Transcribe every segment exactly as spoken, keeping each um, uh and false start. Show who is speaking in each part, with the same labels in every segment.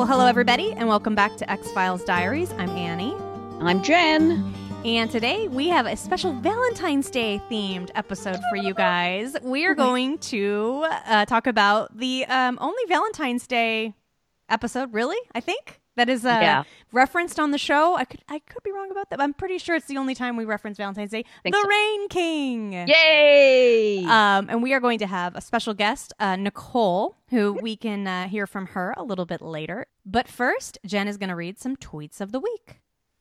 Speaker 1: Well, hello, everybody, and welcome back to X-Files Diaries. I'm Annie.
Speaker 2: I'm Jen.
Speaker 1: And today we have a special Valentine's Day themed episode for you guys. We are going to uh, talk about the um, only Valentine's Day episode, really, I think, that is uh, yeah. referenced on the show. I could I could be wrong about that, but I'm pretty sure it's the only time we reference Valentine's Day. The so. Rain King!
Speaker 2: Yay!
Speaker 1: Um, and we are going to have a special guest, uh, Nicole, who we can uh, hear from her a little bit later. But first, Jen is going to read some tweets of the week.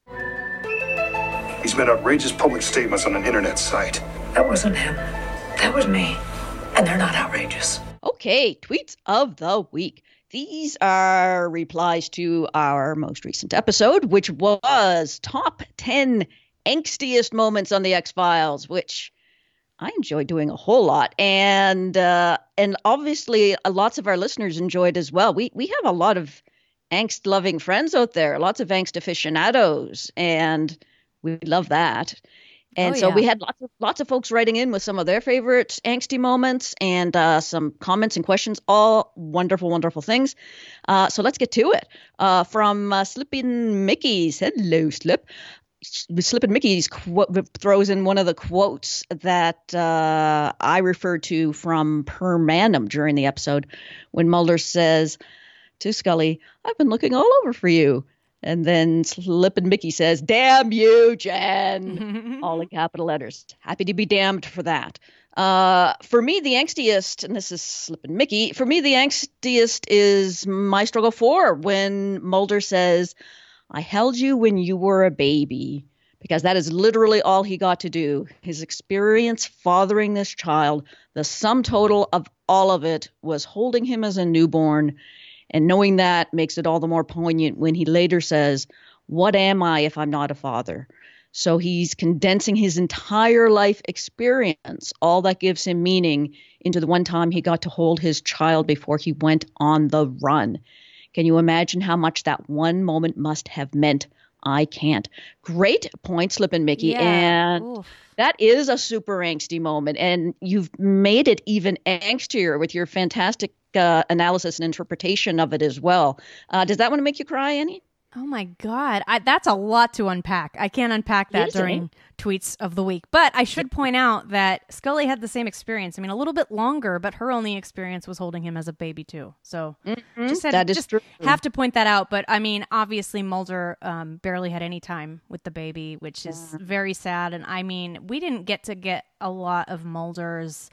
Speaker 3: He's made outrageous public statements on an internet site.
Speaker 4: That wasn't him. That was me. And they're not outrageous.
Speaker 2: Okay, tweets of the week. These are replies to our most recent episode, which was top ten angstiest moments on the X-Files, which I enjoyed doing a whole lot. And uh, and obviously uh, lots of our listeners enjoyed as well. We we have a lot of angst-loving friends out there, lots of angst aficionados, and we love that. And oh, so yeah. we had lots of lots of folks writing in with some of their favorite angsty moments and uh, some comments and questions, all wonderful, wonderful things. Uh, so let's get to it. Uh, from uh, Slippin' Mickey's, hello, Slip. Slippin' Mickey's qu- throws in one of the quotes that uh, I referred to from Permanum during the episode when Mulder says to Scully, "I've been looking all over for you." And then Slippin' Mickey says, "Damn you, Jen," all in capital letters. Happy to be damned for that. Uh, for me, the angstiest, and this is Slippin' Mickey, for me, the angstiest is My Struggle four, when Mulder says, "I held you when you were a baby," because that is literally all he got to do. His experience fathering this child, the sum total of all of it was holding him as a newborn. And knowing that makes it all the more poignant when he later says, "What am I if I'm not a father?" So he's condensing his entire life experience, all that gives him meaning, into the one time he got to hold his child before he went on the run. Can you imagine how much that one moment must have meant? I can't. Great point, Slippin' Mickey.
Speaker 1: Yeah.
Speaker 2: And
Speaker 1: Oof.
Speaker 2: That is a super angsty moment. And you've made it even angstier with your fantastic uh, analysis and interpretation of it as well. Uh, does that one make you cry, Annie?
Speaker 1: Oh my God. I, that's a lot to unpack. I can't unpack that
Speaker 2: Is
Speaker 1: during
Speaker 2: it?
Speaker 1: tweets of the week. But I should point out that Scully had the same experience. I mean, a little bit longer, but her only experience was holding him as a baby too. So
Speaker 2: Mm-hmm.
Speaker 1: just, had
Speaker 2: that
Speaker 1: to,
Speaker 2: is
Speaker 1: just
Speaker 2: true.
Speaker 1: have to point that out. But I mean, obviously Mulder um, barely had any time with the baby, which is
Speaker 2: Yeah.
Speaker 1: very sad. And I mean, we didn't get to get a lot of Mulder's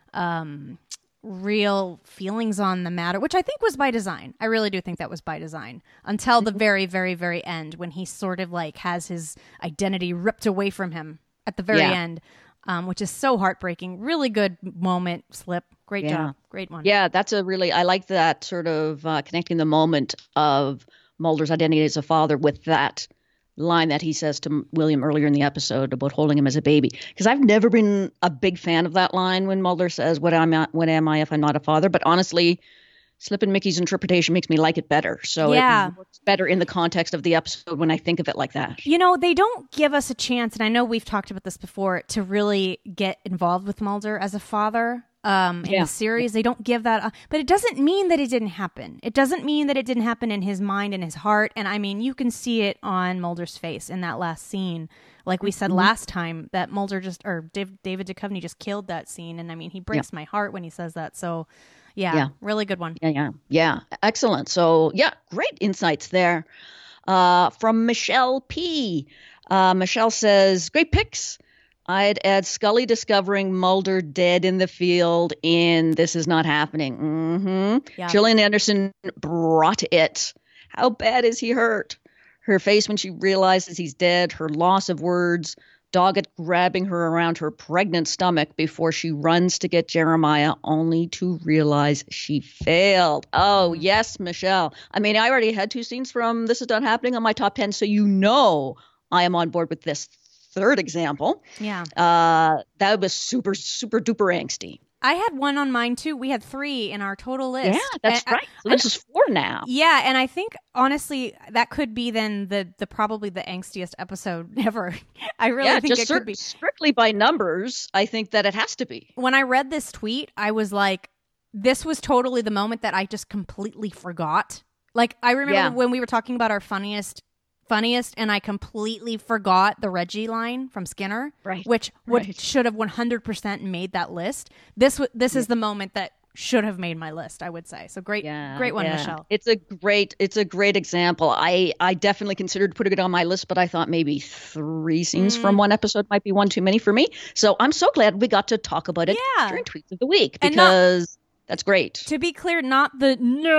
Speaker 1: um real feelings on the matter, which I think was by design. I really do think that was by design until the very, very, very end when he sort of like has his identity ripped away from him at the very
Speaker 2: Yeah.
Speaker 1: end, um, which is so heartbreaking. Really good moment, Slip. Great
Speaker 2: Yeah.
Speaker 1: job. Great one.
Speaker 2: Yeah, that's a really, I like that sort of uh, connecting the moment of Mulder's identity as a father with that line that he says to William earlier in the episode about holding him as a baby. Because I've never been a big fan of that line when Mulder says, what am I, what am I if I'm not a father? But honestly, Slippin' Mickey's interpretation makes me like it better. So
Speaker 1: Yeah.
Speaker 2: it works better in the context of the episode when I think of it like that.
Speaker 1: You know, they don't give us a chance, and I know we've talked about this before, to really get involved with Mulder as a father. Um, in
Speaker 2: Yeah.
Speaker 1: the series, they don't give that, uh, but it doesn't mean that it didn't happen. It doesn't mean that it didn't happen in his mind and his heart. And I mean, you can see it on Mulder's face in that last scene. Like we said
Speaker 2: Mhm.
Speaker 1: last time, that Mulder just, or Dave, David Duchovny just killed that scene. And I mean, he breaks my heart when he says that. So yeah,
Speaker 2: Yeah.
Speaker 1: really good one.
Speaker 2: Yeah, yeah, yeah. Excellent. So yeah, great insights there. Uh, from Michelle P. Uh, Michelle says, great picks. I'd add Scully discovering Mulder dead in the field in This Is Not Happening. Mm-hmm.
Speaker 1: Yeah.
Speaker 2: Gillian Anderson brought it. How bad is he hurt? Her face when she realizes he's dead, her loss of words, Doggett grabbing her around her pregnant stomach before she runs to get Jeremiah, only to realize she failed. Oh, yes, Michelle. I mean, I already had two scenes from This Is Not Happening on my top ten, so you know I am on board with this third example.
Speaker 1: Yeah.
Speaker 2: Uh, that was super, super duper angsty.
Speaker 1: I had one on mine too. We had three in our total list.
Speaker 2: Yeah, that's
Speaker 1: And I-
Speaker 2: right. So this is four now.
Speaker 1: Yeah, and I think honestly that could be then the the probably the angstiest episode ever. I really
Speaker 2: yeah,
Speaker 1: think
Speaker 2: just
Speaker 1: it
Speaker 2: cert-
Speaker 1: could be.
Speaker 2: strictly by numbers. I think that it has to be.
Speaker 1: When I read this tweet, I was like, this was totally the moment that I just completely forgot. Like, I remember
Speaker 2: Yeah.
Speaker 1: when we were talking about our funniest, funniest, and I completely forgot the Reggie line from Skinner,
Speaker 2: Right.
Speaker 1: which would
Speaker 2: Right.
Speaker 1: should have one hundred percent made that list. This w- this is the moment that should have made my list, I would say. So great,
Speaker 2: Yeah,
Speaker 1: great one,
Speaker 2: yeah.
Speaker 1: Michelle.
Speaker 2: It's a great, it's a great example. I, I definitely considered putting it on my list, but I thought maybe three scenes
Speaker 1: Mm.
Speaker 2: from one episode might be one too many for me. So I'm so glad we got to talk about it
Speaker 1: Yeah.
Speaker 2: during Tweets of the Week
Speaker 1: And not-
Speaker 2: because that's great.
Speaker 1: To be clear, not the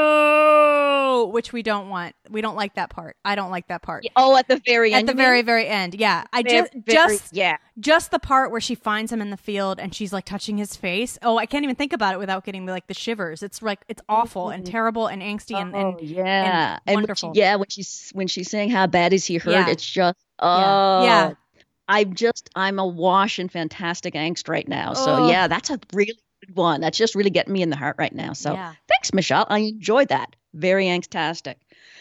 Speaker 1: no, which we don't want. We don't like that part. I don't like that part.
Speaker 2: Oh, at the very
Speaker 1: At
Speaker 2: end.
Speaker 1: the
Speaker 2: you mean?
Speaker 1: very, very end. Yeah. I
Speaker 2: Very-
Speaker 1: just,
Speaker 2: very-
Speaker 1: just,
Speaker 2: yeah.
Speaker 1: just the part where she finds him in the field and she's like touching his face. Oh, I can't even think about it without getting like the shivers. It's like, it's awful and terrible and angsty and,
Speaker 2: Oh
Speaker 1: and
Speaker 2: yeah,
Speaker 1: and
Speaker 2: when she-
Speaker 1: wonderful.
Speaker 2: yeah, when she's when she's saying how bad is he hurt,
Speaker 1: Yeah.
Speaker 2: it's just oh
Speaker 1: Yeah.
Speaker 2: I'm just I'm awash in fantastic angst right now. So
Speaker 1: Ugh.
Speaker 2: yeah, that's a really good one. That's just really getting me in the heart right now. So
Speaker 1: Yeah.
Speaker 2: thanks, Michelle. I enjoyed that. Very angstastic.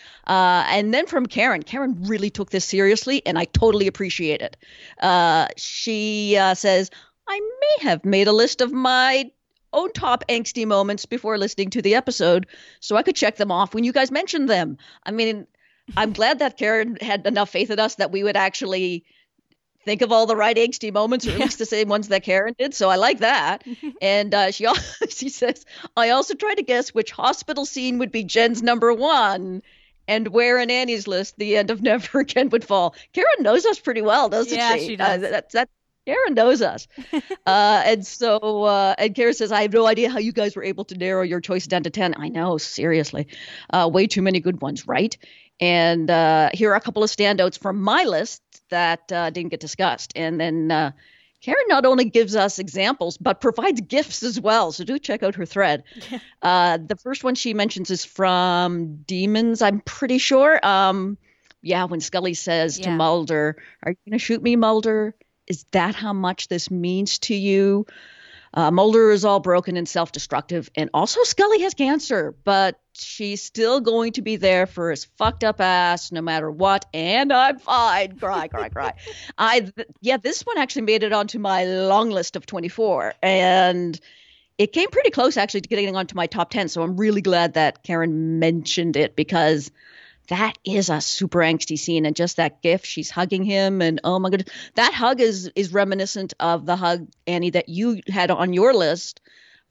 Speaker 2: Uh, and then from Karen, Karen really took this seriously, and I totally appreciate it. Uh, she uh, says, I may have made a list of my own top angsty moments before listening to the episode, so I could check them off when you guys mentioned them. I mean, I'm glad that Karen had enough faith in us that we would actually think of all the right angsty moments, or at least the same ones that Karen did. So I like that. And uh, she also, she says, I also tried to guess which hospital scene would be Jen's number one, and where in Annie's list the end of Never Again would fall. Karen knows us pretty well, doesn't
Speaker 1: Yeah,
Speaker 2: she?
Speaker 1: she does.
Speaker 2: Uh, that's that. Karen knows us. uh, and so, uh, and Karen says, I have no idea how you guys were able to narrow your choice down to ten. I know, seriously. Uh, way too many good ones, right? And uh, here are a couple of standouts from my list that uh, didn't get discussed. And then uh, Karen not only gives us examples, but provides gifts as well. So do check out her thread. uh, the first one she mentions is from Demons, I'm pretty sure. Um, yeah, when Scully says to
Speaker 1: Yeah.
Speaker 2: Mulder, are you going to shoot me, Mulder? Is that how much this means to you? Uh, Mulder is all broken and self-destructive, and also Scully has cancer, but she's still going to be there for his fucked up ass no matter what, and I'm fine. Cry, cry, cry. I th- yeah, this one actually made it onto my long list of twenty-four, and it came pretty close actually to getting onto my top ten, so I'm really glad that Karen mentioned it because that is a super angsty scene, and just that gif, she's hugging him, and oh my goodness, that hug is is reminiscent of the hug, Annie, that you had on your list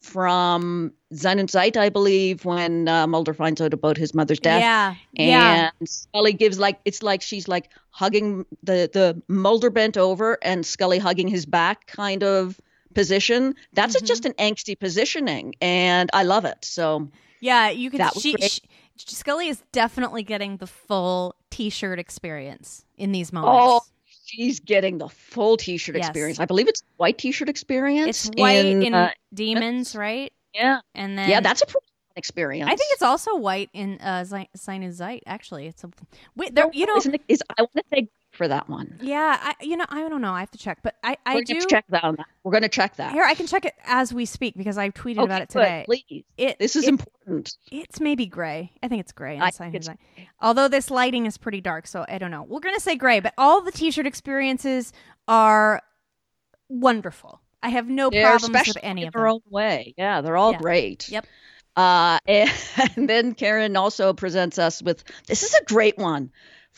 Speaker 2: from Sein und Zeit, I believe, when uh, Mulder finds out about his mother's death.
Speaker 1: Yeah.
Speaker 2: And
Speaker 1: Yeah.
Speaker 2: Scully gives like, it's like she's like hugging the, the Mulder bent over and Scully hugging his back kind of position. That's
Speaker 1: Mm-hmm.
Speaker 2: just an angsty positioning, and I love it. So
Speaker 1: Yeah, you can.
Speaker 2: That was
Speaker 1: She,
Speaker 2: great.
Speaker 1: she, Scully is definitely getting the full T-shirt experience in these moments.
Speaker 2: Oh, she's getting the full T-shirt
Speaker 1: Yes.
Speaker 2: experience. I believe it's white T-shirt experience.
Speaker 1: It's white in,
Speaker 2: in uh,
Speaker 1: Demons, right?
Speaker 2: yeah,
Speaker 1: And then
Speaker 2: yeah. That's a pretty fun experience.
Speaker 1: I think it's also white in uh, Sein Sein und Zeit. Actually, it's a wait. There, you know,
Speaker 2: Isn't it, is I want to say for that one.
Speaker 1: yeah. I, you know, I don't know. I have to check, but I, I
Speaker 2: We're
Speaker 1: do.
Speaker 2: gonna check that on that. We're going to check that.
Speaker 1: Here, I can check it as we speak because I tweeted
Speaker 2: Okay,
Speaker 1: about it
Speaker 2: good,
Speaker 1: today.
Speaker 2: please.
Speaker 1: It,
Speaker 2: This is
Speaker 1: it,
Speaker 2: important.
Speaker 1: It's maybe gray. I think it's gray.
Speaker 2: I
Speaker 1: On Sein
Speaker 2: think
Speaker 1: und
Speaker 2: it's
Speaker 1: Zeit. Although this lighting is pretty dark, so I don't know. We're gonna say gray, but all the T-shirt experiences are wonderful. I have no
Speaker 2: They're
Speaker 1: problems
Speaker 2: special
Speaker 1: with any
Speaker 2: in
Speaker 1: of
Speaker 2: their
Speaker 1: them.
Speaker 2: own way. Yeah, they're all
Speaker 1: Yeah.
Speaker 2: great.
Speaker 1: Yep.
Speaker 2: Uh, and, and then Karen also presents us with this is a great one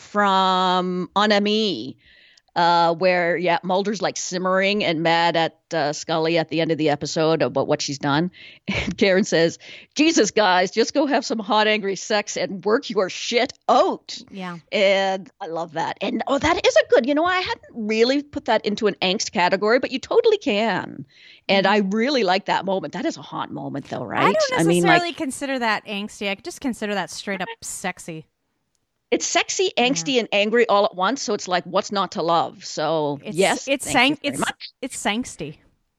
Speaker 2: from En Ami, uh, where yeah, Mulder's like simmering and mad at uh, Scully at the end of the episode about what she's done, and Karen says, "Jesus, guys, just go have some hot, angry sex and work your shit out."
Speaker 1: Yeah.
Speaker 2: And I love that. And oh, that is a good, you know, I hadn't really put that into an angst category, but you totally can. And I really like that moment. That is a hot moment though, right?
Speaker 1: I don't necessarily
Speaker 2: mean, like,
Speaker 1: consider that angsty. I could just consider that straight up sexy.
Speaker 2: it's sexy, angsty, and angry all at once. So it's like, what's not to love? So
Speaker 1: It's,
Speaker 2: yes,
Speaker 1: it's
Speaker 2: thank
Speaker 1: sang-
Speaker 2: you very
Speaker 1: it's
Speaker 2: much.
Speaker 1: it's sangsty.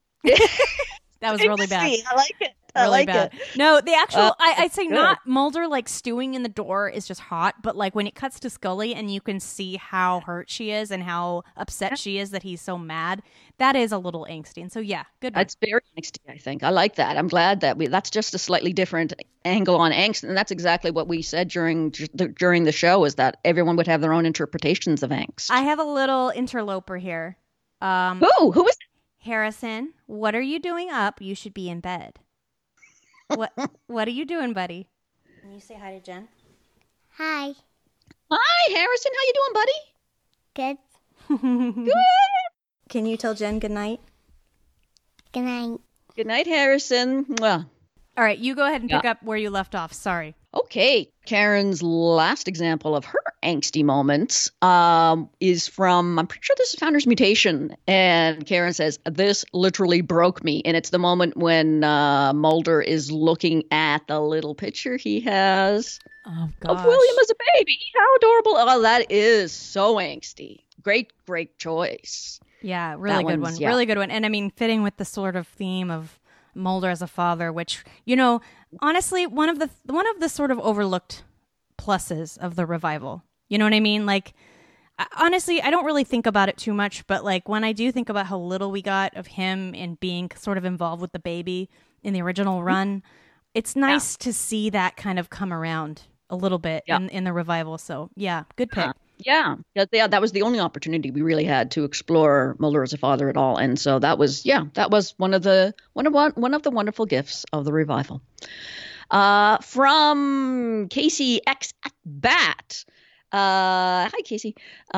Speaker 1: That was really bad.
Speaker 2: Angsty, I like it. I
Speaker 1: Really
Speaker 2: like
Speaker 1: bad.
Speaker 2: it.
Speaker 1: No, the actual
Speaker 2: Uh,
Speaker 1: I, I'd say
Speaker 2: good.
Speaker 1: not Mulder like stewing in the door is just hot, but like when it cuts to Scully and you can see how hurt she is and how upset she is that he's so mad, that is a little angsty. And so yeah, good one.
Speaker 2: That's very angsty, I think. I like that. I'm glad that we that's just a slightly different angle on angst. And that's exactly what we said during during the show is that everyone would have their own interpretations of angst.
Speaker 1: I have a little interloper here. Um,
Speaker 2: Who? Who is
Speaker 1: Harrison, what are you doing up? You should be in bed. What What are you doing, buddy? Can you say hi to Jen?
Speaker 5: Hi.
Speaker 2: Hi, Harrison. How you doing, buddy?
Speaker 5: Good.
Speaker 2: Good.
Speaker 1: Can you tell Jen good night?
Speaker 5: Good night.
Speaker 2: Good night, Harrison. Mwah.
Speaker 1: All right, you go ahead and pick
Speaker 2: Yeah.
Speaker 1: up where you left off. Sorry.
Speaker 2: Okay, Karen's last example of her angsty moments um, is from, I'm pretty sure this is Founder's Mutation. And Karen says, this literally broke me. And it's the moment when uh, Mulder is looking at the little picture he has
Speaker 1: Oh,
Speaker 2: of William as a baby. How adorable. Oh, that is so angsty. Great, great choice.
Speaker 1: Yeah, really
Speaker 2: That
Speaker 1: good
Speaker 2: one's-
Speaker 1: one.
Speaker 2: yeah.
Speaker 1: Really good one. And I mean, fitting with the sort of theme of Mulder as a father, which, you know, honestly, one of the one of the sort of overlooked pluses of the revival. You know what I mean? Like, I- honestly, I don't really think about it too much, but like when I do think about how little we got of him and being sort of involved with the baby in the original run, it's nice to see that kind of come around a little bit
Speaker 2: Yeah.
Speaker 1: in, in the revival. So yeah, good pick.
Speaker 2: Uh, Yeah, yeah, yeah, that was the only opportunity we really had to explore Mulder as a father at all, and so that was, yeah, that was one of the one of one, one of the wonderful gifts of the revival. Uh, from Casey X at Bat. Uh, hi, Casey.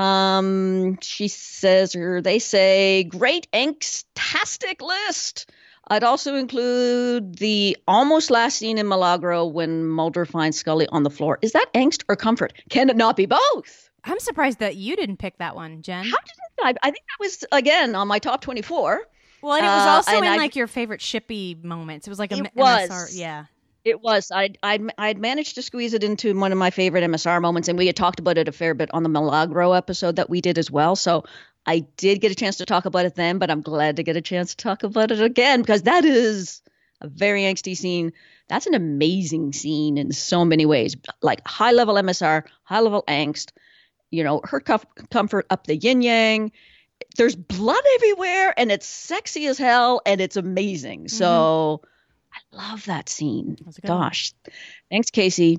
Speaker 2: Um, she says, or they say, great angstastic list. I'd also include the almost last scene in Milagro when Mulder finds Scully on the floor. Is that angst or comfort? Can it not be both?
Speaker 1: I'm surprised that you didn't pick that one, Jen.
Speaker 2: How did I? I think that was, again, on my top twenty-four.
Speaker 1: Well, and it was
Speaker 2: Uh,
Speaker 1: also
Speaker 2: and
Speaker 1: in
Speaker 2: I-
Speaker 1: like your favorite shippy moments. It was like a
Speaker 2: It
Speaker 1: m- M S R.
Speaker 2: was.
Speaker 1: Yeah.
Speaker 2: It was. I'd, I'd, I'd managed to squeeze it into one of my favorite M S R moments, and we had talked about it a fair bit on the Milagro episode that we did as well. So I did get a chance to talk about it then, but I'm glad to get a chance to talk about it again because that is a very angsty scene. That's an amazing scene in so many ways, like high level M S R, high level angst, you know, her comf- comfort up the yin yang. There's blood everywhere and it's sexy as hell and it's amazing. So I love that scene.
Speaker 1: That's a good one.
Speaker 2: Gosh. Thanks, Casey.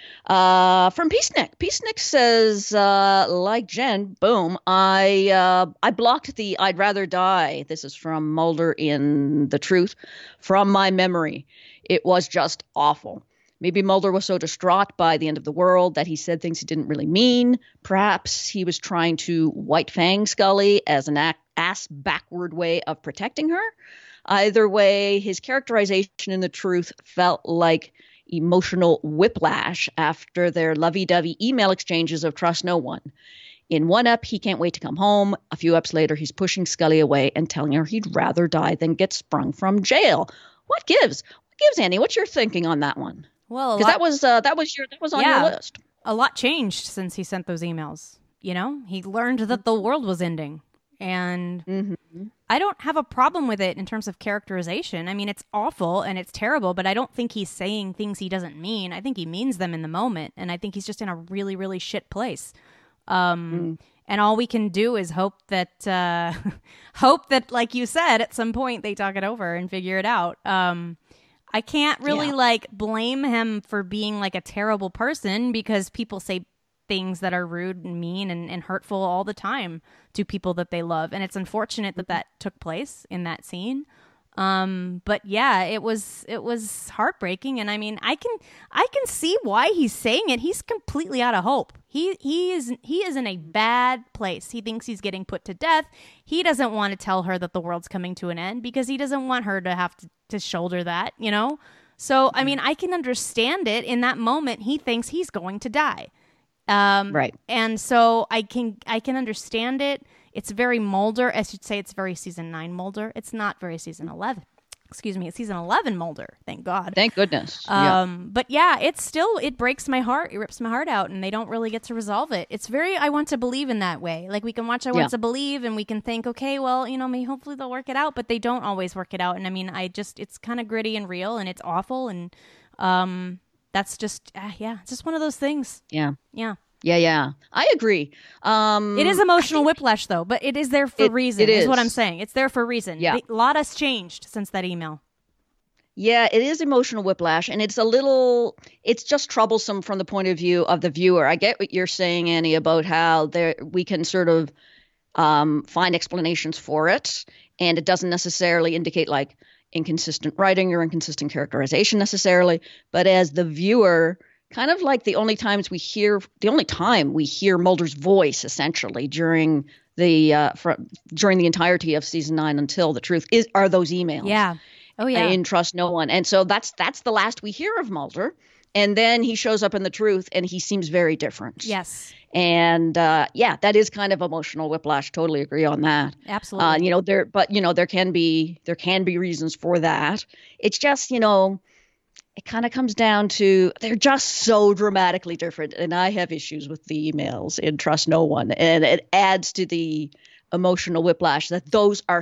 Speaker 2: Uh, from Peacenik. Peacenik says, uh, like Jen, boom, I uh, I blocked the I'd rather die. This is from Mulder in The Truth. From my memory. It was just awful. Maybe Mulder was so distraught by the end of the world that he said things he didn't really mean. Perhaps he was trying to white fang Scully as an ac- ass backward way of protecting her. Either way, his characterization in The Truth felt like emotional whiplash after their lovey-dovey email exchanges of trust no one. In one up, he can't wait to come home. A few ups later, he's pushing Scully away and telling her he'd rather die than get sprung from jail. What gives? What gives, Annie? What's your thinking on that one?
Speaker 1: Well, a
Speaker 2: Because
Speaker 1: lot,
Speaker 2: that was uh, that was your that was on
Speaker 1: Yeah.
Speaker 2: your list.
Speaker 1: a lot changed since he sent those emails. You know, he learned that the world was ending, and
Speaker 2: Mm-hmm.
Speaker 1: I don't have a problem with it in terms of characterization. I mean, it's awful and it's terrible, but I don't think he's saying things he doesn't mean. I think he means them in the moment, and I think he's just in a really, really shit place. Um, And all we can do is hope that, uh, hope that, like you said, at some point they talk it over and figure it out. Um, I can't really
Speaker 2: Yeah.
Speaker 1: like blame him for being like a terrible person because people say things that are rude and mean and, and hurtful all the time to people that they love. And it's unfortunate that that took place in that scene. Um, but yeah, it was, it was heartbreaking. And I mean, I can, I can see why he's saying it. He's completely out of hope. He, he is, he is in a bad place. He thinks he's getting put to death. He doesn't want to tell her that the world's coming to an end because he doesn't want her to have to, to shoulder that, you know? So, I mean, I can understand it. In that moment, he thinks he's going to die. Um,
Speaker 2: Right.
Speaker 1: And so I can I can understand it. It's very Mulder. I should say it's very season nine Mulder. It's not very season eleven. Excuse me. It's season eleven Mulder. Thank God.
Speaker 2: Thank goodness. yeah.
Speaker 1: Um, but yeah, it's still, it breaks my heart. It rips my heart out, and they don't really get to resolve it. It's very, I want to believe in that way. Like we can watch I Want
Speaker 2: Yeah.
Speaker 1: to Believe, and we can think, okay, well, you know, maybe hopefully they'll work it out, but they don't always work it out. And I mean, I just, it's kind of gritty and real, and it's awful. And, um, that's just, uh, yeah, it's just one of those things.
Speaker 2: Yeah.
Speaker 1: Yeah.
Speaker 2: Yeah, yeah. I agree. Um,
Speaker 1: It is emotional whiplash, though, but it is there for
Speaker 2: It-
Speaker 1: reason,
Speaker 2: it
Speaker 1: is. what
Speaker 2: is.
Speaker 1: I'm saying. It's there for a reason.
Speaker 2: Yeah.
Speaker 1: A lot has changed since that email.
Speaker 2: Yeah, it is emotional whiplash, and it's a little, it's just troublesome from the point of view of the viewer. I get what you're saying, Annie, about how there we can sort of um, find explanations for it, and it doesn't necessarily indicate like inconsistent writing or inconsistent characterization necessarily. But as the viewer, kind of like the only times we hear, the only time we hear Mulder's voice, essentially, during the uh, fr- during the entirety of season nine until the truth is are those emails.
Speaker 1: Yeah. Oh yeah.
Speaker 2: In Trust No One, and so that's that's the last we hear of Mulder, and then he shows up in the truth, and he seems very different.
Speaker 1: Yes.
Speaker 2: And uh, yeah, that is kind of emotional whiplash. Totally agree on that.
Speaker 1: Absolutely.
Speaker 2: Uh, you know, there, but you know, there can be there can be reasons for that. It's just, you know, it kind of comes down to they're just so dramatically different, and I have issues with the emails in Trust No One, and it adds to the emotional whiplash that those are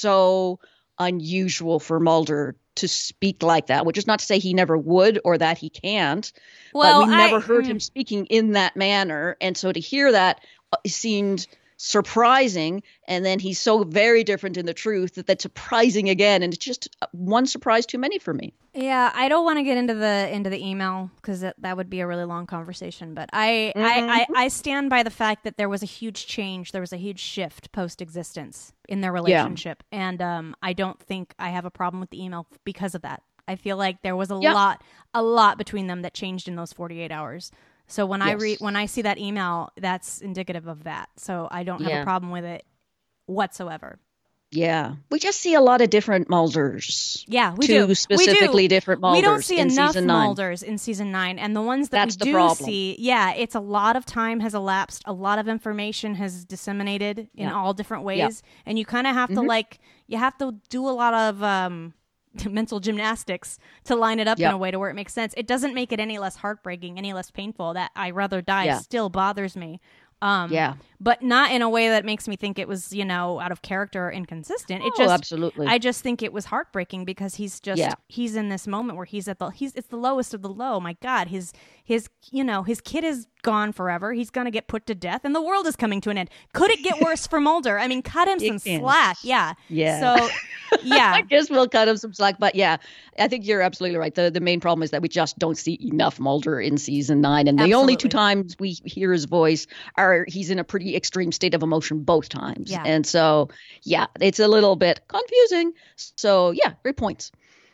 Speaker 2: so unusual for Mulder to speak like that, which is not to say he never would or that he can't.
Speaker 1: Well,
Speaker 2: but we never
Speaker 1: I,
Speaker 2: heard
Speaker 1: mm.
Speaker 2: him speaking in that manner. And so to hear that uh, seemed surprising. And then he's so very different in the truth that that's surprising again. And it's just one surprise too many for me.
Speaker 1: Yeah, I don't want to get into the into the email because that, that would be a really long conversation. But I, mm-hmm. I, I I stand by the fact that there was a huge change, there was a huge shift post existence in their relationship, yeah. and um, I don't think I have a problem with the email because of that. I feel like there was a yeah. lot, a lot between them that changed in those forty-eight hours. So when yes. I read when I see that email, that's indicative of that. So I don't have
Speaker 2: yeah.
Speaker 1: a problem with it whatsoever.
Speaker 2: Yeah, we just see a lot of different Mulders.
Speaker 1: Yeah, we
Speaker 2: Two
Speaker 1: do.
Speaker 2: specifically
Speaker 1: we do.
Speaker 2: different Mulders.
Speaker 1: We don't see
Speaker 2: in
Speaker 1: enough
Speaker 2: season nine.
Speaker 1: Mulders in season nine, and the ones that
Speaker 2: That's
Speaker 1: we
Speaker 2: the
Speaker 1: do
Speaker 2: problem.
Speaker 1: see, yeah, it's a lot of time has elapsed, a lot of information has disseminated in
Speaker 2: yeah.
Speaker 1: all different ways,
Speaker 2: yeah.
Speaker 1: and you kind of have to
Speaker 2: mm-hmm.
Speaker 1: like you have to do a lot of um, mental gymnastics to line it up
Speaker 2: yep.
Speaker 1: in a way to where it makes sense. It doesn't make it any less heartbreaking, any less painful. That I rather die
Speaker 2: yeah.
Speaker 1: still bothers me. Um,
Speaker 2: yeah.
Speaker 1: But not in a way that makes me think it was, you know, out of character or inconsistent. It
Speaker 2: oh,
Speaker 1: just,
Speaker 2: absolutely.
Speaker 1: I just think it was heartbreaking because he's just,
Speaker 2: yeah.
Speaker 1: he's in this moment where he's at the, he's, it's the lowest of the low. My God, his, his, you know, his kid is gone forever. He's going to get put to death and the world is coming to an end. Could it get worse for Mulder? I mean, cut him some slack. Yeah.
Speaker 2: Yeah.
Speaker 1: So, yeah.
Speaker 2: I guess we'll cut him some slack. But yeah, I think you're absolutely right. The the main problem is that we just don't see enough Mulder in season nine. And
Speaker 1: absolutely.
Speaker 2: The only two times we hear his voice are he's in a pretty extreme state of emotion both times.
Speaker 1: Yeah.
Speaker 2: And so, yeah, it's a little bit confusing. So, yeah, great points.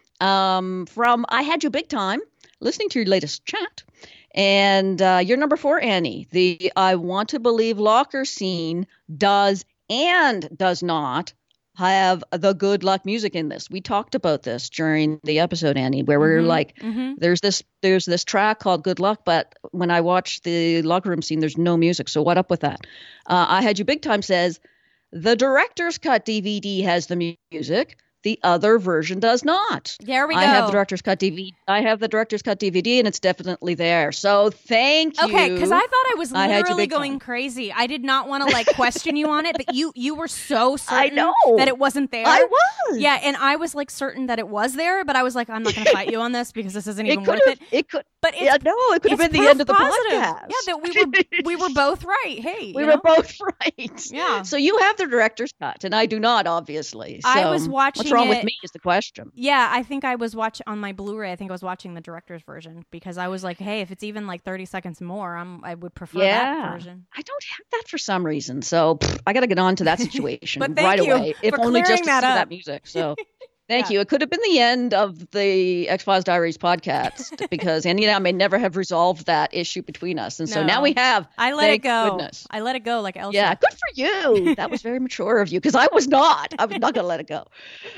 Speaker 2: Um, from I Had You Big Time, listening to your latest chat. And uh, you're number four, Annie. The I Want to Believe locker scene does and does not have the good luck music in this. We talked about this during the episode, Annie, where we were
Speaker 1: mm-hmm,
Speaker 2: like,
Speaker 1: mm-hmm.
Speaker 2: there's this there's this track called Good Luck, but when I watch the locker room scene, there's no music. So what up with that? Uh, I Had You Big Time says, the director's cut D V D has the mu- music. The other version does not.
Speaker 1: There we go.
Speaker 2: I have the director's cut D V D. I have the director's cut D V D, and it's definitely there. So thank you.
Speaker 1: Okay, because I thought I was
Speaker 2: I
Speaker 1: literally going time. crazy. I did not want to like question you on it, but you you were so certain
Speaker 2: I know.
Speaker 1: that it wasn't there.
Speaker 2: I was.
Speaker 1: Yeah, and I was like certain that it was there, but I was like, I'm not going to fight you on this because this isn't even
Speaker 2: it
Speaker 1: worth it.
Speaker 2: It could.
Speaker 1: But it's,
Speaker 2: yeah, no, it could have been the end of the
Speaker 1: positive.
Speaker 2: podcast.
Speaker 1: Yeah, that we were we were both right. Hey,
Speaker 2: we
Speaker 1: you
Speaker 2: were
Speaker 1: know?
Speaker 2: both right.
Speaker 1: Yeah.
Speaker 2: So you have the director's cut, and I do not, obviously. So
Speaker 1: I was watching.
Speaker 2: What's wrong
Speaker 1: it,
Speaker 2: with me is the question.
Speaker 1: Yeah, I think I was watching on my Blu-ray. I think I was watching the director's version because I was like, hey, if it's even like thirty seconds more, I'm I would prefer
Speaker 2: yeah.
Speaker 1: that version.
Speaker 2: I don't have that for some reason, so pff, I got to get on to that situation
Speaker 1: but thank
Speaker 2: right
Speaker 1: you
Speaker 2: away. If
Speaker 1: for
Speaker 2: only just to
Speaker 1: that
Speaker 2: see
Speaker 1: up.
Speaker 2: that music. So. Thank
Speaker 1: yeah.
Speaker 2: you. It could have been the end of the X-Files Diaries podcast because Andy and I may never have resolved that issue between us. And so
Speaker 1: no.
Speaker 2: now we have.
Speaker 1: I let
Speaker 2: Thank
Speaker 1: it go.
Speaker 2: Goodness.
Speaker 1: I let it go like Elsa.
Speaker 2: Yeah, good for you. That was very mature of you because I was not. I was not going to let it go.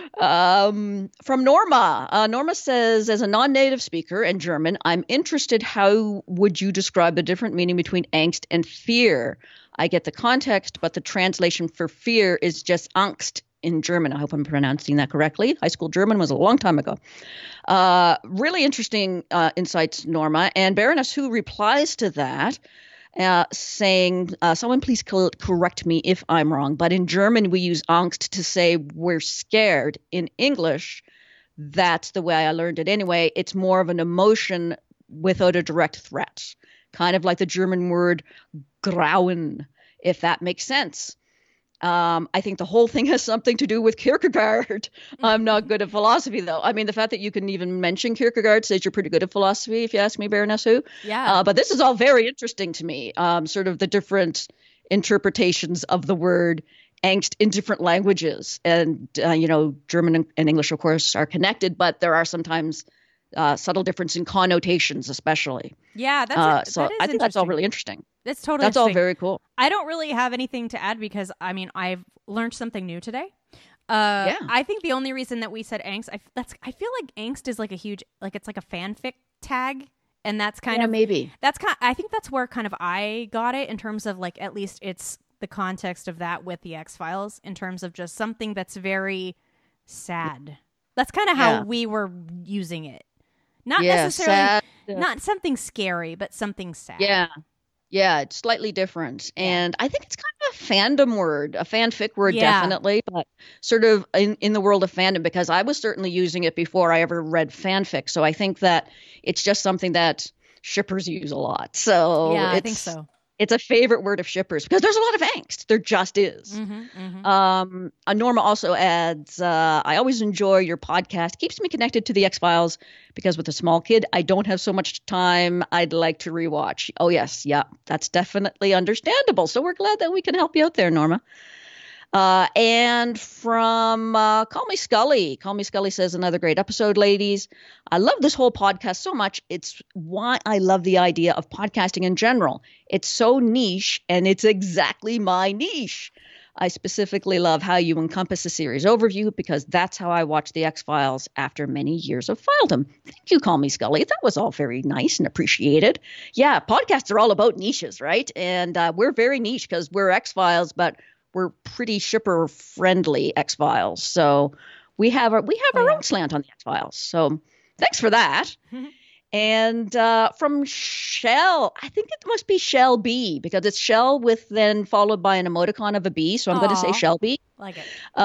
Speaker 2: Um, from Norma. Uh, Norma says, as a non-native speaker and German, I'm interested. How would you describe the different meaning between angst and fear? I get the context, but the translation for fear is just Angst in German. I hope I'm pronouncing that correctly. High school German was a long time ago. Uh, really interesting uh, insights, Norma. And Baroness Who replies to that, uh, saying, uh, someone please co- correct me if I'm wrong, but in German we use Angst to say we're scared. In English, that's the way I learned it anyway. It's more of an emotion without a direct threat, kind of like the German word grauen, if that makes sense. Um, I think the whole thing has something to do with Kierkegaard. I'm not good at philosophy, though. I mean, the fact that you can even mention Kierkegaard says you're pretty good at philosophy, if you ask me, Baroness Who.
Speaker 1: Yeah.
Speaker 2: Uh, but this is all very interesting to me, um, sort of the different interpretations of the word angst in different languages. And, uh, you know, German and English, of course, are connected, but there are sometimes uh, subtle difference in connotations, especially.
Speaker 1: Yeah, that's
Speaker 2: Uh,
Speaker 1: a,
Speaker 2: so
Speaker 1: that is
Speaker 2: I think that's all
Speaker 1: interesting.
Speaker 2: really interesting.
Speaker 1: That's totally
Speaker 2: That's all
Speaker 1: interesting.
Speaker 2: very cool.
Speaker 1: I don't really have anything to add because I mean I've learned something new today. Uh,
Speaker 2: Yeah.
Speaker 1: I think the only reason that we said angst, I, that's I feel like angst is like a huge, like it's like a fanfic tag, and that's kind
Speaker 2: Yeah,
Speaker 1: of
Speaker 2: maybe.
Speaker 1: that's kind. I think that's where kind of I got it in terms of like at least it's the context of that with the X-Files in terms of just something that's very sad. That's kind of how
Speaker 2: Yeah.
Speaker 1: we were using it, not
Speaker 2: Yeah,
Speaker 1: necessarily
Speaker 2: sad.
Speaker 1: not something scary, but something sad.
Speaker 2: Yeah. Yeah, it's slightly different. And I think it's kind of a fandom word, a fanfic word,
Speaker 1: Yeah.
Speaker 2: definitely, but sort of in, in the world of fandom, because I was certainly using it before I ever read fanfic. So I think that it's just something that shippers use a lot. So
Speaker 1: yeah, I
Speaker 2: it's,
Speaker 1: think so.
Speaker 2: It's a favorite word of shippers because there's a lot of angst. There just is.
Speaker 1: hmm hmm
Speaker 2: Um, uh, Norma also adds, uh, I always enjoy your podcast. Keeps me connected to the X-Files because with a small kid, I don't have so much time. I'd like to rewatch. Oh, yes. Yeah, that's definitely understandable. So we're glad that we can help you out there, Norma. Uh, and from uh, Call Me Scully. Call Me Scully says, another great episode, ladies. I love this whole podcast so much. It's why I love the idea of podcasting in general. It's so niche, and it's exactly my niche. I specifically love how you encompass a series overview because that's how I watch The X-Files after many years of filedom. Thank you, Call Me Scully. That was all very nice and appreciated. Yeah, podcasts are all about niches, right? And uh, we're very niche because we're X-Files, but we're pretty shipper friendly X-Files. So we have our, we have
Speaker 1: Oh,
Speaker 2: our
Speaker 1: yeah.
Speaker 2: own slant on the X-Files. So thanks for that. And uh, from Shell, I think it must be Shell B because it's Shell with then followed by an emoticon of a bee. So I'm going to say
Speaker 1: Aw.
Speaker 2: Shell B.
Speaker 1: Like it.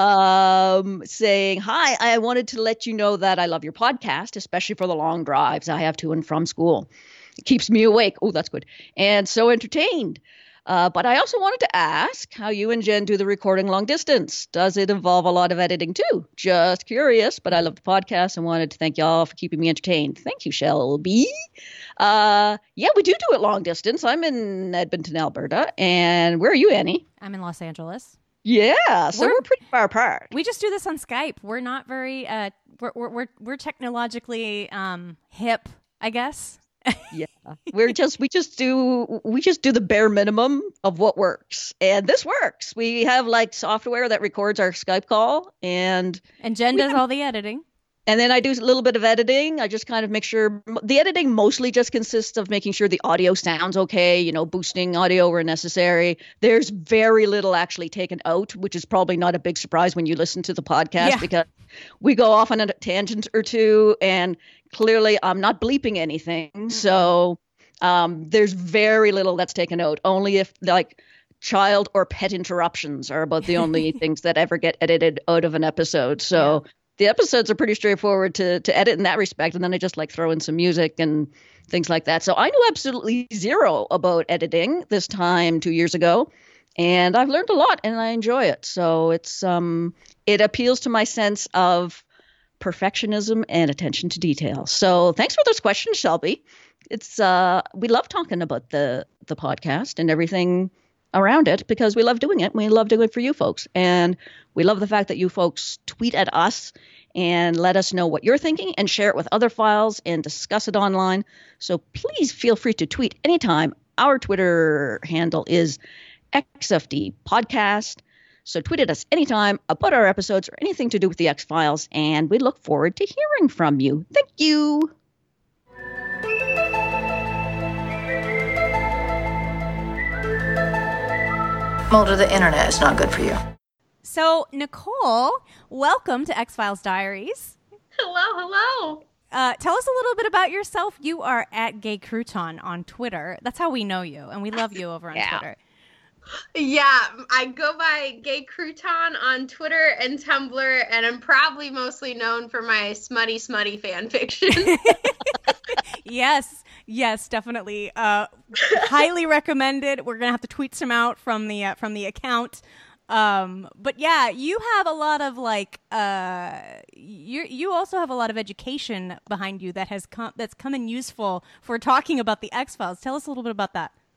Speaker 2: Um, saying, hi, I wanted to let you know that I love your podcast, especially for the long drives I have to and from school. It keeps me awake. Oh, that's good. And so entertained. Uh, but I also wanted to ask how you and Jen do the recording long distance. Does it involve a lot of editing too? Just curious, but I love the podcast and wanted to thank y'all for keeping me entertained. Thank you, Shelby. Uh, yeah, we do do it long distance. I'm in Edmonton, Alberta. And where are you, Annie?
Speaker 1: I'm in Los Angeles.
Speaker 2: Yeah, so
Speaker 1: We're-
Speaker 2: we're, pretty far apart.
Speaker 1: We just do this on Skype. We're not very uh we're we're we're, we're technologically um hip, I guess.
Speaker 2: Yeah, we're just we just do we just do the bare minimum of what works, and this works. We have like software that records our Skype call, and
Speaker 1: And Jen does all the editing.
Speaker 2: and then I do a little bit of editing. I just kind of make sure the editing mostly just consists of making sure the audio sounds okay, you know, boosting audio where necessary. There's very little actually taken out, which is probably not a big surprise when you listen to the podcast
Speaker 1: Yeah.
Speaker 2: because we go off on a tangent or two, and clearly I'm not bleeping anything. So um, there's very little that's taken out, only if like child or pet interruptions are about the only things that ever get edited out of an episode. So the episodes are pretty straightforward to to edit in that respect. And then I just like throw in some music and things like that. So I knew absolutely zero about editing this time two years ago. And I've learned a lot and I enjoy it. So it's um it appeals to my sense of perfectionism and attention to detail. So thanks for those questions, Shelby. It's uh we love talking about the the podcast and everything around it because we love doing it. We love doing it for you folks. And we love the fact that you folks tweet at us and let us know what you're thinking and share it with other files and discuss it online. So please feel free to tweet anytime. Our Twitter handle is X F D Podcast. So tweet at us anytime about our episodes or anything to do with the X-Files, and we look forward to hearing from you. Thank you.
Speaker 4: Well, to the internet is not good for you.
Speaker 1: So, Nicole, welcome to X-Files Diaries.
Speaker 6: Hello, hello.
Speaker 1: Uh, tell us a little bit about yourself. You are at Gay Crouton on Twitter. That's how we know you, and we love you over on
Speaker 2: Yeah.
Speaker 1: Twitter.
Speaker 6: Yeah, I go by Gay Crouton on Twitter and Tumblr, and I'm probably mostly known for my smutty, smutty fan fiction.
Speaker 1: Yes, yes, definitely. Uh, highly recommended. We're gonna have to tweet some out from the uh, from the account. Um, but yeah, you have a lot of like uh, you you also have a lot of education behind you that has come that's come in useful for talking about the X-Files. Tell us a little bit about that.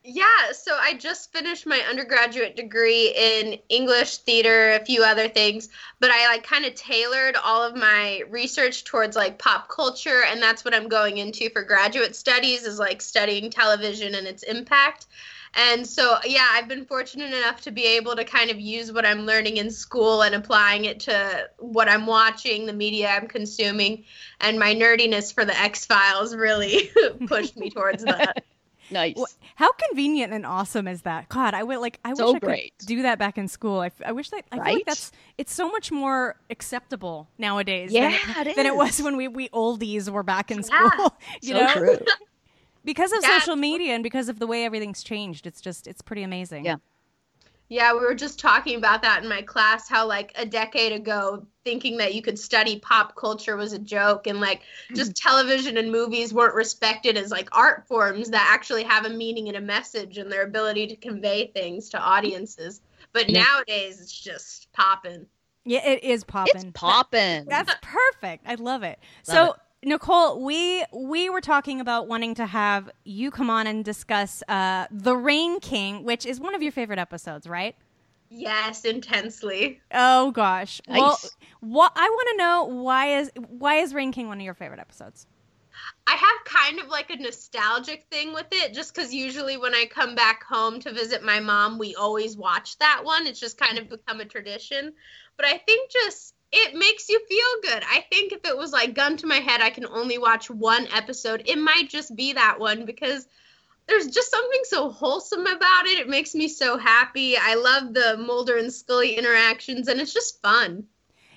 Speaker 6: Yeah, so I just finished my undergraduate degree in English, theater, a few other things, but I like kind of tailored all of my research towards like pop culture, and that's what I'm going into for graduate studies is like studying television and its impact. And so, yeah, I've been fortunate enough to be able to kind of use what I'm learning in school and applying it to what I'm watching, the media I'm consuming, and my nerdiness for the X-Files really pushed me towards that.
Speaker 2: Nice.
Speaker 1: Well, how convenient and awesome is that? God, I would like. I
Speaker 2: So
Speaker 1: wish I
Speaker 2: great.
Speaker 1: could do that back in school. I, f- I wish that. I feel
Speaker 2: Right?
Speaker 1: like that's. It's so much more acceptable nowadays.
Speaker 2: Yeah,
Speaker 1: than it,
Speaker 2: it
Speaker 1: than it was
Speaker 2: is.
Speaker 1: when we we oldies were back in
Speaker 6: Yeah.
Speaker 1: school. You
Speaker 2: So
Speaker 1: know,
Speaker 2: true.
Speaker 1: because of
Speaker 6: Yeah.
Speaker 1: social media and because of the way everything's changed. It's just. It's pretty amazing.
Speaker 2: Yeah.
Speaker 6: Yeah, we were just talking about that in my class, how like a decade ago, thinking that you could study pop culture was a joke, and like just television and movies weren't respected as like art forms that actually have a meaning and a message and their ability to convey things to audiences. But
Speaker 2: Yeah.
Speaker 6: nowadays it's just popping.
Speaker 1: Yeah, it is popping.
Speaker 2: It's popping.
Speaker 1: That's perfect. I love it.
Speaker 2: Love
Speaker 1: so,
Speaker 2: it.
Speaker 1: Nicole, we we were talking about wanting to have you come on and discuss uh, The Rain King, which is one of your favorite episodes, right?
Speaker 6: Yes, intensely.
Speaker 1: Oh gosh.
Speaker 2: Nice.
Speaker 1: Well, what I want to know why is why is Rain King one of your favorite episodes?
Speaker 6: I have kind of like a nostalgic thing with it, just because usually when I come back home to visit my mom, we always watch that one. It's just kind of become a tradition. But I think just it makes you feel good. I think if it was like gun to my head, I can only watch one episode, it might just be that one because there's just something so wholesome about it. It makes me so happy. I love the Mulder and Scully interactions, and it's just fun.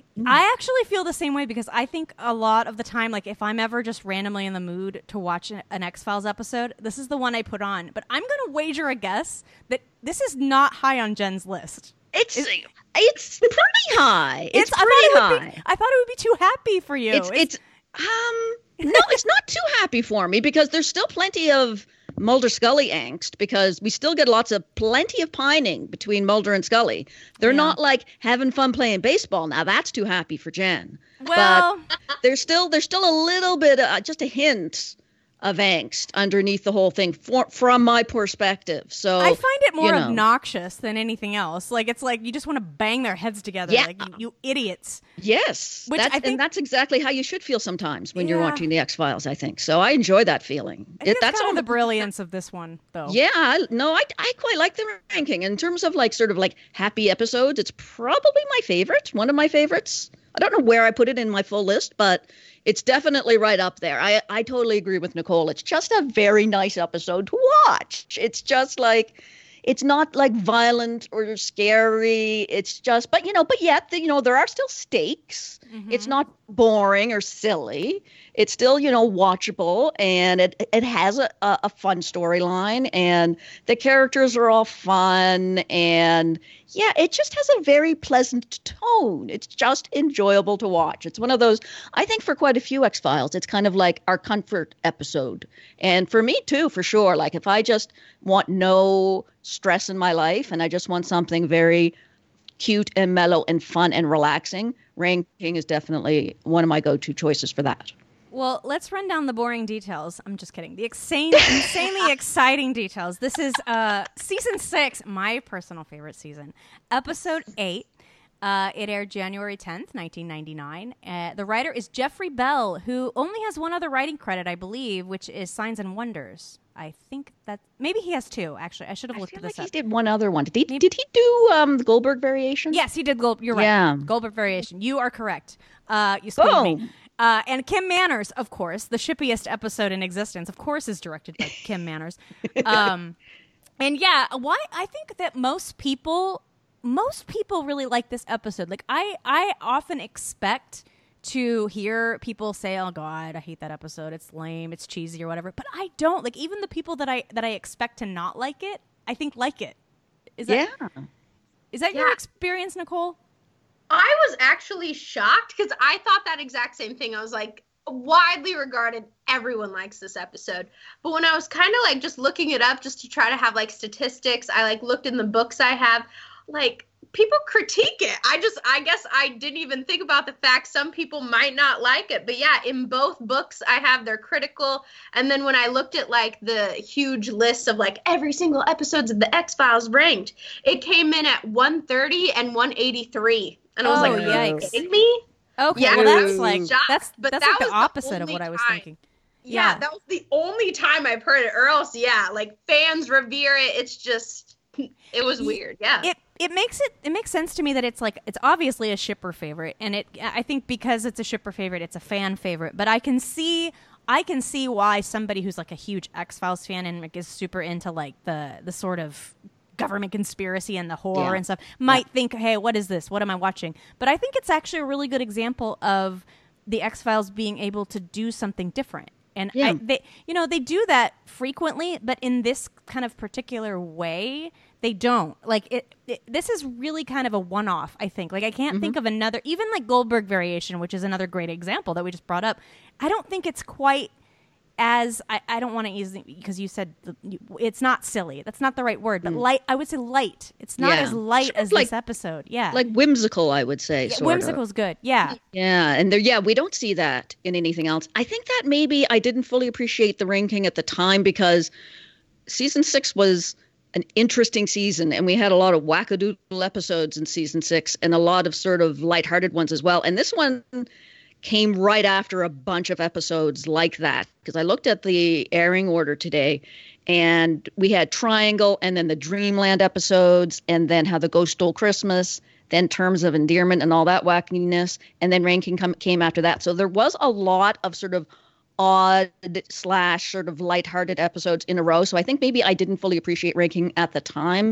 Speaker 1: I actually feel the same way because I think a lot of the time, like if I'm ever just randomly in the mood to watch an an X-Files episode, this is the one I put on. But I'm going to wager a guess that this is not high on Jen's list.
Speaker 2: It's it's pretty high. It's,
Speaker 1: I
Speaker 2: pretty
Speaker 1: thought it would
Speaker 2: high.
Speaker 1: be, I thought it would be too happy for you.
Speaker 2: It's it's um no, it's not too happy for me because there's still plenty of Mulder Scully angst because we still get lots of plenty of pining between Mulder and Scully. They're
Speaker 1: Yeah.
Speaker 2: not like having fun playing baseball. Now that's too happy for Jen.
Speaker 1: well,
Speaker 2: But there's still there's still a little bit uh, just a hint of angst underneath the whole thing for, from my perspective. So
Speaker 1: I find it more
Speaker 2: you know.
Speaker 1: obnoxious than anything else. Like it's like you just want to bang their heads together,
Speaker 2: Yeah.
Speaker 1: like you, you idiots.
Speaker 2: Yes,
Speaker 1: Which
Speaker 2: that's,
Speaker 1: I think-
Speaker 2: and that's exactly how you should feel sometimes when you're
Speaker 1: Yeah.
Speaker 2: watching the X Files. I think so. I enjoy that feeling.
Speaker 1: I think
Speaker 2: It-
Speaker 1: that's
Speaker 2: that's
Speaker 1: kind
Speaker 2: all
Speaker 1: of the brilliance of this one, though.
Speaker 2: Yeah, I, no, I I quite like the ranking in terms of like sort of like happy episodes. It's probably my favorite, one of my favorites. I don't know where I put it in my full list, but it's definitely right up there. I I totally agree with Nicole. It's just a very nice episode to watch. It's just like. It's not like violent or scary. It's just, but you know, but yet, you know, there are still stakes.
Speaker 1: Mm-hmm.
Speaker 2: It's not boring or silly. It's still, you know, watchable, and it it has a, a, a fun storyline, and the characters are all fun, and yeah, it just has a very pleasant tone. It's just enjoyable to watch. It's one of those, I think for quite a few X-Files, it's kind of like our comfort episode. And for me too, for sure. Like if I just want no stress in my life and I just want something very cute and mellow and fun and relaxing, Rain King is definitely one of my go-to choices for that.
Speaker 1: Well, let's run down the boring details. I'm just kidding. The insane, insanely exciting details. This is uh, season six, my personal favorite season, episode eight. Uh, it aired January tenth, nineteen ninety-nine. Uh, the writer is Jeffrey Bell, who only has one other writing credit, I believe, which is Signs and Wonders. I think that maybe he has two. Actually, I should have
Speaker 2: I
Speaker 1: looked
Speaker 2: feel
Speaker 1: this
Speaker 2: like
Speaker 1: up.
Speaker 2: he did one other one. Did he, did he do um, the Goldberg variation?
Speaker 1: Yes, he did Gold. You're right.
Speaker 2: Yeah.
Speaker 1: Goldberg variation. You are correct. Uh, you schooled me.
Speaker 2: Boom.
Speaker 1: Uh, and Kim Manners, of course, the shippiest episode in existence, of course, is directed by Kim Manners. Um, and yeah, why I think that most people, most people really like this episode. Like I, I often expect to hear people say, "Oh God, I hate that episode. It's lame. It's cheesy or whatever." But I don't. Like even the people that I that I expect to not like it, I think like it. Is that
Speaker 2: Yeah.
Speaker 1: is that your
Speaker 6: Yeah.
Speaker 1: experience, Nicole?
Speaker 6: I was actually shocked because I thought that exact same thing. I was like, widely regarded, everyone likes this episode. But when I was kind of like just looking it up just to try to have like statistics, I like looked in the books I have, like people critique it. I just, I guess I didn't even think about the fact some people might not like it. But yeah, in both books, I have their critical. And then when I looked at like the huge list of like every single episodes of the X-Files ranked, it came in at one thirty and one eighty-three. And I was
Speaker 1: Oh,
Speaker 6: like, are you
Speaker 1: yikes.
Speaker 6: kidding me?
Speaker 1: Okay,
Speaker 6: Yeah,
Speaker 1: well
Speaker 6: I
Speaker 1: that's
Speaker 6: was
Speaker 1: like
Speaker 6: shocked,
Speaker 1: that's
Speaker 6: but
Speaker 1: that's
Speaker 6: that
Speaker 1: like the
Speaker 6: was the
Speaker 1: opposite of
Speaker 6: only
Speaker 1: what I was
Speaker 6: time.
Speaker 1: thinking.
Speaker 6: Yeah,
Speaker 1: Yeah.
Speaker 6: that was the only time I've heard it. Or else, yeah, like fans revere it. It's just, it was weird. Yeah.
Speaker 1: It it makes it it makes sense to me that it's like it's obviously a shipper favorite, and it I think because it's a shipper favorite, it's a fan favorite. But I can see I can see why somebody who's like a huge X-Files fan and like is super into like the the sort of government conspiracy and the horror
Speaker 2: Yeah.
Speaker 1: and stuff might think, hey, what is this? What am I watching? But I think it's actually a really good example of the X-Files being able to do something different. And
Speaker 2: Yeah.
Speaker 1: I, they, you know, they do that frequently, but in this kind of particular way, they don't. Like it, it this is really kind of a one-off, I think. Like I can't think of another, even like Goldberg Variation, which is another great example that we just brought up. I don't think it's quite as I, I don't want to use because you said the, you, it's not silly. That's not the right word, but light. I would say light. It's not
Speaker 2: Yeah.
Speaker 1: as light
Speaker 2: Sort of
Speaker 1: as
Speaker 2: like-
Speaker 1: this episode. Yeah,
Speaker 2: Like whimsical, I would say.
Speaker 1: Yeah,
Speaker 2: sort of.
Speaker 1: whimsical's good. Yeah,
Speaker 2: Yeah, and there, yeah, we don't see that in anything else. I think that maybe I didn't fully appreciate the ranking at the time because season six was an interesting season, and we had a lot of wackadoodle episodes in season six, and a lot of sort of lighthearted ones as well. And this one came right after a bunch of episodes like that because I looked at the airing order today. And we had Triangle, and then the Dreamland episodes, and then How the Ghost Stole Christmas, then Terms of Endearment and all that wackiness, and then Ranking come, came after that. So there was a lot of sort of odd slash sort of lighthearted episodes in a row. So I think maybe I didn't fully appreciate Ranking at the time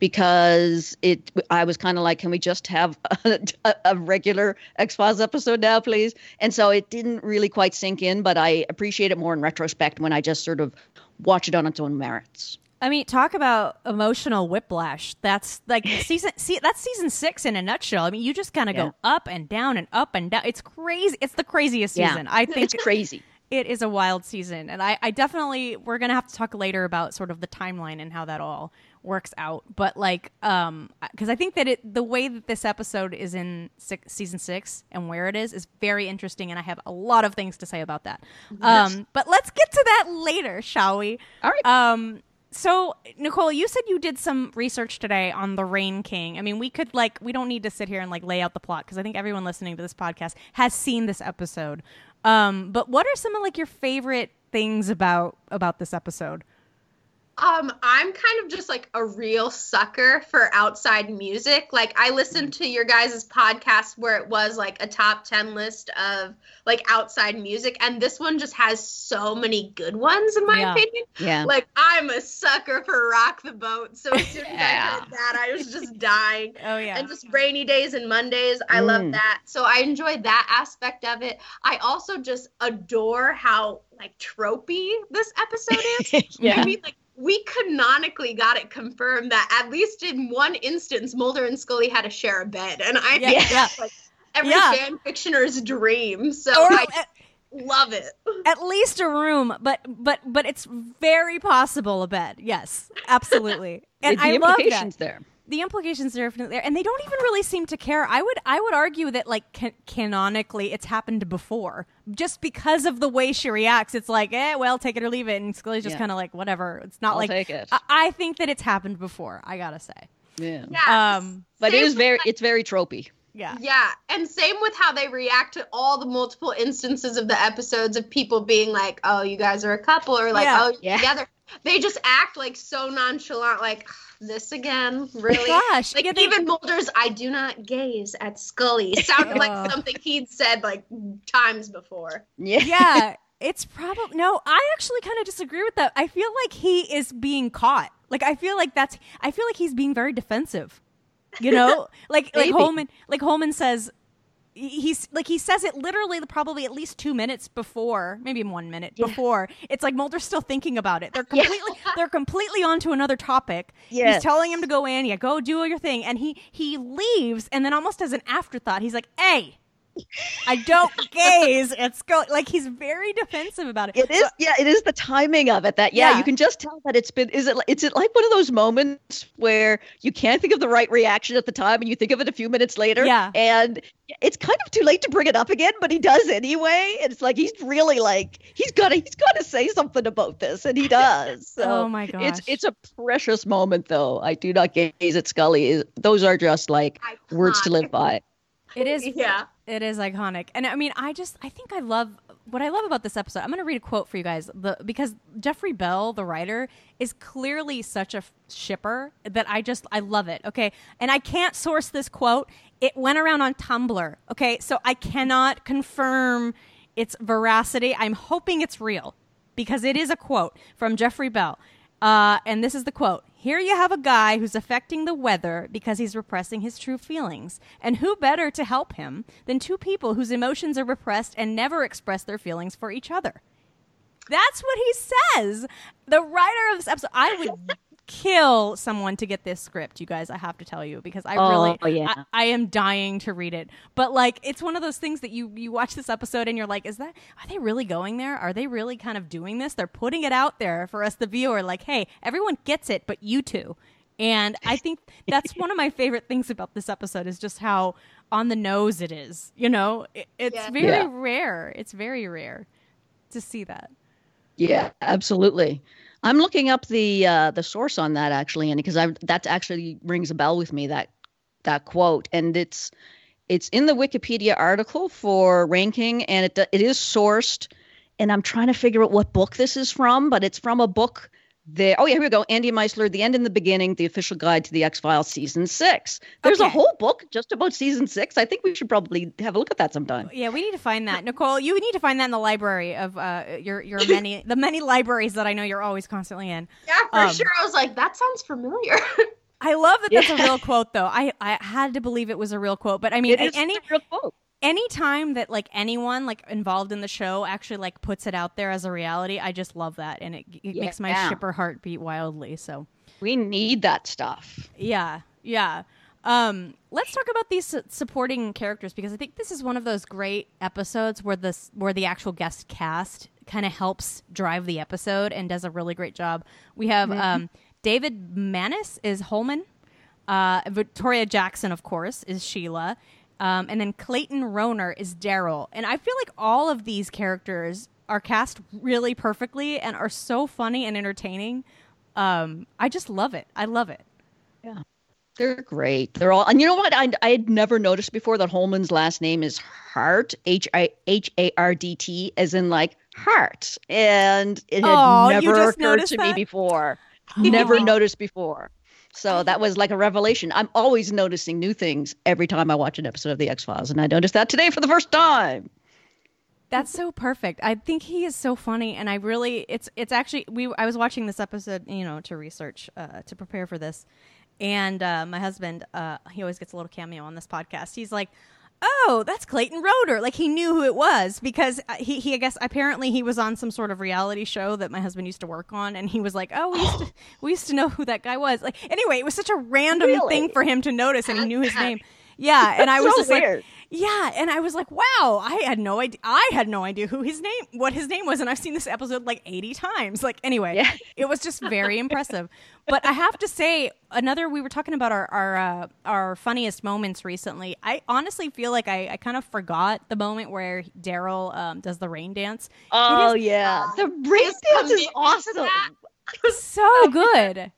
Speaker 2: because it. I was kind of like, can we just have a, a regular X-Files episode now, please? And so it didn't really quite sink in, but I appreciate it more in retrospect when I just sort of watch it on its own merits.
Speaker 1: I mean, talk about emotional whiplash. That's like season. See, that's season six in a nutshell. I mean, you just kind of
Speaker 2: Yeah.
Speaker 1: go up and down and up and down. It's crazy. It's the craziest
Speaker 2: Yeah.
Speaker 1: season. I think
Speaker 2: It's crazy.
Speaker 1: it is a wild season, and I, I definitely we're gonna have to talk later about sort of the timeline and how that all works out. But like, um, because I think that it the way that this episode is in six, season six and where it is is very interesting, and I have a lot of things to say about that. Um, but let's get to that later, shall we?
Speaker 2: All right.
Speaker 1: Um. So, Nicole, you said you did some research today on the Rain King. I mean, we could like we don't need to sit here and like lay out the plot because I think everyone listening to this podcast has seen this episode. Um, but what are some of like your favorite things about about this episode?
Speaker 6: Um, I'm kind of just like a real sucker for outside music. Like I listened to your guys' podcast where it was like a top ten list of like outside music. And this one just has so many good ones in my
Speaker 1: Yeah.
Speaker 6: opinion.
Speaker 2: Yeah.
Speaker 6: Like I'm a sucker for Rock the Boat. So as soon as
Speaker 2: Yeah.
Speaker 6: I heard that, I was just dying.
Speaker 1: Oh yeah.
Speaker 6: And just Rainy Days and Mondays. I
Speaker 2: Mm.
Speaker 6: love that. So I enjoyed that aspect of it. I also just adore how like tropey this episode is.
Speaker 2: Yeah.
Speaker 6: I mean, like, we canonically got it confirmed that at least in one instance, Mulder and Scully had to share a bed. And I
Speaker 1: Yeah,
Speaker 6: think
Speaker 1: yeah.
Speaker 6: that's like every
Speaker 1: Yeah.
Speaker 6: fan fictioner's dream. So
Speaker 1: Or
Speaker 6: I
Speaker 1: at,
Speaker 6: love it.
Speaker 1: at least a room, but but but it's very possible a bed. Yes, absolutely. And
Speaker 2: the
Speaker 1: I love that.
Speaker 2: implications there.
Speaker 1: The implications are definitely there, and they don't even really seem to care. I would, I would argue that like can- canonically, it's happened before, just because of the way she reacts. It's like, eh, well, take it or leave it, and Scully's just
Speaker 2: Yeah.
Speaker 1: kind of like, whatever. It's not
Speaker 2: I'll
Speaker 1: like
Speaker 2: take it.
Speaker 1: I-, I think that it's happened before. I gotta say,
Speaker 2: Yeah.
Speaker 6: Yeah.
Speaker 1: um,
Speaker 2: But it
Speaker 6: Same
Speaker 2: is
Speaker 6: with,
Speaker 2: very
Speaker 6: like-
Speaker 2: it's very tropey.
Speaker 1: yeah,
Speaker 6: Yeah, and same with how they react to all the multiple instances of the episodes of people being like, "Oh, you guys are a couple," or like,
Speaker 1: Yeah.
Speaker 6: "Oh, you're
Speaker 2: Yeah.
Speaker 6: together." They just act like so nonchalant, like this again, really.
Speaker 1: Gosh,
Speaker 6: like
Speaker 1: yeah, they-
Speaker 6: even Mulder's "I do not gaze at Scully" sounded
Speaker 1: Oh.
Speaker 6: like something he'd said like times before.
Speaker 2: Yeah.
Speaker 1: yeah. It's probably no. I actually kind of disagree with that. I feel like he is being caught. Like I feel like that's. I feel like he's being very defensive. You know, like like
Speaker 2: Maybe.
Speaker 1: Holman. Like Holman says. He's like he says it literally probably at least two minutes before, maybe one minute
Speaker 2: Yeah.
Speaker 1: before. It's like Mulder's still thinking about it. They're completely they're completely onto another topic.
Speaker 2: Yes.
Speaker 1: He's telling him to go in, yeah, go do your thing, and he he leaves, and then almost as an afterthought, he's like, "Hey, I don't gaze at Scully. Like, he's very defensive about it.
Speaker 2: It is,
Speaker 1: But-
Speaker 2: yeah, it is the timing of it that, yeah,
Speaker 1: Yeah.
Speaker 2: you can just tell that it's been, is it, it's it like one of those moments where you can't think of the right reaction at the time and you think of it a few minutes later.
Speaker 1: Yeah.
Speaker 2: And it's kind of too late to bring it up again, but he does anyway. And it's like, he's really like, he's got to, he's got to say something about this. And he does. So
Speaker 1: Oh my gosh.
Speaker 2: It's, it's a precious moment though. I do not gaze at Scully. Those are just like words to live by.
Speaker 1: It is.
Speaker 6: Yeah.
Speaker 1: It is iconic. And I mean, I just, I think I love, what I love about this episode, I'm going to read a quote for you guys, the, because Jeffrey Bell, the writer, is clearly such a f- shipper that I just, I love it. Okay. And I can't source this quote. It went around on Tumblr. Okay. So I cannot confirm its veracity. I'm hoping it's real because it is a quote from Jeffrey Bell. Uh, and this is the quote. Here you have a guy who's affecting the weather because he's repressing his true feelings. And who better to help him than two people whose emotions are repressed and never express their feelings for each other? That's what he says. The writer of this episode, I would kill someone to get this script, you guys, I have to tell you, because I
Speaker 2: Oh,
Speaker 1: really,
Speaker 2: yeah.
Speaker 1: I, I am dying to read it. But like, it's one of those things that you, you watch this episode and you're like, is that, are they really going there? Are they really kind of doing this? They're putting it out there for us, the viewer, like, hey, everyone gets it, but you two. And I think that's one of my favorite things about this episode is just how on the nose it is. You know, it, it's
Speaker 6: Yeah.
Speaker 1: very
Speaker 2: Yeah.
Speaker 1: rare. It's very rare to see that.
Speaker 2: Yeah, absolutely. I'm looking up the uh, the source on that actually, and because I that actually rings a bell with me, that that quote, and it's it's in the Wikipedia article for ranking, and it it is sourced, and I'm trying to figure out what book this is from, but it's from a book. There, oh yeah, here we go. Andy Meisler, The End in the Beginning, The Official Guide to the X-Files, Season Six. There's a
Speaker 1: Okay.
Speaker 2: whole book just about Season Six. I think we should probably have a look at that sometime.
Speaker 1: Yeah, we need to find that. Nicole, you need to find that in the library of uh, your your many the many libraries that I know you're always constantly in.
Speaker 6: Yeah, for
Speaker 1: Um,
Speaker 6: sure. I was like, that sounds familiar.
Speaker 1: I love that that's a real quote, though. I, I had to believe it was a real quote, but I mean,
Speaker 2: It is
Speaker 1: any
Speaker 2: a real quote.
Speaker 1: any time that like anyone like involved in the show actually like puts it out there as a reality, I just love that, and it, it makes my
Speaker 2: Yeah.
Speaker 1: shipper heart beat wildly. So
Speaker 2: We need that stuff.
Speaker 1: yeah, yeah. Um, let's talk about these su- supporting characters because I think this is one of those great episodes where this where the actual guest cast kind of helps drive the episode and does a really great job. We have um, David Manis is Holman, uh, Victoria Jackson, of course, is Sheila, um, and then Clayton Rohner is Daryl. And I feel like all of these characters are cast really perfectly and are so funny and entertaining. Um, I just love it. I love it.
Speaker 2: They're great. They're all, and you know what? I I had never noticed before that Holman's last name is Hart, H I H A R D T, as in like heart, and it had
Speaker 1: Oh, you
Speaker 2: never
Speaker 1: just
Speaker 2: occurred
Speaker 1: noticed
Speaker 2: to me
Speaker 1: that?
Speaker 2: before. Never noticed before. So that was like a revelation. I'm always noticing new things every time I watch an episode of The X-Files, and I noticed that today for the first time.
Speaker 1: That's so perfect. I think he is so funny, and I really it's it's actually we I was watching this episode, you know, to research uh, to prepare for this, and uh, my husband uh, he always gets a little cameo on this podcast. He's like, "Oh, that's Clayton Rohner." Like he knew who it was because uh, he he I guess apparently he was on some sort of reality show that my husband used to work on, and he was like, "Oh, we used to we used to know who that guy was." Like anyway, it was such a random
Speaker 2: Really?
Speaker 1: thing for him to notice, and he knew his name. Yeah, and I was
Speaker 2: so
Speaker 1: just
Speaker 2: weird.
Speaker 1: like, yeah, and I was like, wow, I had no idea. I had no idea who his name, what his name was, and I've seen this episode like eighty times. Like, anyway,
Speaker 2: Yeah.
Speaker 1: it was just very impressive. But I have to say, another. We were talking about our our uh, our funniest moments recently. I honestly feel like I, I kind of forgot the moment where Daryl um, does the rain dance.
Speaker 2: Oh
Speaker 1: It
Speaker 2: yeah, the
Speaker 6: His
Speaker 2: race dance is
Speaker 6: commitment to
Speaker 2: awesome.
Speaker 6: that.
Speaker 1: is so good.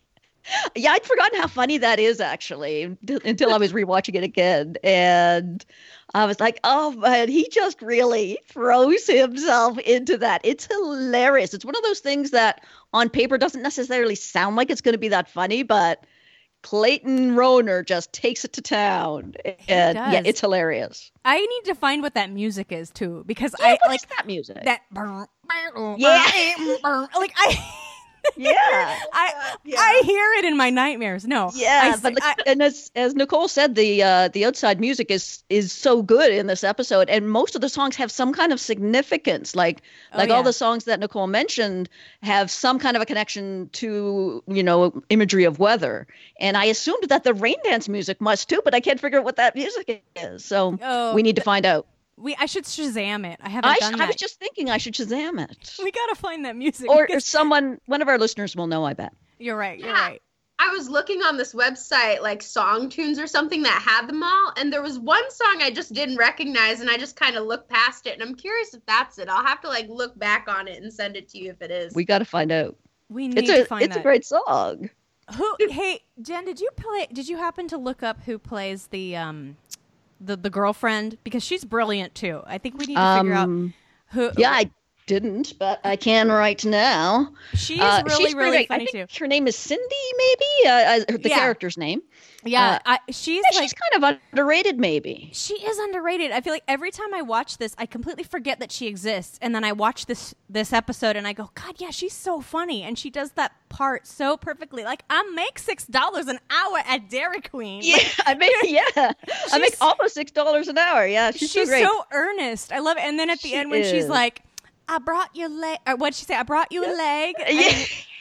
Speaker 2: Yeah, I'd forgotten how funny that is actually until- until I was rewatching it again, and I was like, "Oh man, he just really throws himself into that. It's hilarious. It's one of those things that on paper doesn't necessarily sound like it's going to be that funny, but Clayton Rohner just takes it to town, and yeah,
Speaker 1: does.
Speaker 2: it's hilarious.
Speaker 1: I need to find what that music is too because
Speaker 2: Yeah,
Speaker 1: I
Speaker 2: what
Speaker 1: like
Speaker 2: is that music?
Speaker 1: that.
Speaker 2: Yeah.
Speaker 1: like I.
Speaker 2: Yeah.
Speaker 1: I
Speaker 6: Yeah.
Speaker 1: I hear it in my nightmares. No.
Speaker 2: Yeah,
Speaker 1: I,
Speaker 2: but
Speaker 1: I,
Speaker 2: and as as Nicole said, the uh, the outside music is is so good in this episode, and most of the songs have some kind of significance. Like
Speaker 1: Oh,
Speaker 2: like
Speaker 1: yeah.
Speaker 2: all the songs that Nicole mentioned have some kind of a connection to, you know, imagery of weather. And I assumed that the rain dance music must too, but I can't figure out what that music is. So
Speaker 1: Oh,
Speaker 2: we need to find out.
Speaker 1: we I should Shazam it. I haven't
Speaker 2: I,
Speaker 1: done
Speaker 2: I
Speaker 1: that.
Speaker 2: was just thinking I should Shazam it,
Speaker 1: We gotta find that music.
Speaker 2: or
Speaker 1: because-
Speaker 2: someone, one of our listeners will know. I bet.
Speaker 1: You're right. You're
Speaker 6: Yeah.
Speaker 1: right.
Speaker 6: I was looking on this website, like Song Tunes or something, that had them all, and there was one song I just didn't recognize, and I just kind of looked past it, and I'm curious if that's it. I'll have to like look back on it and send it to you if it is.
Speaker 2: We got to find out.
Speaker 1: We need
Speaker 2: It's
Speaker 1: to
Speaker 2: a
Speaker 1: find
Speaker 2: it's
Speaker 1: that.
Speaker 2: a great song.
Speaker 1: Who? Hey, Jen, did you play? Did you happen to look up who plays the um, the the girlfriend? Because she's brilliant too. I think we need to figure out
Speaker 2: Um,
Speaker 1: who.
Speaker 2: Yeah, I didn't, but I can right now.
Speaker 1: she's
Speaker 2: Uh,
Speaker 1: really
Speaker 2: she's
Speaker 1: really
Speaker 2: great.
Speaker 1: funny
Speaker 2: I
Speaker 1: too.
Speaker 2: think her name is Cindy, maybe uh, uh, the
Speaker 1: Yeah.
Speaker 2: character's name.
Speaker 1: Yeah,
Speaker 2: uh,
Speaker 1: I, she's
Speaker 2: Yeah,
Speaker 1: like
Speaker 2: she's kind of underrated, maybe.
Speaker 1: she is underrated. I feel like every time I watch this, I completely forget that she exists, and then I watch this this episode, and I go, God, yeah, she's so funny, and she does that part so perfectly. Like, I make six dollars an hour at Dairy Queen.
Speaker 2: Yeah, I make yeah, I make
Speaker 1: She's-
Speaker 2: almost six dollars an hour. Yeah, she's,
Speaker 1: She's,
Speaker 2: so great.
Speaker 1: so earnest. I love it. And then at the
Speaker 2: She
Speaker 1: end, when she's
Speaker 2: is.
Speaker 1: like, "I brought your leg," or what'd she say? "I brought you a leg."
Speaker 2: yeah.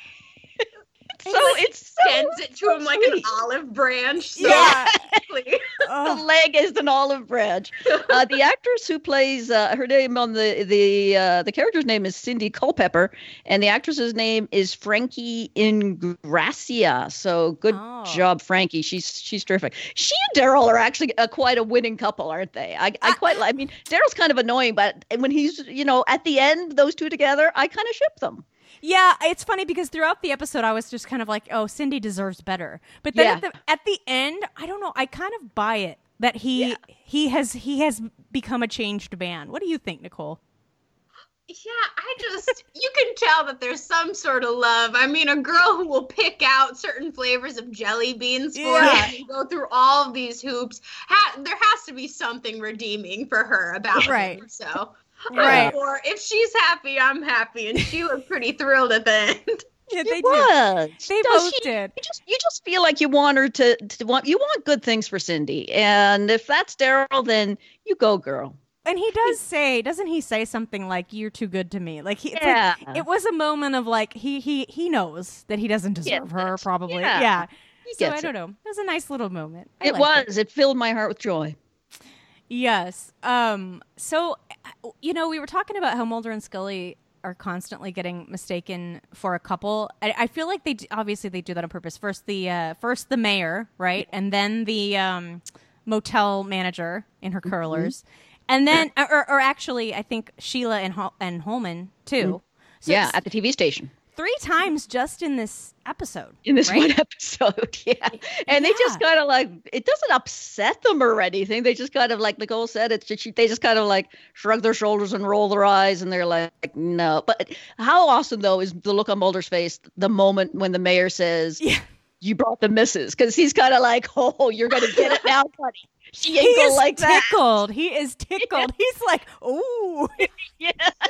Speaker 2: So it's so
Speaker 6: Sends it to him like an
Speaker 2: sweet.
Speaker 6: olive branch. So
Speaker 1: Yeah.
Speaker 6: quickly.
Speaker 2: The
Speaker 1: Oh,
Speaker 2: leg is an olive branch. Uh, the actress who plays uh, her name on the the uh, the character's name is Cindy Culpepper, and the actress's name is Frankie Ingracia. So good
Speaker 1: Oh.
Speaker 2: job, Frankie. She's she's terrific. She and Daryl are actually uh, quite a winning couple, aren't they? I I quite li- I mean, Daryl's kind of annoying, but when he's you know at the end, those two together, I kind of ship them.
Speaker 1: yeah. It's funny because throughout the episode, I was just kind of like, "Oh, Cindy deserves better." But then
Speaker 2: Yeah.
Speaker 1: at the at the end, I don't know. I kind of buy it that he
Speaker 2: Yeah.
Speaker 1: he has he has become a changed man. What do you think, Nicole?
Speaker 6: Yeah, I just, you can tell that there's some sort of love. I mean, a girl who will pick out certain flavors of jelly beans for
Speaker 1: Yeah.
Speaker 6: him and go through all of these hoops. Ha- there has to be something redeeming for her about
Speaker 1: Right.
Speaker 6: him. So,
Speaker 1: Right.
Speaker 6: or if she's happy, I'm happy. And she was pretty thrilled at the end.
Speaker 1: Yeah,
Speaker 2: It
Speaker 1: they did.
Speaker 2: was.
Speaker 1: They
Speaker 2: Does
Speaker 1: both
Speaker 2: she-
Speaker 1: did.
Speaker 2: You just you just feel like you want her to, to want you want good things for Cindy, and if that's Daryl, then you go, girl.
Speaker 1: And he does say, doesn't he say something like, "You're too good to me"? Like, he, it's
Speaker 2: Yeah.
Speaker 1: like, it was a moment of like he he he knows that he doesn't deserve
Speaker 2: Gets
Speaker 1: her,
Speaker 2: it.
Speaker 1: probably.
Speaker 2: Yeah.
Speaker 1: Yeah.
Speaker 2: He
Speaker 1: So
Speaker 2: gets
Speaker 1: I don't
Speaker 2: it.
Speaker 1: know. It was a nice little moment. I
Speaker 2: It
Speaker 1: liked
Speaker 2: was. It filled my heart with joy.
Speaker 1: Yes. Um. So, uh, you know, we were talking about how Mulder and Scully are constantly getting mistaken for a couple. I, I feel like they d- obviously they do that on purpose. First the uh, first the mayor, right, and then the um, motel manager in her curlers, and then or, or actually, I think Sheila and Hol- and Holman too. So
Speaker 2: Yeah,
Speaker 1: it's
Speaker 2: at the T V station.
Speaker 1: three times just in this episode.
Speaker 2: In this
Speaker 1: right?
Speaker 2: one episode, yeah. And they just
Speaker 1: Yeah.
Speaker 2: kind of like, it doesn't upset them or anything. They just kind of, like Nicole said, it's just, they just kind of like shrug their shoulders and roll their eyes, and they're like, no. But how awesome, though, is the look on Mulder's face the moment when the mayor says,
Speaker 1: Yeah.
Speaker 2: you brought the missus, because he's kind of like, oh, you're going to get it now, buddy. She
Speaker 1: He
Speaker 2: ain't going
Speaker 1: is
Speaker 2: like that.
Speaker 1: tickled. He is tickled. He's like, ooh.
Speaker 2: Yeah.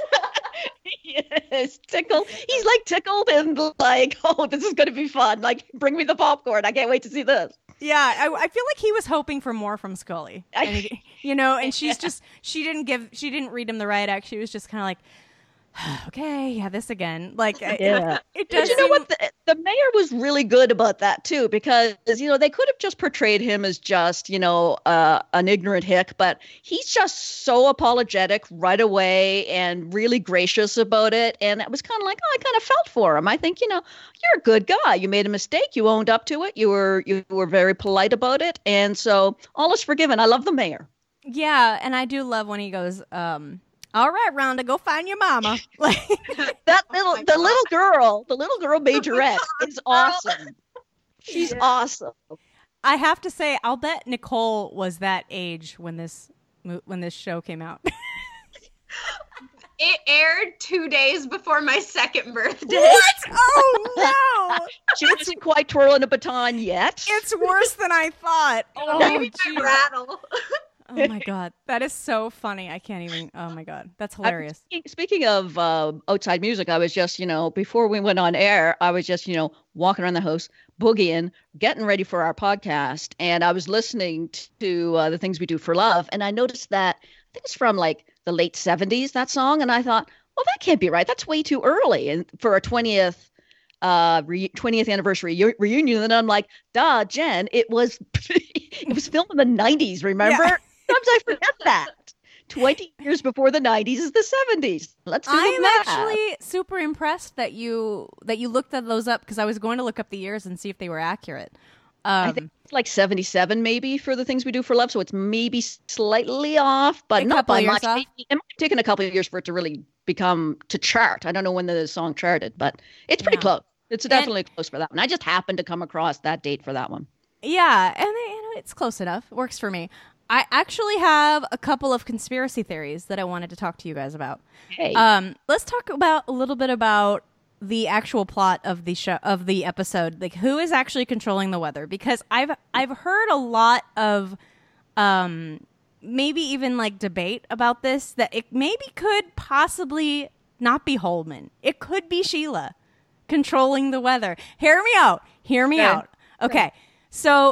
Speaker 2: Yes, tickled. He's like tickled and like, oh, this is going to be fun. Like, bring me the popcorn. I can't wait to see this.
Speaker 1: Yeah, I, I feel like he was hoping for more from Scully.
Speaker 2: I-
Speaker 1: And he- you know, and she's just, she didn't give, she didn't read him the right act. She was just kind of like, okay, yeah, this again. Like, I-
Speaker 2: Yeah.
Speaker 1: it
Speaker 2: But
Speaker 1: does
Speaker 2: you know
Speaker 1: seem-
Speaker 2: what? The, the mayor was really good about that too, because you know they could have just portrayed him as just you know uh, an ignorant hick, but he's just so apologetic right away and really gracious about it. And it was kind of like, oh, I kind of felt for him. I think you know you're a good guy. You made a mistake. You owned up to it. You were you were very polite about it, and so all is forgiven. I love the mayor.
Speaker 1: Yeah, and I do love when he goes, um, all right, Rhonda, go find your mama. Like,
Speaker 2: That little
Speaker 6: my
Speaker 2: the
Speaker 6: God.
Speaker 2: little girl, the little girl Majorette is awesome. She's
Speaker 6: Yeah.
Speaker 2: awesome.
Speaker 1: I have to say, I'll bet Nicole was that age when this mo- when this show came out.
Speaker 6: It aired two days before my second birthday.
Speaker 1: What? Oh no!
Speaker 2: She wasn't quite twirling a baton yet.
Speaker 1: It's worse than I thought. Oh,
Speaker 6: Maybe my
Speaker 1: geez.
Speaker 6: rattle.
Speaker 1: Oh my God. That is so funny. I can't even. Oh my God. That's hilarious.
Speaker 2: Uh, speaking of uh, outside music, I was just, you know, before we went on air, I was just, you know, walking around the house, boogieing, getting ready for our podcast. And I was listening to uh, The Things We Do for Love. And I noticed that, I think it's from like the late seventies, that song. And I thought, well, that can't be right. That's way too early. And for a twentieth uh re- twentieth anniversary re- reunion. And I'm like, duh, Jen, it was, it was filmed in the nineties, remember? Yeah. Sometimes I forget that. twenty years before the nineties is the seventies. Let's do the
Speaker 1: I'm
Speaker 2: math.
Speaker 1: actually super impressed that you that you looked at those up, because I was going to look up the years and see if they were accurate. Um,
Speaker 2: I think it's like seventy-seven maybe for The Things We Do for Love, so it's maybe slightly off, but
Speaker 1: a
Speaker 2: not by much.
Speaker 1: Off.
Speaker 2: Maybe, it might have taken a couple of years for it to really become to chart. I don't know when the song charted, but it's pretty yeah. close. It's definitely and, close for that one. I just happened to come across that date for that one.
Speaker 1: Yeah, and you know, it's close enough. It works for me. I actually have a couple of conspiracy theories that I wanted to talk to you guys about.
Speaker 2: Hey.
Speaker 1: Um, let's talk about a little bit about the actual plot of the show, of the episode. Like, who is actually controlling the weather? Because I've I've heard a lot of, um, maybe even like debate about this, that it maybe could possibly not be Holman. It could be Sheila controlling the weather. Hear me out. Hear me
Speaker 2: okay.
Speaker 1: out. Okay, so.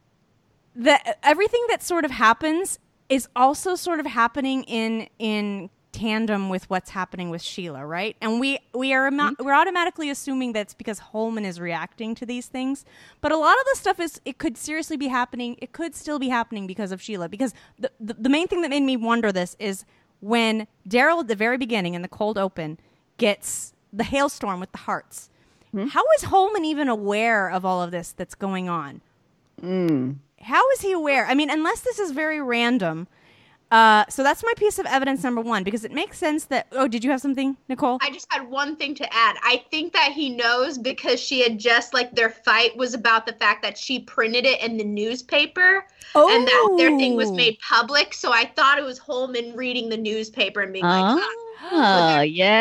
Speaker 1: The, everything that sort of happens is also sort of happening in in tandem with what's happening with Sheila, right? And we we are mm-hmm. we're automatically assuming that it's because Holman is reacting to these things, but a lot of the stuff is it could seriously be happening. It could still be happening because of Sheila. Because the the, the main thing that made me wonder this is when Daryl at the very beginning in the cold open gets the hailstorm with the hearts. Mm-hmm. How is Holman even aware of all of this that's going on?
Speaker 2: Mm.
Speaker 1: How is he aware? I mean, unless this is very random. Uh, so that's my piece of evidence number one, because it makes sense that... Oh, did you have something, Nicole?
Speaker 6: I just had one thing to add. I think that he knows because she had just, like, their fight was about the fact that she printed it in the newspaper. Oh. And that their thing was made public. So I thought it was Holman reading the newspaper and being
Speaker 2: oh.
Speaker 6: like...
Speaker 2: Oh,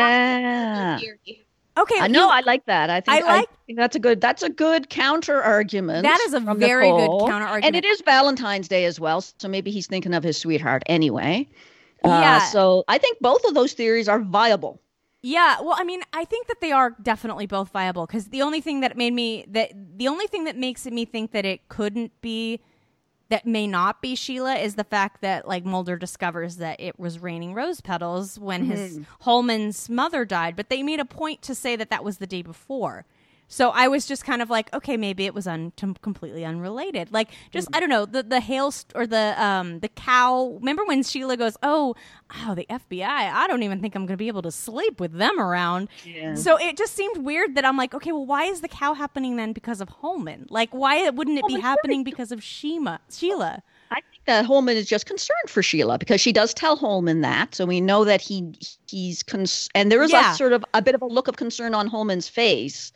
Speaker 2: yeah.
Speaker 1: Okay,
Speaker 2: I know. You, I like that. I think,
Speaker 1: I like,
Speaker 2: I think that's a good. That's a good counter argument.
Speaker 1: That is a very
Speaker 2: Nicole.
Speaker 1: good counter argument,
Speaker 2: and it is Valentine's Day as well, so maybe he's thinking of his sweetheart anyway.
Speaker 1: Yeah.
Speaker 2: Uh, so I think both of those theories are viable.
Speaker 1: Yeah. Well, I mean, I think that they are definitely both viable, because the only thing that made me that the only thing that makes me think that it couldn't be. That may not be Sheila is the fact that, like, Mulder discovers that it was raining rose petals when mm-hmm. his Holman's mother died, but they made a point to say that that was the day before. So I was just kind of like, okay, maybe it was un- completely unrelated. Like, just, I don't know, the the hail st- or the um the cow. Remember when Sheila goes, oh, oh, the F B I, I don't even think I'm going to be able to sleep with them around. Yeah. So it just seemed weird that I'm like, okay, well, why is the cow happening then because of Holman? Like, why wouldn't it oh, be happening right. because of Shima, Sheila?
Speaker 2: I think that Holman is just concerned for Sheila, because she does tell Holman that. So we know that he he's, cons- and there is yeah. a sort of a bit of a look of concern on Holman's face.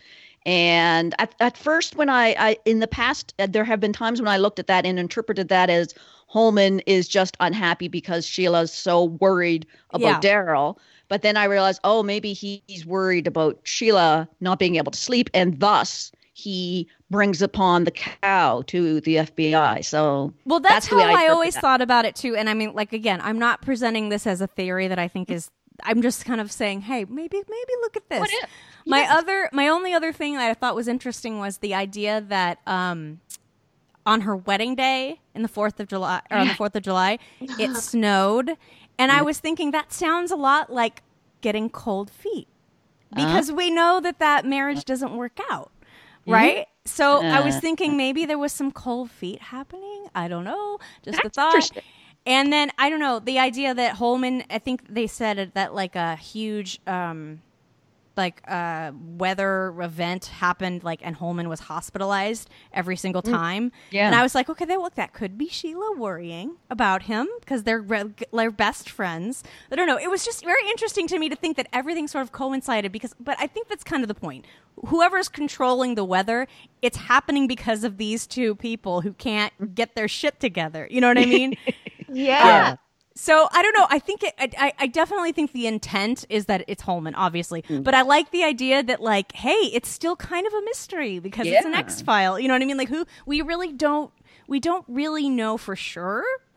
Speaker 2: And at, at first, when I, I, in the past, uh, there have been times when I looked at that and interpreted that as Holman is just unhappy because Sheila's so worried about yeah. Daryl. But then I realized, oh, maybe he, he's worried about Sheila not being able to sleep, and thus he brings upon the cow to the F B I. So
Speaker 1: well, that's, that's how
Speaker 2: I,
Speaker 1: I always that. thought about it too. And I mean, like, again, I'm not presenting this as a theory that I think is. I'm just kind of saying, hey, maybe maybe look at this. My yes. other, my only other thing that I thought was interesting was the idea that um, on her wedding day, in the Fourth of July, or on the Fourth of July, it snowed, and I was thinking that sounds a lot like getting cold feet, because uh-huh. we know that that marriage doesn't work out, right? Mm-hmm. So uh, I was thinking maybe there was some cold feet happening. I don't know, just a thought. And then, I don't know, the idea that Holman, I think they said that, like, a huge, um, like, uh, weather event happened, like, and Holman was hospitalized every single time. Mm, yeah. And I was like, okay, they, look, that could be Sheila worrying about him, because they're, re- they're best friends. I don't know. It was just very interesting to me to think that everything sort of coincided, because, but I think that's kind of the point. Whoever's controlling the weather, it's happening because of these two people who can't get their shit together. You know what I mean?
Speaker 6: Yeah.
Speaker 1: Uh, so I don't know. I think it, I, I definitely think the intent is that it's Holman, obviously. Mm. But I like the idea that, like, hey, it's still kind of a mystery because yeah. it's an X-File. You know what I mean? Like, who we really don't we don't really know for sure,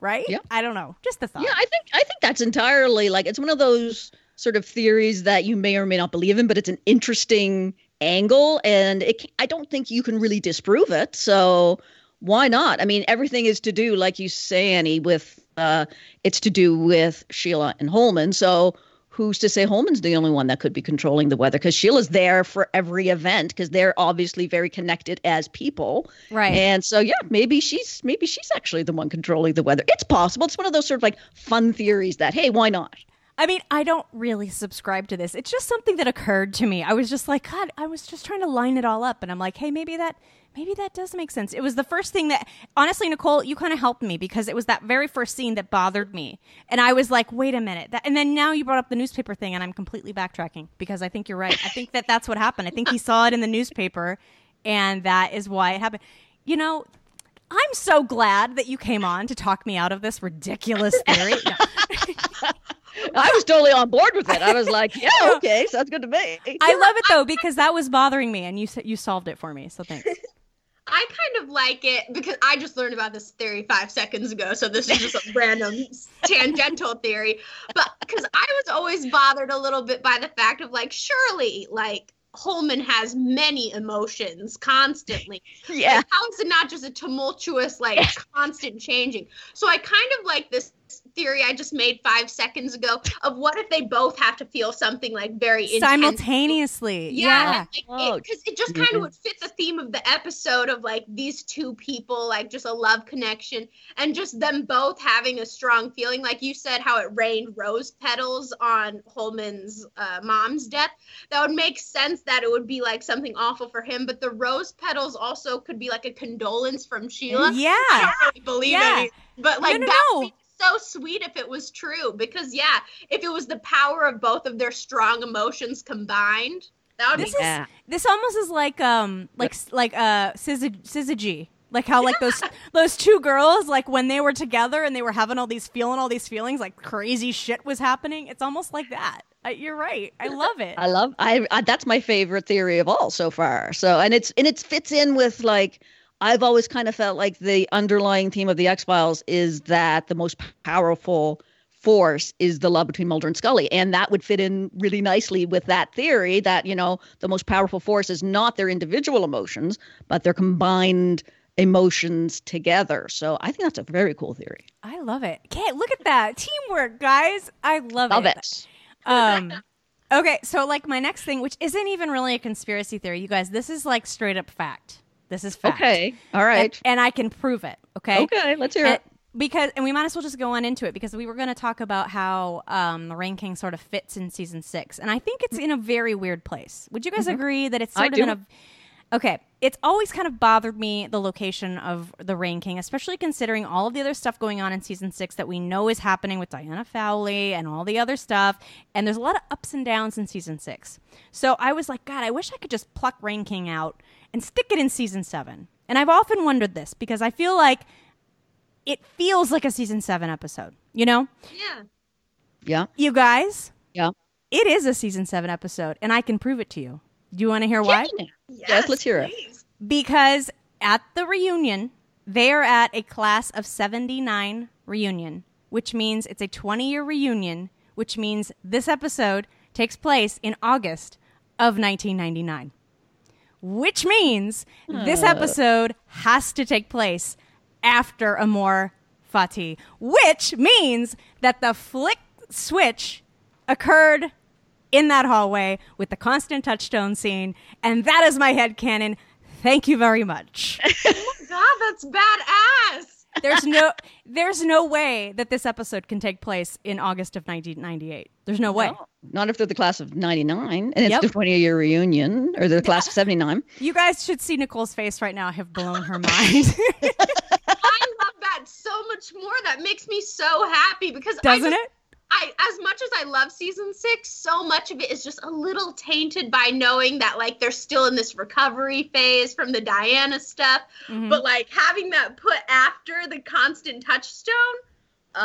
Speaker 1: right?
Speaker 2: Yeah.
Speaker 1: I don't know. Just a thought.
Speaker 2: Yeah, I think I think that's entirely like it's one of those sort of theories that you may or may not believe in, but it's an interesting angle, and it, I don't think you can really disprove it. So why not? I mean, everything is to do, like you say, Annie, with uh, it's to do with Sheila and Holman. So who's to say Holman's the only one that could be controlling the weather? Because Sheila's there for every event because they're obviously very connected as people.
Speaker 1: Right.
Speaker 2: And so, yeah, maybe she's maybe she's actually the one controlling the weather. It's possible. It's one of those sort of like fun theories that, hey, why not?
Speaker 1: I mean, I don't really subscribe to this. It's just something that occurred to me. I was just like, God, I was just trying to line it all up. And I'm like, hey, maybe that maybe that does make sense. It was the first thing that, honestly, Nicole, you kind of helped me because it was that very first scene that bothered me. And I was like, wait a minute. That, and then now you brought up the newspaper thing, and I'm completely backtracking because I think you're right. I think that that's what happened. I think he saw it in the newspaper, and that is why it happened. You know, I'm so glad that you came on to talk me out of this ridiculous theory. No.
Speaker 2: I was totally on board with it. I was like, yeah, okay, sounds good to me.
Speaker 1: I love it, though, because that was bothering me, and you you solved it for me, so thanks.
Speaker 6: I kind of like it because I just learned about this theory five seconds ago, so this is just a random tangential theory. But because I was always bothered a little bit by the fact of, like, surely, like, Holman has many emotions constantly.
Speaker 2: Yeah.
Speaker 6: Like, how is it not just a tumultuous, like, constant changing? So I kind of like this theory I just made five seconds ago of what if they both have to feel something like very intense.
Speaker 1: Simultaneously. Yeah.
Speaker 6: Because
Speaker 2: Oh,
Speaker 6: like, it, it just kind
Speaker 2: yeah.
Speaker 6: of would fit the theme of the episode of like these two people, like just a love connection and just them both having a strong feeling. Like you said, how it rained rose petals on Holman's uh, mom's death. That would make sense that it would be like something awful for him. But the rose petals also could be like a condolence from Sheila.
Speaker 1: Yeah.
Speaker 6: I don't really believe
Speaker 1: Yeah.
Speaker 6: it. But like
Speaker 1: No, no,
Speaker 6: that
Speaker 1: no.
Speaker 6: would be so sweet if it was true, because yeah, if it was the power of both of their strong emotions combined, that would
Speaker 1: This
Speaker 6: be
Speaker 1: is
Speaker 2: Yeah.
Speaker 1: this almost is like um like like uh syzygy, syzygy. Like how like those those two girls, like when they were together and they were having all these feeling all these feelings, like crazy shit was happening. It's almost like that. Uh, you're right. I love it.
Speaker 2: I love I, I that's my favorite theory of all so far. So and it's and it fits in with like I've always kind of felt like the underlying theme of the X-Files is that the most powerful force is the love between Mulder and Scully. And that would fit in really nicely with that theory that, you know, the most powerful force is not their individual emotions, but their combined emotions together. So I think that's a very cool theory.
Speaker 1: I love it. Okay, look at that. Teamwork, guys. I love,
Speaker 2: Love
Speaker 1: it.
Speaker 2: it.
Speaker 1: Um okay, so like my next thing, which isn't even really a conspiracy theory, you guys, this is like straight up fact. This is fact.
Speaker 2: Okay. All right.
Speaker 1: And, and I can prove it. Okay.
Speaker 2: Okay. Let's hear
Speaker 1: And,
Speaker 2: it.
Speaker 1: because and we might as well just go on into it because we were going to talk about how um, the Rain King sort of fits in season six, and I think it's in a very weird place. Would you guys agree that it's
Speaker 2: I
Speaker 1: sort of
Speaker 2: do.
Speaker 1: in a okay? It's always kind of bothered me, the location of the Rain King, especially considering all of the other stuff going on in season six that we know is happening with Diana Fowley and all the other stuff. And there's a lot of ups and downs in season six. So I was like, God, I wish I could just pluck Rain King out and stick it in season seven. And I've often wondered this because I feel like it feels like a season seven episode, you know?
Speaker 6: yeah.
Speaker 2: Yeah.
Speaker 1: You guys,
Speaker 2: Yeah.
Speaker 1: it is a season seven episode, and I can prove it to you. Do you want to hear why?
Speaker 2: Yes, let's hear it.
Speaker 6: please.
Speaker 1: Because at the reunion, they are at a class of seventy-nine reunion, which means it's a twenty-year reunion, which means this episode takes place in August of nineteen ninety-nine. Which means this episode has to take place after Amor Fati, which means that the flick switch occurred in that hallway with the constant touchstone scene, and that is my headcanon. Thank you very much.
Speaker 6: God, that's badass.
Speaker 1: There's no there's no way that this episode can take place in August of nineteen ninety-eight. There's no way.
Speaker 2: No, not if they're the class of ninety-nine and it's
Speaker 1: Yep.
Speaker 2: the twenty-year reunion, or the class of seventy-nine.
Speaker 1: You guys should see Nicole's face right now. I have blown her mind.
Speaker 6: I love that so much more. That makes me so happy because I
Speaker 1: Doesn't
Speaker 6: just,
Speaker 1: it?
Speaker 6: I, as much as I love season six, so much of it is just a little tainted by knowing that like they're still in this recovery phase from the Diana stuff.
Speaker 1: Mhm.
Speaker 6: But like having that put after the constant touchstone, uh,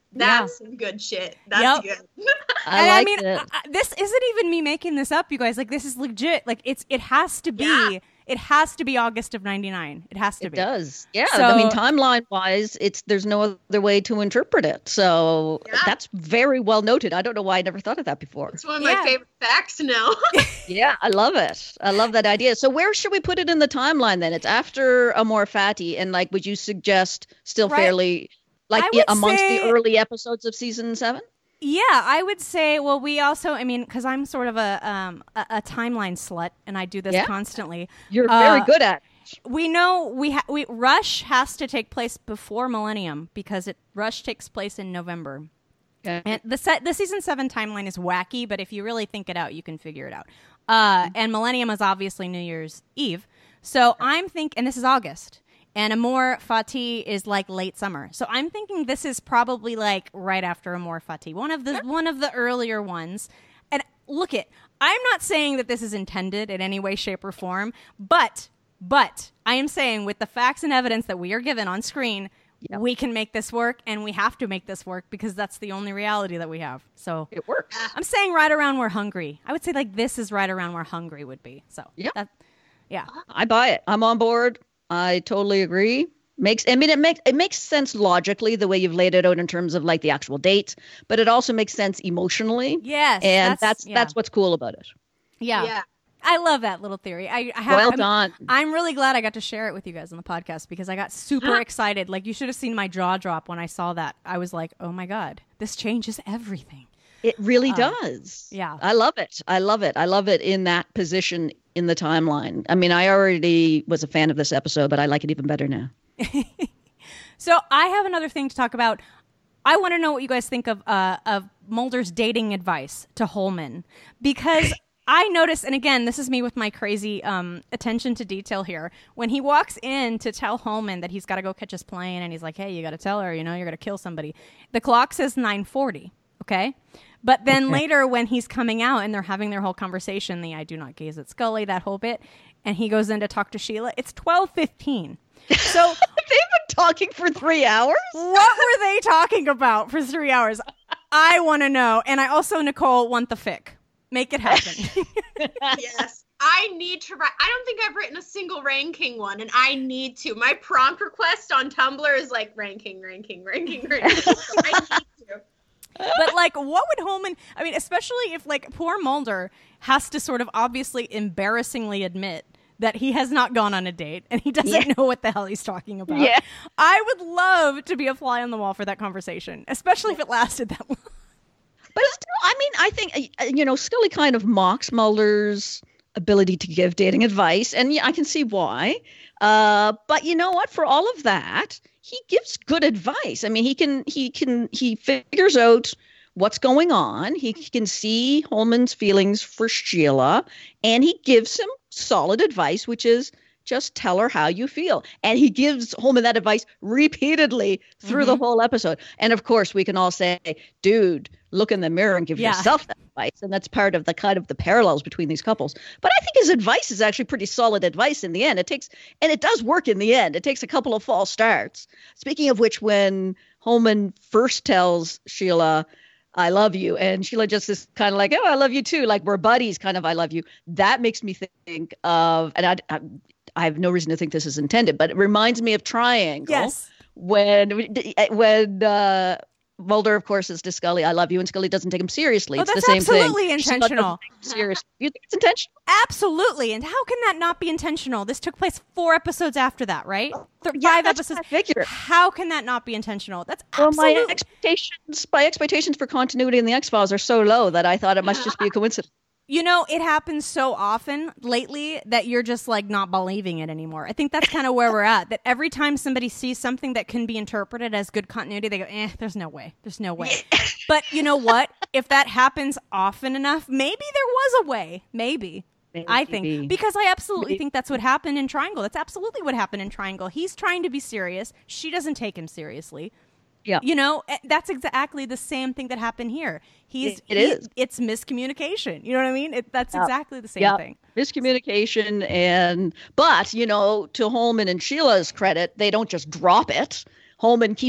Speaker 6: That's
Speaker 1: Yeah.
Speaker 6: some good shit. That's
Speaker 1: Yep.
Speaker 6: good.
Speaker 2: I
Speaker 1: and
Speaker 2: like
Speaker 1: I mean,
Speaker 2: it.
Speaker 1: I, I- this isn't even me making this up, you guys. Like, this is legit. Like, it's it has to be.
Speaker 6: Yeah.
Speaker 1: It has to be August of ninety-nine. It has to
Speaker 2: It
Speaker 1: be.
Speaker 2: does. Yeah. I mean,
Speaker 1: So-
Speaker 2: timeline wise, it's there's no other way to interpret it. So
Speaker 6: Yeah.
Speaker 2: that's very well noted. I don't know why I never thought of that before.
Speaker 6: It's one of my
Speaker 1: Yeah.
Speaker 6: favorite facts now.
Speaker 2: Yeah, I love it. I love that idea. So where should we put it in the timeline then? It's after Amor Fati, and like, would you suggest still
Speaker 1: Right.
Speaker 2: fairly like
Speaker 1: I
Speaker 2: yeah,
Speaker 1: would
Speaker 2: amongst
Speaker 1: say-
Speaker 2: the early episodes of season seven?
Speaker 1: Yeah, I would say. Well, we also. I mean, because I'm sort of a um a, a timeline slut, and I do this
Speaker 2: Yeah.
Speaker 1: constantly.
Speaker 2: You're very
Speaker 1: Uh,
Speaker 2: good at it.
Speaker 1: We know we ha- we Rush has to take place before Millennium because it Rush takes place in November.
Speaker 2: Okay.
Speaker 1: And the set the season seven timeline is wacky, but if you really think it out, you can figure it out. Uh, and Millennium is obviously New Year's Eve, so I'm think, and this is August, and Amor Fati is like late summer. So I'm thinking this is probably like right after Amor Fati, one of the one of the earlier ones. And look it, I'm not saying that this is intended in any way, shape, or form, but but I am saying with the facts and evidence that we are given on screen.
Speaker 2: Yep.
Speaker 1: We can make this work, and we have to make this work because that's the only reality that we have. So
Speaker 2: It works.
Speaker 1: I'm saying right around where Hungry. I would say like this is right around where Hungry would be. So
Speaker 2: Yep.
Speaker 1: that, yeah,
Speaker 2: I buy it. I'm on board. I totally agree. Makes I mean it makes it makes sense logically the way you've laid it out in terms of like the actual dates, but it also makes sense emotionally.
Speaker 1: yes,
Speaker 2: And that's
Speaker 1: that's
Speaker 2: that's,
Speaker 1: yeah.
Speaker 2: what's cool about it.
Speaker 1: yeah.
Speaker 6: Yeah.
Speaker 1: I love that little theory. I, I have,
Speaker 2: Well
Speaker 1: I'm,
Speaker 2: done.
Speaker 1: I'm really glad I got to share it with you guys on the podcast because I got super excited. Like you should have seen my jaw drop when I saw that. I was like, oh my god, this changes everything.
Speaker 2: It really does.
Speaker 1: yeah.
Speaker 2: I love it. I love it. I love it in that position in the timeline. I mean, I already was a fan of this episode, but I like it even better now.
Speaker 1: So I have another thing to talk about. I want to know what you guys think of uh, of Mulder's dating advice to Holman because I noticed, and again, this is me with my crazy um, attention to detail here. When he walks in to tell Holman that he's got to go catch his plane, and he's like, "Hey, you got to tell her, you know, you're going to kill somebody." The clock says nine forty. Okay. But then later when he's coming out and they're having their whole conversation, the I do not gaze at Scully, that whole bit, and he goes in to talk to Sheila, it's twelve fifteen. So
Speaker 2: They've been talking for three hours?
Speaker 1: what were they talking about for three hours? I want to know. And I also, Nicole, want the fic. Make it happen.
Speaker 6: Yes. I need to write. I don't think I've written a single ranking one, and I need to. My prompt request on Tumblr is like ranking, ranking, ranking, ranking. So I need to.
Speaker 1: But like, what would Holman, I mean, especially if like poor Mulder has to sort of obviously embarrassingly admit that he has not gone on a date and he doesn't
Speaker 2: Yeah.
Speaker 1: know what the hell he's talking about.
Speaker 2: Yeah.
Speaker 1: I would love to be a fly on the wall for that conversation, especially if it lasted that long.
Speaker 2: But still, I mean, I think, uh, you know, Scully kind of mocks Mulder's ability to give dating advice. And yeah, I can see why. Uh, but you know what? For all of that, he gives good advice. I mean, he can, he can, he figures out what's going on. He can see Holman's feelings for Sheila, and he gives him solid advice, which is just tell her how you feel. And he gives Holman that advice repeatedly through the whole episode. And of course, we can all say, dude, look in the mirror and give
Speaker 1: Yeah.
Speaker 2: yourself that advice. And that's part of the kind of the parallels between these couples. But I think his advice is actually pretty solid advice in the end. It takes, and it does work in the end. It takes a couple of false starts. Speaking of which, when Holman first tells Sheila, I love you, and Sheila just is kind of like, oh, I love you too. Like we're buddies, kind of, I love you. That makes me think of, and I, I, I have no reason to think this is intended, but it reminds me of Triangle.
Speaker 1: Yes.
Speaker 2: When, when uh, Mulder, of course, is to Scully, I love you, and Scully doesn't take him seriously.
Speaker 1: Oh,
Speaker 2: It's
Speaker 1: that's
Speaker 2: the same thing.
Speaker 1: absolutely
Speaker 2: Sheila doesn't
Speaker 1: intentional.
Speaker 2: take him seriously. You think it's intentional?
Speaker 1: Absolutely. And how can that not be intentional? This took place four episodes after that, right? Th-
Speaker 2: Yeah,
Speaker 1: Five
Speaker 2: that's
Speaker 1: episodes.
Speaker 2: what I figured.
Speaker 1: How can that not be intentional? That's
Speaker 2: Well, my
Speaker 1: absolutely.
Speaker 2: expectations, my expectations for continuity in the X-Files are so low that I thought it must just be a coincidence.
Speaker 1: You know, it happens so often lately that you're just like not believing it anymore. I think that's kind of where we're at. That every time somebody sees something that can be interpreted as good continuity, they go, eh, there's no way. There's no way. But you know what? If that happens often enough, maybe there was a way. Maybe. I
Speaker 2: Maybe.
Speaker 1: think. Because I absolutely
Speaker 2: Maybe.
Speaker 1: think that's what happened in Triangle. That's absolutely what happened in Triangle. He's trying to be serious. She doesn't take him seriously.
Speaker 2: Yeah.
Speaker 1: You know, eh, that's exactly the same thing that happened here. He's
Speaker 2: It- it
Speaker 1: he-
Speaker 2: is.
Speaker 1: It's miscommunication. You know what I mean? It, that's
Speaker 2: Yeah.
Speaker 1: exactly the same
Speaker 2: Yeah.
Speaker 1: thing.
Speaker 2: Miscommunication, and but you know, to Holman and Sheila's credit, they don't just drop it. Holman keeps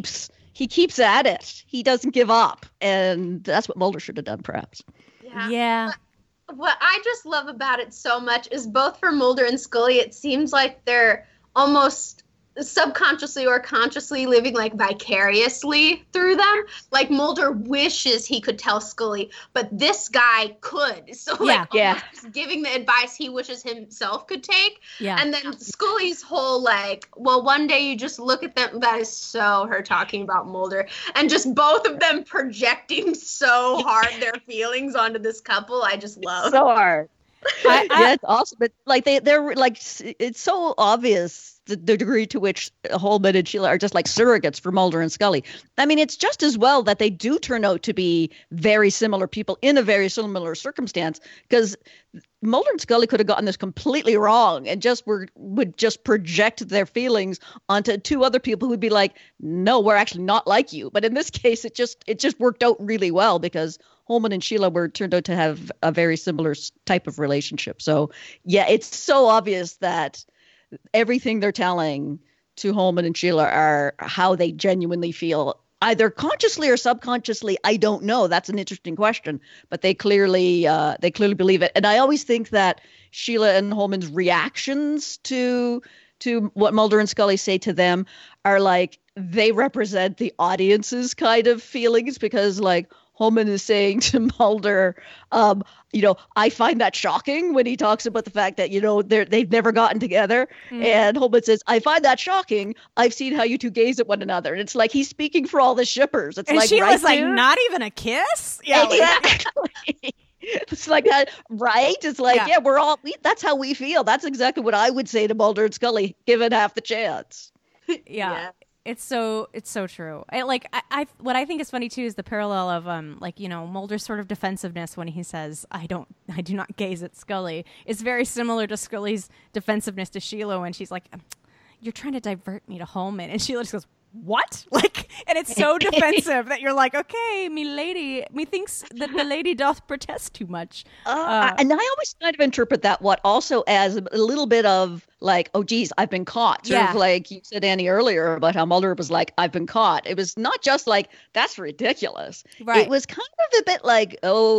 Speaker 2: he keeps at it. He doesn't give up. And that's what Mulder should have done, perhaps.
Speaker 6: Yeah.
Speaker 1: Yeah.
Speaker 6: But what I just love about it so much is both for Mulder and Scully, it seems like they're almost subconsciously or consciously living like vicariously through them. Like Mulder wishes he could tell Scully, but this guy could. So like
Speaker 1: Yeah.
Speaker 6: yeah. giving the advice he wishes himself could take.
Speaker 1: Yeah.
Speaker 6: And then Scully's whole like, well, one day you just look at them. That is so her talking about Mulder, and just both of them projecting so hard their feelings onto this couple. I just love.
Speaker 2: So hard.
Speaker 1: I, I,
Speaker 2: Yeah, it's awesome. But like they, they're like, it's so obvious the, the degree to which Holman and Sheila are just like surrogates for Mulder and Scully. I mean, it's just as well that they do turn out to be very similar people in a very similar circumstance, because Mulder and Scully could have gotten this completely wrong and just were would just project their feelings onto two other people who'd be like, no, we're actually not like you. But in this case, it just it just worked out really well because Holman and Sheila were turned out to have a very similar type of relationship. So yeah, it's so obvious that everything they're telling to Holman and Sheila are how they genuinely feel, either consciously or subconsciously. I don't know. That's an interesting question, but they clearly uh, they clearly believe it. And I always think that Sheila and Holman's reactions to to what Mulder and Scully say to them are like they represent the audience's kind of feelings, because like Holman is saying to Mulder, um, you know, I find that shocking when he talks about the fact that, you know, they're, they've never gotten together. Mm. And Holman says, I find that shocking. I've seen how you two gaze at one another. And it's like he's speaking for all the shippers. It's
Speaker 1: and
Speaker 2: like,
Speaker 1: she
Speaker 2: right,
Speaker 1: was like,
Speaker 2: dude?
Speaker 1: not even a kiss? Yeah.
Speaker 2: Exactly. It's like that, right? It's like, yeah, yeah we're all, we, that's how we feel. That's exactly what I would say to Mulder and Scully, given half the chance.
Speaker 1: Yeah.
Speaker 6: Yeah.
Speaker 1: It's so it's so true. I, like I, I, what I think is funny too is the parallel of um like, you know, Mulder's sort of defensiveness when he says I don't I do not gaze at Scully is very similar to Scully's defensiveness to Sheila when she's like, you're trying to divert me to Holman, and Sheila just goes, what? Like, and it's so defensive that you're like, okay, me lady, me thinks that the lady doth protest too much.
Speaker 2: Uh,
Speaker 1: Uh,
Speaker 2: and I always kind of interpret that what also as a little bit of like, oh, geez, I've been caught. Sort
Speaker 1: Yeah.
Speaker 2: of like you said, Annie, earlier about how Mulder was like, I've been caught. It was not just like, that's ridiculous.
Speaker 1: Right.
Speaker 2: It was kind of a bit like,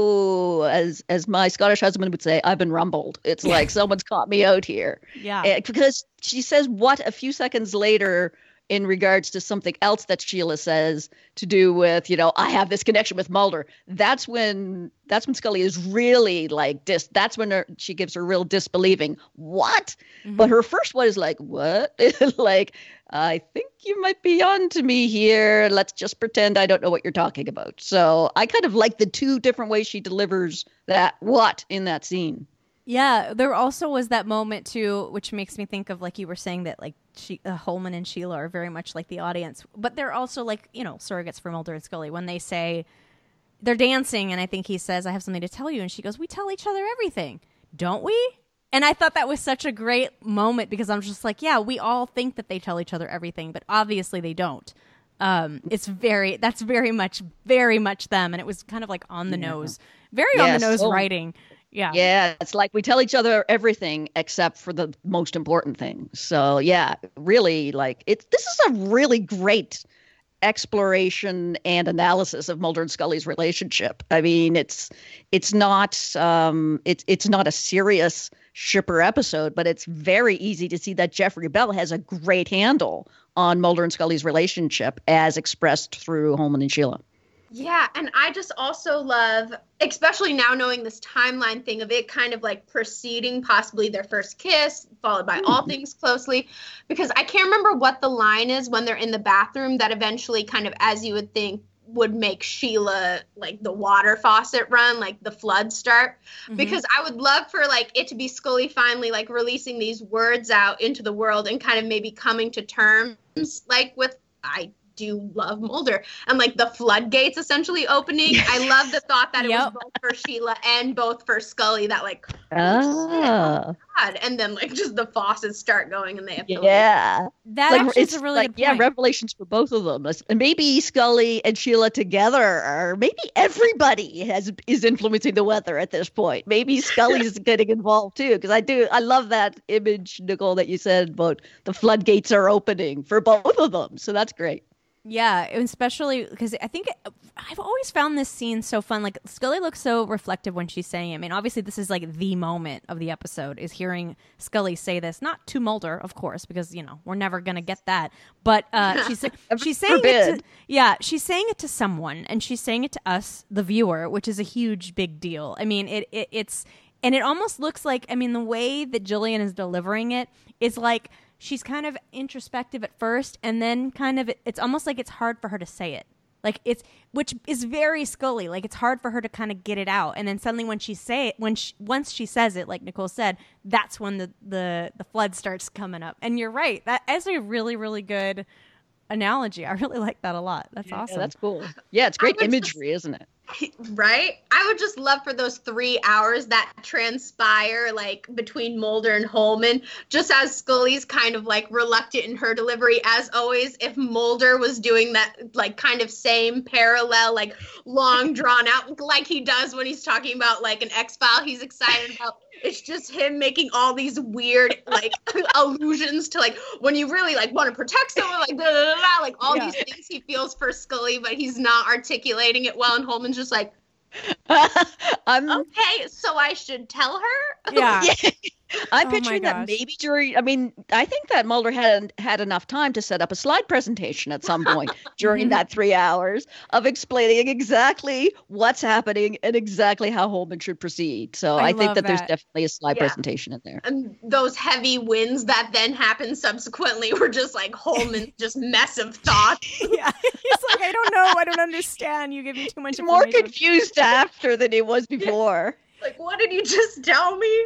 Speaker 2: oh, as as my Scottish husband would say, I've been rumbled. It's like someone's caught me out here.
Speaker 1: Yeah.
Speaker 2: Eh, because she says what a few seconds later in regards to something else that Sheila says to do with, you know, I have this connection with Mulder. That's when that's when Scully is really like dis. That's when her, she gives her real disbelieving. What?
Speaker 1: Mm-hmm.
Speaker 2: But her first one is like, what? Like, I think you might be on to me here. Let's just pretend I don't know what you're talking about. So I kind of like the two different ways she delivers that what in that scene.
Speaker 1: Yeah, there also was that moment too, which makes me think of, like you were saying, that like she, uh, Holman and Sheila are very much like the audience, but they're also like, you know, surrogates for Mulder and Scully when they say they're dancing, and I think he says, I have something to tell you, and she goes, we tell each other everything, don't we? And I thought that was such a great moment, because I'm just like, yeah, we all think that they tell each other everything, but obviously they don't. Um, it's very, that's very much, very much them, and it was kind of like on the
Speaker 2: Yeah.
Speaker 1: nose, very
Speaker 2: Yes.
Speaker 1: on the nose
Speaker 2: Oh.
Speaker 1: writing. Yeah.
Speaker 2: Yeah, it's like we tell each other everything except for the most important things. So yeah, really, like it's this is a really great exploration and analysis of Mulder and Scully's relationship. I mean, it's it's not um, it's it's not a serious shipper episode, but it's very easy to see that Jeffrey Bell has a great handle on Mulder and Scully's relationship as expressed through Holman and Sheila.
Speaker 6: Yeah, and I just also love, especially now knowing this timeline thing of it kind of like preceding possibly their first kiss, followed by All Things Closely, because I can't remember what the line is when they're in the bathroom that eventually kind of, as you would think, would make Sheila like the water faucet run, like the flood start. Mm-hmm. Because I would love for like it to be Scully finally like releasing these words out into the world and kind of maybe coming to terms like with, I do love Mulder, and like the floodgates essentially opening. I love the thought that it
Speaker 1: Yep.
Speaker 6: was both for Sheila and both for Scully, that like, oh,
Speaker 2: Ah.
Speaker 6: shit, oh God. And then like just the faucets start going and they have to leave.
Speaker 2: Yeah.
Speaker 1: That
Speaker 2: Like,
Speaker 1: actually
Speaker 2: it's
Speaker 1: is a really
Speaker 2: like,
Speaker 1: good
Speaker 2: yeah,
Speaker 1: point.
Speaker 2: revelations for both of them. And maybe Scully and Sheila together, or maybe everybody has is influencing the weather at this point. Maybe Scully's getting involved too, because I do I love that image, Nicole, that you said about the floodgates are opening for both of them. So that's great.
Speaker 1: Yeah, and especially because I think it, I've always found this scene so fun. Like, Scully looks so reflective when she's saying it. I mean, obviously, this is like the moment of the episode is hearing Scully say this, not to Mulder, of course, because you know we're never gonna get that. But uh, she's she's saying
Speaker 2: Forbid.
Speaker 1: it to, yeah, she's saying it to someone, and she's saying it to us, the viewer, which is a huge big deal. I mean, it, it it's and it almost looks like I mean the way that Jillian is delivering it is like. She's kind of introspective at first, and then kind of it's almost like it's hard for her to say it. Like it's which is very Scully. Like it's hard for her to kind of get it out, and then suddenly when she say it, when she, once she says it, like Nicole said, that's when the, the the flood starts coming up. And you're right. That is a really really good analogy. I really like that a lot. That's
Speaker 2: Yeah,
Speaker 1: awesome.
Speaker 2: that's cool. Yeah, it's great
Speaker 6: I would
Speaker 2: imagery, isn't it?
Speaker 6: Right? I would just love for those three hours that transpire like between Mulder and Holman, just as Scully's kind of like reluctant in her delivery as always. If Mulder was doing that like kind of same parallel, like long drawn out like he does when he's talking about like an X-File he's excited about. It's just him making all these weird like allusions to like when you really like want to protect someone, like blah, blah, blah, blah, like all
Speaker 1: Yeah.
Speaker 6: these things he feels for Scully, but he's not articulating it well. And Holman's just like,
Speaker 2: I'm
Speaker 6: okay, so I should tell her.
Speaker 1: Yeah.
Speaker 2: yeah. I'm
Speaker 1: Oh my
Speaker 2: picturing that
Speaker 1: gosh.
Speaker 2: maybe during. I mean, I think that Mulder had had enough time to set up a slide presentation at some point during that three hours of explaining exactly what's happening and exactly how Holman should proceed. So
Speaker 1: I
Speaker 2: I, think
Speaker 1: love
Speaker 2: that, there's
Speaker 1: that.
Speaker 2: definitely a slide
Speaker 6: Yeah.
Speaker 2: presentation in there.
Speaker 6: And those heavy winds that then happen subsequently were just like Holman's just mess of thoughts.
Speaker 1: Yeah. He's like, I don't know. I don't understand. You give me too much
Speaker 2: He's more
Speaker 1: information.
Speaker 2: confused after than he was before.
Speaker 6: Like, what did you just tell me?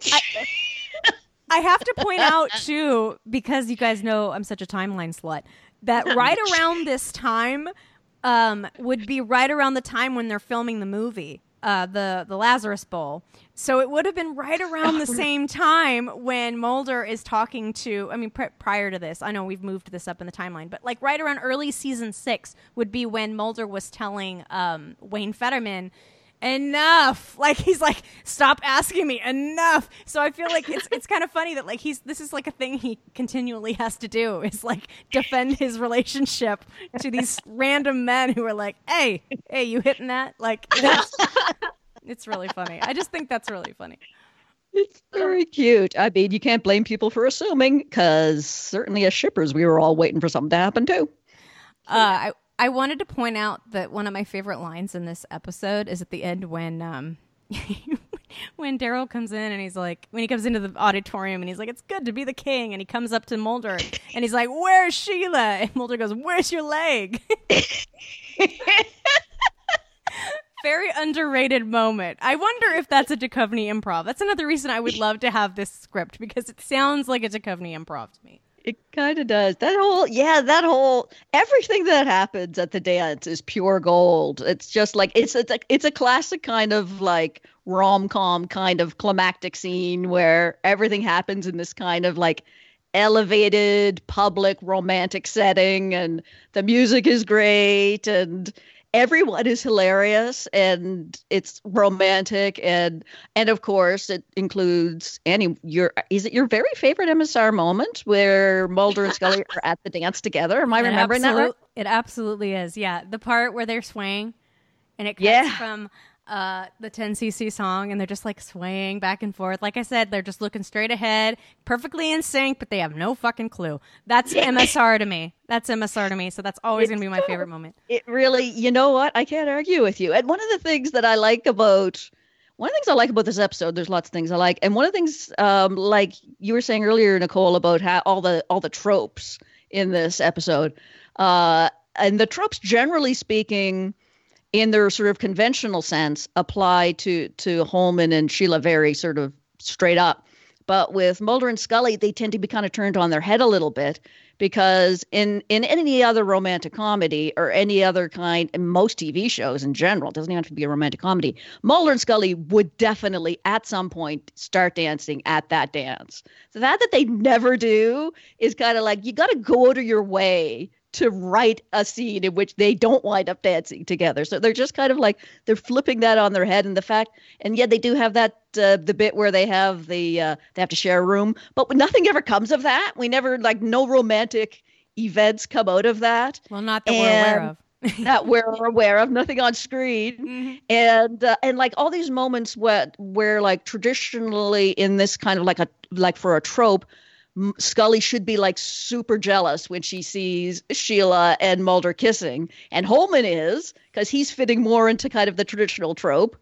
Speaker 1: I have to point out too, because you guys know I'm such a timeline slut, that right around this time um, would be right around the time when they're filming the movie, uh, the the Lazarus Bowl. So it would have been right around the same time when Mulder is talking to. I mean, pr- prior to this, I know we've moved this up in the timeline, but like right around early season six would be when Mulder was telling um, Wayne Fetterman. Enough. Like he's like, stop asking me. Enough. So I feel like it's it's kind of funny that like he's this is like a thing he continually has to do is like defend his relationship to these random men who are like, hey, hey, you hitting that? Like that's, it's really funny. I just think that's really funny.
Speaker 2: It's very cute. I mean, you can't blame people for assuming, because certainly as shippers, we were all waiting for something to happen too.
Speaker 1: Uh, I I wanted to point out that one of my favorite lines in this episode is at the end when um when Daryl comes in and he's like, when he comes into the auditorium and he's like, it's good to be the king, and he comes up to Mulder and he's like, where's Sheila? And Mulder goes, where's your leg? Very underrated moment. I wonder if that's a Duchovny improv. That's another reason I would love to have this script, because it sounds like a Duchovny improv to me.
Speaker 2: It kind of does. That whole, yeah, that whole, everything that happens at the dance is pure gold. It's just like, it's, it's, a, it's a classic kind of like rom-com kind of climactic scene where everything happens in this kind of like elevated public romantic setting, and the music is great, and everyone is hilarious, and it's romantic, and and of course it includes Annie. Your is it your very favorite M S R moment where Mulder and Scully are at the dance together? Am I
Speaker 1: It
Speaker 2: remembering that right?
Speaker 1: absolute- It absolutely is. Yeah, the part where they're swaying, and it cuts
Speaker 2: Yeah.
Speaker 1: from uh, the ten C C song, and they're just like swaying back and forth. Like I said, they're just looking straight ahead, perfectly in sync, but they have no fucking clue. That's M S R to me. That's M S R to me. So that's always going to be my favorite moment.
Speaker 2: It really, you know what? I can't argue with you. And one of the things that I like about one of the things I like about this episode, there's lots of things I like, and one of the things, um, like you were saying earlier, Nicole, about how all the all the tropes in this episode, uh, and the tropes, generally speaking, in their sort of conventional sense, apply to to Holman and Sheila very sort of straight up. But with Mulder and Scully, they tend to be kind of turned on their head a little bit, because in, in any other romantic comedy or any other kind, in most T V shows in general, it doesn't even have to be a romantic comedy, Mulder and Scully would definitely at some point start dancing at that dance. So that that they never do is kind of like, you got to go out of your way to write a scene in which they don't wind up dancing together. So they're just kind of like, they're flipping that on their head. And the fact, and yet they do have that, uh, the bit where they have the, uh, they have to share a room, but nothing ever comes of that. We never, like, no romantic events come out of that.
Speaker 1: Well, not that we're aware
Speaker 2: And-
Speaker 1: of.
Speaker 2: that we're aware of, nothing on screen.
Speaker 1: Mhm.
Speaker 2: And uh, and like all these moments where where like traditionally in this kind of like a like for a trope, M- Scully should be like super jealous when she sees Sheila and Mulder kissing, and Holman is, because he's fitting more into kind of the traditional trope,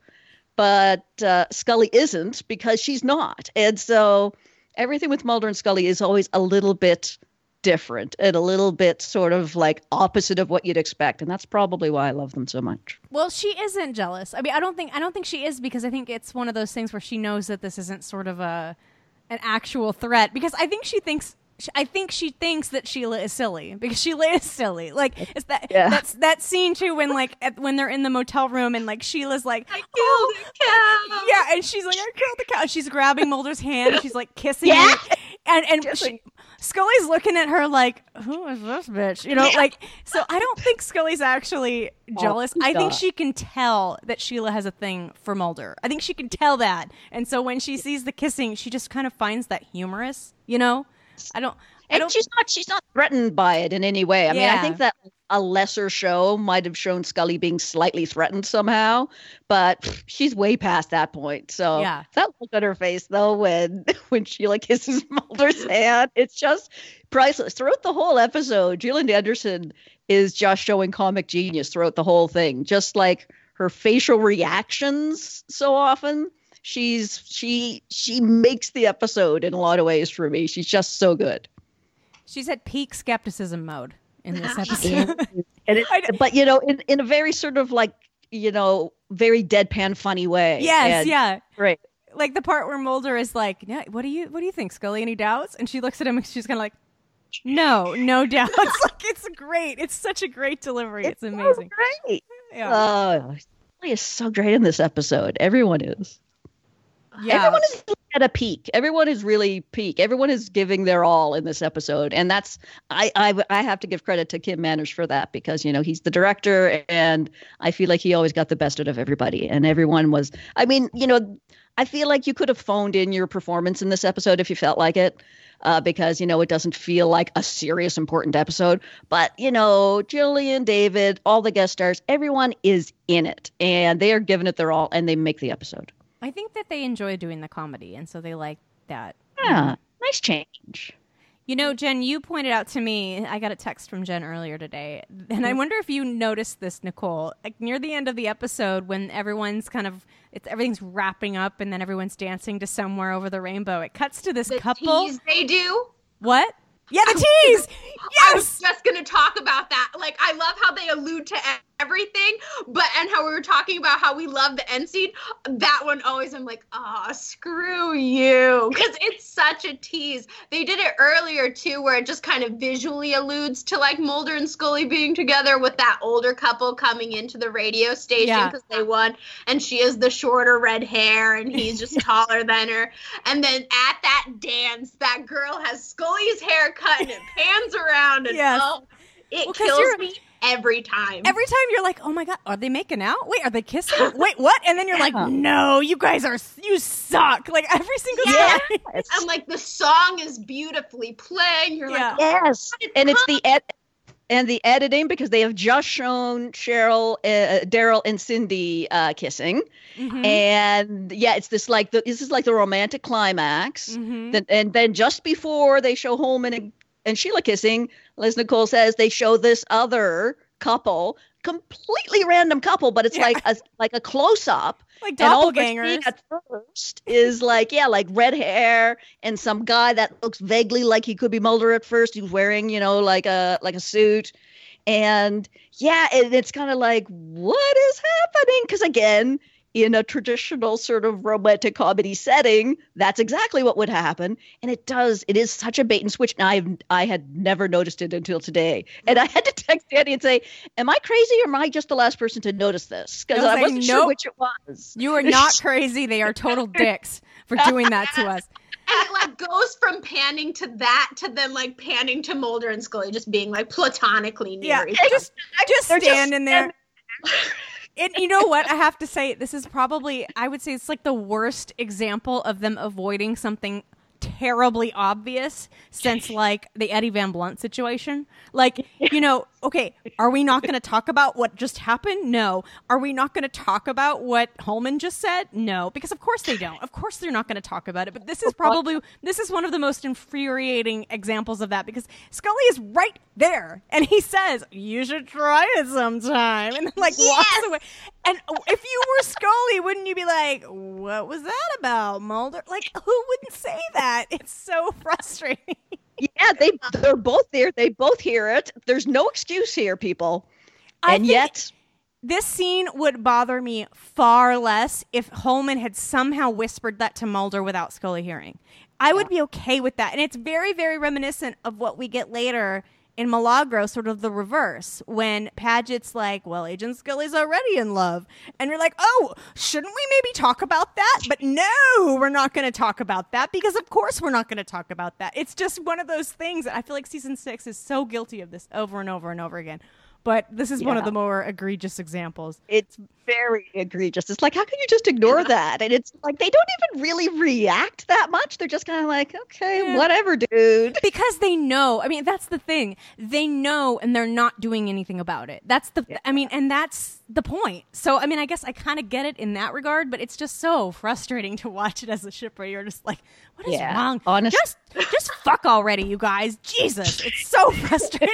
Speaker 2: but uh, Scully isn't, because she's not. And so everything with Mulder and Scully is always a little bit different and a little bit sort of like opposite of what you'd expect, and that's probably why I love them so much.
Speaker 1: Well, she isn't jealous. I mean, I don't think I don't think she is, because I think it's one of those things where she knows that this isn't sort of a an actual threat, because I think she thinks I think she thinks that Sheila is silly, because Sheila is silly. Like it's that
Speaker 2: Yeah.
Speaker 1: that's that scene too when like at, when they're in the motel room and like Sheila's like,
Speaker 6: I
Speaker 1: "Oh,
Speaker 6: killed a cow.
Speaker 1: yeah," and she's like, "I killed the cow." She's grabbing Mulder's hand and she's like kissing
Speaker 2: Yeah.
Speaker 1: it, and and
Speaker 2: Kissing.
Speaker 1: she, Scully's looking at her like, "Who is this bitch?" You know, like. So I don't think Scully's actually jealous. I think
Speaker 2: God.
Speaker 1: she can tell that Sheila has a thing for Mulder. I think she can tell that, and so when she sees the kissing, she just kind of finds that humorous. You know, I don't. I
Speaker 2: And
Speaker 1: don't.
Speaker 2: she's not she's not threatened by it in any way. I mean, I
Speaker 1: Yeah.
Speaker 2: think that a lesser show might have shown Scully being slightly threatened somehow, but pff, she's way past that point. So
Speaker 1: Yeah.
Speaker 2: that look on her face though when when Sheila kisses Mulder's hand, it's just priceless. Throughout the whole episode, Gillian Anderson is just showing comic genius throughout the whole thing. Just like her facial reactions so often. She's she she makes the episode in a lot of ways for me. She's just so good.
Speaker 1: She's at peak skepticism mode in this episode.
Speaker 2: And it,
Speaker 1: I-
Speaker 2: but you know, in, in a very sort of like, you know, very deadpan funny way.
Speaker 1: Yes,
Speaker 2: And-
Speaker 1: yeah.
Speaker 2: Right.
Speaker 1: Like the part where Mulder is like, "Yeah, what do you what do you think, Scully? Any doubts?" And she looks at him and she's kind of like, "No, no doubts." Like it's great. It's such a great delivery. It's, amazing.
Speaker 2: So great.
Speaker 1: Yeah.
Speaker 2: Oh, Scully is so great in this episode. Everyone is.
Speaker 1: yeah.
Speaker 2: Everyone is at a peak. Everyone is really peak. Everyone is giving their all in this episode, and that's I I I have to give credit to Kim Manners for that, because you know he's the director, and I feel like he always got the best out of everybody, and everyone was. I mean, you know, I feel like you could have phoned in your performance in this episode if you felt like it. Uh, because, you know, it doesn't feel like a serious, important episode. But, you know, Jillian, David, all the guest stars, everyone is in it. And they are giving it their all, and they make the episode.
Speaker 1: I think that they enjoy doing the comedy, and so they like that.
Speaker 2: Yeah, nice change.
Speaker 1: You know, Jen, you pointed out to me, I got a text from Jen earlier today, and I wonder if you noticed this, Nicole. Like near the end of the episode, when everyone's kind of, it's everything's wrapping up, and then everyone's dancing to Somewhere Over the Rainbow. It cuts to this
Speaker 6: The
Speaker 1: couple.
Speaker 6: tease they do.
Speaker 1: What? Yeah, the tease.
Speaker 6: I was
Speaker 1: Yes.
Speaker 6: just gonna talk about that. Like, I love how they allude to e- everything, but and how we were talking about how we love the end scene. That one always, I'm like, ah, screw you, because it's such a tease. They did it earlier too, where it just kind of visually alludes to like Mulder and Scully being together with that older couple coming into the radio station
Speaker 1: Yeah.
Speaker 6: because they won, and she has the shorter red hair, and he's just taller than her. And then at that dance, that girl has Scully's hair cut, and it pans around, and
Speaker 1: Yes.
Speaker 6: oh, it
Speaker 1: Well, 'cause
Speaker 6: kills
Speaker 1: you're-
Speaker 6: me every time.
Speaker 1: Every time you're like, oh my God, are they making out? Wait, are they kissing? Wait, what? And then you're like,
Speaker 2: Yeah.
Speaker 1: no, you guys are, you suck. Like every single
Speaker 6: Yeah.
Speaker 1: time.
Speaker 6: And like the song is beautifully playing. You're
Speaker 1: Yeah.
Speaker 6: like,
Speaker 2: Yes, and it's the ed- and the editing, because they have just shown Cheryl, uh, Daryl, and Cindy uh, kissing,
Speaker 1: Mhm.
Speaker 2: and yeah, it's this like the this is like the romantic climax.
Speaker 1: Mhm.
Speaker 2: Then and then just before they show Holman and, and Sheila kissing, as Nicole says, they show this other couple, completely random couple, but it's
Speaker 1: Yeah.
Speaker 2: like a like a close up.
Speaker 1: Like
Speaker 2: And all we're
Speaker 1: doppelgangers.
Speaker 2: seeing at first is like, yeah, like red hair and some guy that looks vaguely like he could be Mulder at first. He was wearing, you know, like a like a suit. And yeah, and it's kind of like, what is happening? Because again, in a traditional sort of romantic comedy setting, that's exactly what would happen. And it does. It is such a bait and switch. And I I had never noticed it until today. And I had to text Danny and say, am I crazy or am I just the last person to notice this? Because
Speaker 1: I was
Speaker 2: I
Speaker 1: like,
Speaker 2: wasn't sure
Speaker 1: nope.
Speaker 2: which it was.
Speaker 1: You are not crazy. They are total dicks for doing that to us.
Speaker 6: and it like goes from panning to that to then like panning to Mulder and Scully just being like platonically near
Speaker 1: Yeah,
Speaker 6: each other.
Speaker 1: just just
Speaker 2: They're just
Speaker 1: standing there. And you know what? I have to say, this is probably, I would say it's like the worst example of them avoiding something terribly obvious since like the Eddie Van Blunt situation. Like, you know, okay, are we not going to talk about what just happened? No. Are we not going to talk about what Holman just said? No, because of course they don't. Of course they're not going to talk about it. But this is probably, this is one of the most infuriating examples of that, because Scully is right there and he says, you should try it sometime. And then like
Speaker 6: Yes!
Speaker 1: walks away. And if you were Scully, wouldn't you be like, what was that about, Mulder? Like, who wouldn't say that? It's so frustrating.
Speaker 2: Yeah, they they're both there. They both hear it. There's no excuse here, people.
Speaker 1: I
Speaker 2: And
Speaker 1: think
Speaker 2: yet,
Speaker 1: this scene would bother me far less if Holman had somehow whispered that to Mulder without Scully hearing. I would be okay with that. And it's very, very reminiscent of what we get later in Milagro, sort of the reverse, when Paget's like, well, Agent Scully's already in love. And you're like, oh, shouldn't we maybe talk about that? But no, we're not going to talk about that, because of course we're not going to talk about that. It's just one of those things. I feel like season six is so guilty of this over and over and over again. But this is one of
Speaker 2: Yeah.
Speaker 1: the more egregious examples.
Speaker 2: it's very egregious. It's like, how can you just ignore that? And it's like, they don't even really react that much. They're just kind of like, okay,
Speaker 1: Yeah.
Speaker 2: whatever, dude.
Speaker 1: Because they know. I mean, that's the thing. They know, and they're not doing anything about it. That's the, I mean, and that's the point. So, I mean, I guess I kind of get it in that regard, but it's just so frustrating to watch it as a shipper. You're just like, what is
Speaker 2: Yeah,
Speaker 1: wrong?
Speaker 2: honest-
Speaker 1: Just, just fuck already, you guys. Jesus. It's so frustrating.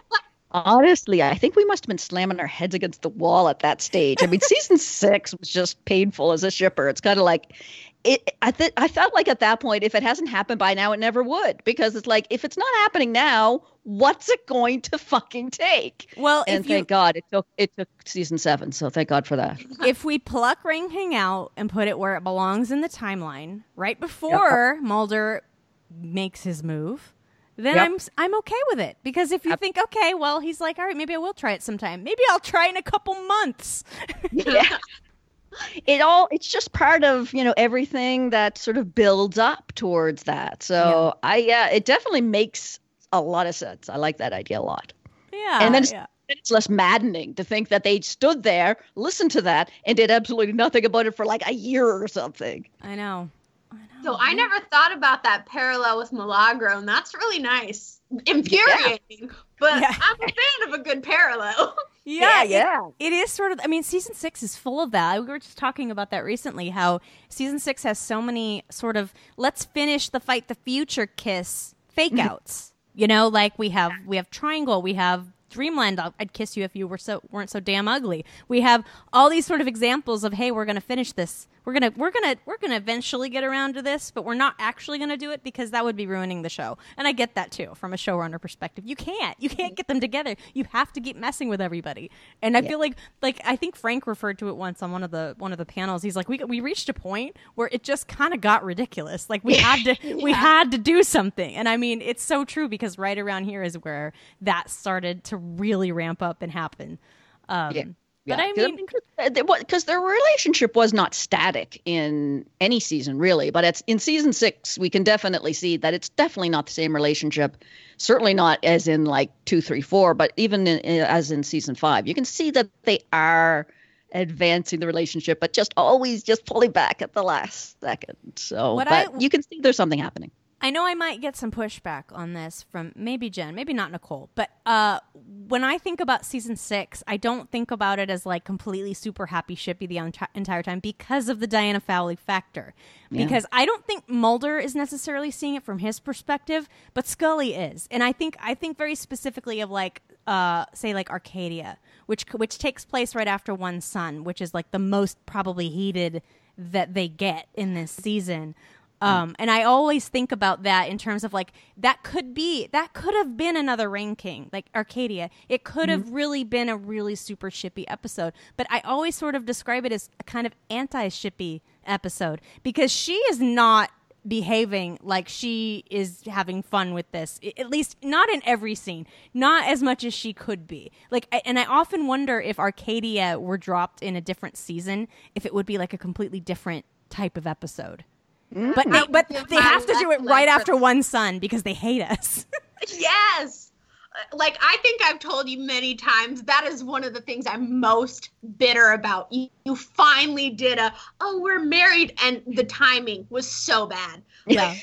Speaker 2: Honestly, I think we must have been slamming our heads against the wall at that stage. I mean, season six was just painful as a shipper. It's kind of like, it. I th- I felt like at that point, if it hasn't happened by now, it never would. Because it's like, if it's not happening now, what's it going to fucking take?
Speaker 1: Well,
Speaker 2: And
Speaker 1: if you,
Speaker 2: thank God it took it took season seven. So thank God for that.
Speaker 1: if we pluck Ring Hang out and put it where it belongs in the timeline, right before Mulder makes his move, then
Speaker 2: Yep.
Speaker 1: I'm I'm okay with it. Because if you think, okay, well, he's like, all right, maybe I will try it sometime. Maybe I'll try in a couple months.
Speaker 2: Yeah. It all it's just part of, you know, everything that sort of builds up towards that. So I yeah, it definitely makes a lot of sense. I like that idea a lot.
Speaker 1: Yeah.
Speaker 2: And then it's,
Speaker 1: yeah.
Speaker 2: then it's less maddening to think that they stood there, listened to that, and did absolutely nothing about it for like a year or something.
Speaker 1: I know. I know.
Speaker 6: So I never thought about that parallel with Milagro, and that's really nice. Infuriating, but
Speaker 1: Yeah.
Speaker 6: I'm a fan of a good parallel.
Speaker 1: Yeah, it-
Speaker 2: yeah.
Speaker 1: It is sort of, I mean, season six is full of that. We were just talking about that recently, how season six has so many sort of, let's finish the fight the future kiss fake outs. You know, like we have, we have Triangle, we have Dreamland, I'll- I'd kiss you if you were so weren't so damn ugly. We have all these sort of examples of, hey, we're going to finish this. We're going to we're going to we're going to eventually get around to this, but we're not actually going to do it because that would be ruining the show. And I get that too from a showrunner perspective. You can't. You can't get them together. You have to keep messing with everybody. And I feel like like I think Frank referred to it once on one of the one of the panels. He's like, we we reached a point where it just kind of got ridiculous. Like we had to we had to do something. And I mean, it's so true, because right around here is where that started to really ramp up and happen. Um,
Speaker 2: Yeah.
Speaker 1: But
Speaker 2: Yeah,
Speaker 1: I mean,
Speaker 2: because their relationship was not static in any season, really. But it's in season six, we can definitely see that it's definitely not the same relationship. Certainly not as in like two, three, four, but even in, in, as in season five, you can see that they are advancing the relationship, but just always just pulling back at the last second. So,
Speaker 1: What
Speaker 2: but
Speaker 1: I-
Speaker 2: you can see there's something happening.
Speaker 1: I know I might get some pushback on this from maybe Jen, maybe not Nicole, but uh, when I think about season six, I don't think about it as like completely super happy shippy the enti- entire time because of the Diana Fowley factor.
Speaker 2: Yeah.
Speaker 1: Because I don't think Mulder is necessarily seeing it from his perspective, but Scully is, and I think I think very specifically of like uh, say like Arcadia, which which takes place right after One Son, which is like the most probably heated that they get in this season. Um, and I always think about that in terms of like, that could be, that could have been another Rain King, like Arcadia. It could have really been a really super shippy episode. But I always sort of describe it as a kind of anti-shippy episode, because she is not behaving like she is having fun with this, I- at least not in every scene, not as much as she could be. Like, I- and I often wonder if Arcadia were dropped in a different season, if it would be like a completely different type of episode. But they, but
Speaker 6: Give
Speaker 1: they
Speaker 6: my
Speaker 1: have to do it
Speaker 6: left
Speaker 1: right
Speaker 6: leg
Speaker 1: after
Speaker 6: for-
Speaker 1: One Son because they hate us.
Speaker 6: Yes. Like, I think I've told you many times, that is one of the things I'm most bitter about. You, you finally did a, oh, we're married, and the timing was so bad.
Speaker 1: Yeah.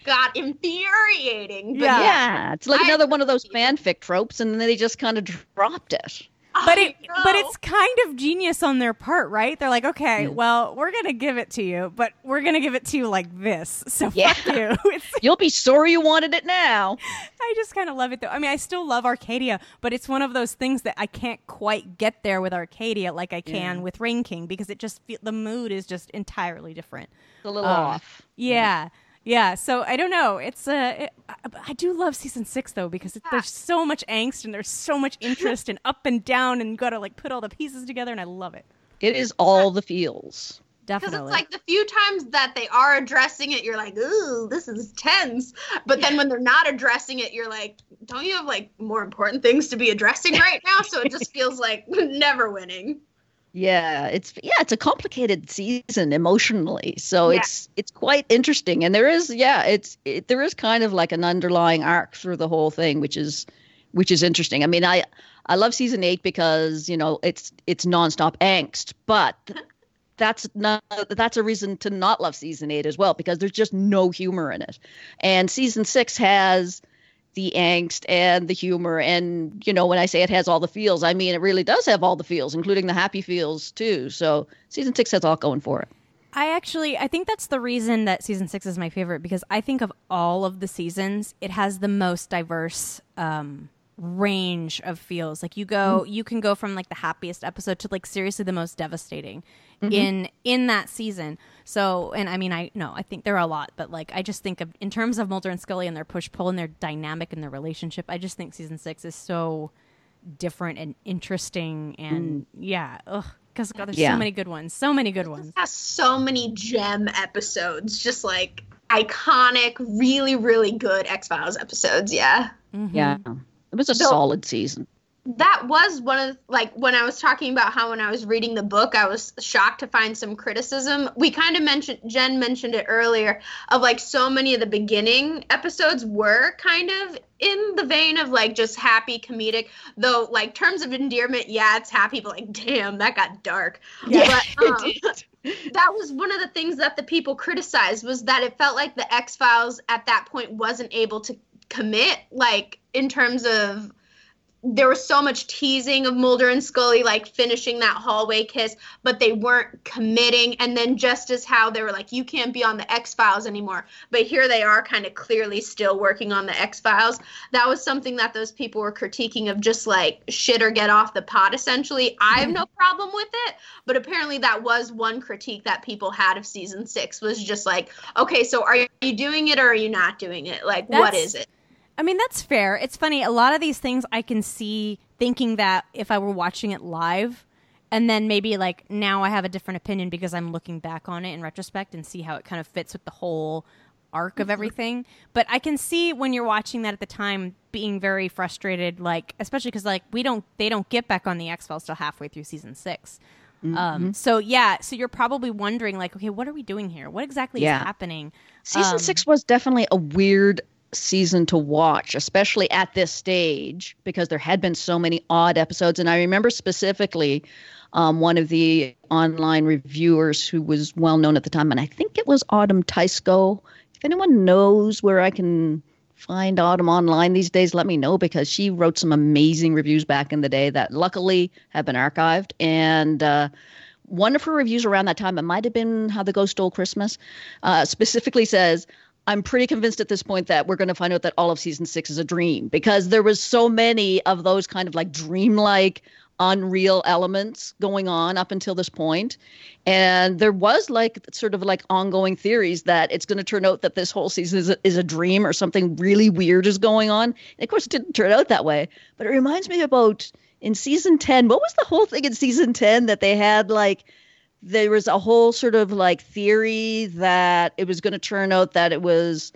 Speaker 6: God, infuriating. But
Speaker 1: Yeah.
Speaker 2: Yeah, it's like
Speaker 6: I
Speaker 2: another one of those
Speaker 6: agree.
Speaker 2: fanfic tropes, and then they just kind of dropped it.
Speaker 1: But
Speaker 6: I
Speaker 1: it, but
Speaker 6: know.
Speaker 1: it's kind of genius on their part, right? They're like, okay, well, we're gonna give it to you, but we're gonna give it to you like this. So
Speaker 2: Yeah.
Speaker 1: fuck you. It's,
Speaker 2: You'll be sorry you wanted it now.
Speaker 1: I just kind of love it though. I mean, I still love Arcadia, but it's one of those things that I can't quite get there with Arcadia like I can
Speaker 2: Yeah.
Speaker 1: with Rain King because it just feel, the mood is just entirely different.
Speaker 2: It's a little
Speaker 1: Um,
Speaker 2: off.
Speaker 1: Yeah. Yeah, so I don't know. It's uh, it, I, I do love season six though because it, there's so much angst and there's so much interest and up and down and you got to like put all the pieces together and I love it.
Speaker 2: It is all the feels.
Speaker 6: Because
Speaker 1: Definitely.
Speaker 6: it's like the few times that they are addressing it, you're like, ooh, this is tense. But then when they're not addressing it, you're like, don't you have like more important things to be addressing right now? So it just feels like never winning.
Speaker 2: Yeah, it's yeah, it's a complicated season emotionally. So
Speaker 6: Yeah.
Speaker 2: it's it's quite interesting, and there is yeah, it's it, there is kind of like an underlying arc through the whole thing, which is which is interesting. I mean, I I love season eight because you know it's it's nonstop angst, but that's not that's a reason to not love season eight as well because there's just no humor in it, and season six has the angst and the humor. And, you know, when I say it has all the feels, I mean, it really does have all the feels, including the happy feels too. So season six has all going for it.
Speaker 1: I actually, I think that's the reason that season six is my favorite because I think of all of the seasons, it has the most diverse um, range of feels. Like you go,
Speaker 2: Mm-hmm.
Speaker 1: you can go from like the happiest episode to like seriously the most devastating
Speaker 2: Mm-hmm.
Speaker 1: in in that season. So, and I mean, I no, I think there are a lot, but like I just think of in terms of Mulder and Scully and their push pull and their dynamic and their relationship. I just think season six is so different and interesting and yeah, ugh. Because God, there's
Speaker 2: Yeah.
Speaker 1: so many good ones, so many good ones.
Speaker 6: It has so many gem episodes, just like iconic, really, really good X-Files episodes. Yeah.
Speaker 1: Mm-hmm.
Speaker 2: Yeah. It was a
Speaker 6: So-
Speaker 2: solid season.
Speaker 6: That was one of like when I was talking about how when I was reading the book I was shocked to find some criticism. We kind of mentioned Jen mentioned it earlier of like so many of the beginning episodes were kind of in the vein of like just happy comedic, though like terms of endearment, yeah, it's happy, but like damn, that got dark.
Speaker 2: Yeah,
Speaker 6: But, um,
Speaker 2: it did.
Speaker 6: that was one of the things that the people criticized was that it felt like the X-Files at that point wasn't able to commit like in terms of there was so much teasing of Mulder and Scully like finishing that hallway kiss, but they weren't committing. And then just as how they were like, you can't be on the X-Files anymore, but here they are kind of clearly still working on the X-Files. That was something that those people were critiquing of just like shit or get off the pot essentially. I have no problem with it, but apparently that was one critique that people had of season six was just like, okay, so are you doing it or are you not doing it? Like, what
Speaker 1: That's-
Speaker 6: is it?
Speaker 1: I mean, that's fair. It's funny. A lot of these things I can see thinking that if I were watching it live and then maybe like now I have a different opinion because I'm looking back on it in retrospect and see how it kind of fits with the whole arc of everything. But I can see when you're watching that at the time being very frustrated, like, especially because like we don't, they don't get back on the X-Files till halfway through season six. Um, so yeah, so you're probably wondering like, okay, what are we doing here? What exactly
Speaker 2: Yeah.
Speaker 1: is happening?
Speaker 2: Season
Speaker 1: Um,
Speaker 2: six was definitely a weird season to watch, especially at this stage, because there had been so many odd episodes. And I remember specifically um, one of the online reviewers who was well known at the time, and I think it was Autumn Tysko. If anyone knows where I can find Autumn online these days, let me know, because she wrote some amazing reviews back in the day that luckily have been archived. And uh, one of her reviews around that time, it might have been How the Ghost Stole Christmas, uh, specifically says, I'm pretty convinced at this point that we're going to find out that all of season six is a dream, because there was so many of those kind of like dreamlike, unreal elements going on up until this point. And there was like sort of like ongoing theories that it's going to turn out that this whole season is a, is a dream or something really weird is going on. And of course, it didn't turn out that way. But it reminds me about in season ten, what was the whole thing in season ten that they had like, there was a whole sort of like theory that it was going to turn out that it was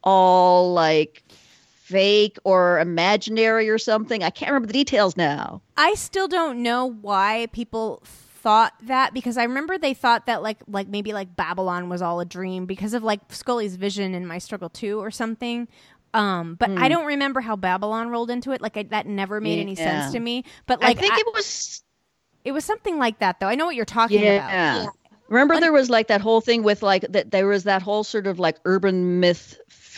Speaker 2: all like fake or imaginary or something. I can't remember the details now.
Speaker 1: I still don't know why people thought that, because I remember they thought that like like maybe like Babylon was all a dream because of like Scully's vision in My Struggle two or something. Um, but I don't remember how Babylon rolled into it. Like I, that never made any
Speaker 2: Yeah.
Speaker 1: sense to me. But like
Speaker 2: I think
Speaker 1: I-
Speaker 2: it was,
Speaker 1: it was something like that though. I know what you're talking
Speaker 2: yeah.
Speaker 1: about.
Speaker 2: Remember there was like that whole thing with like that there was that whole sort of like urban myth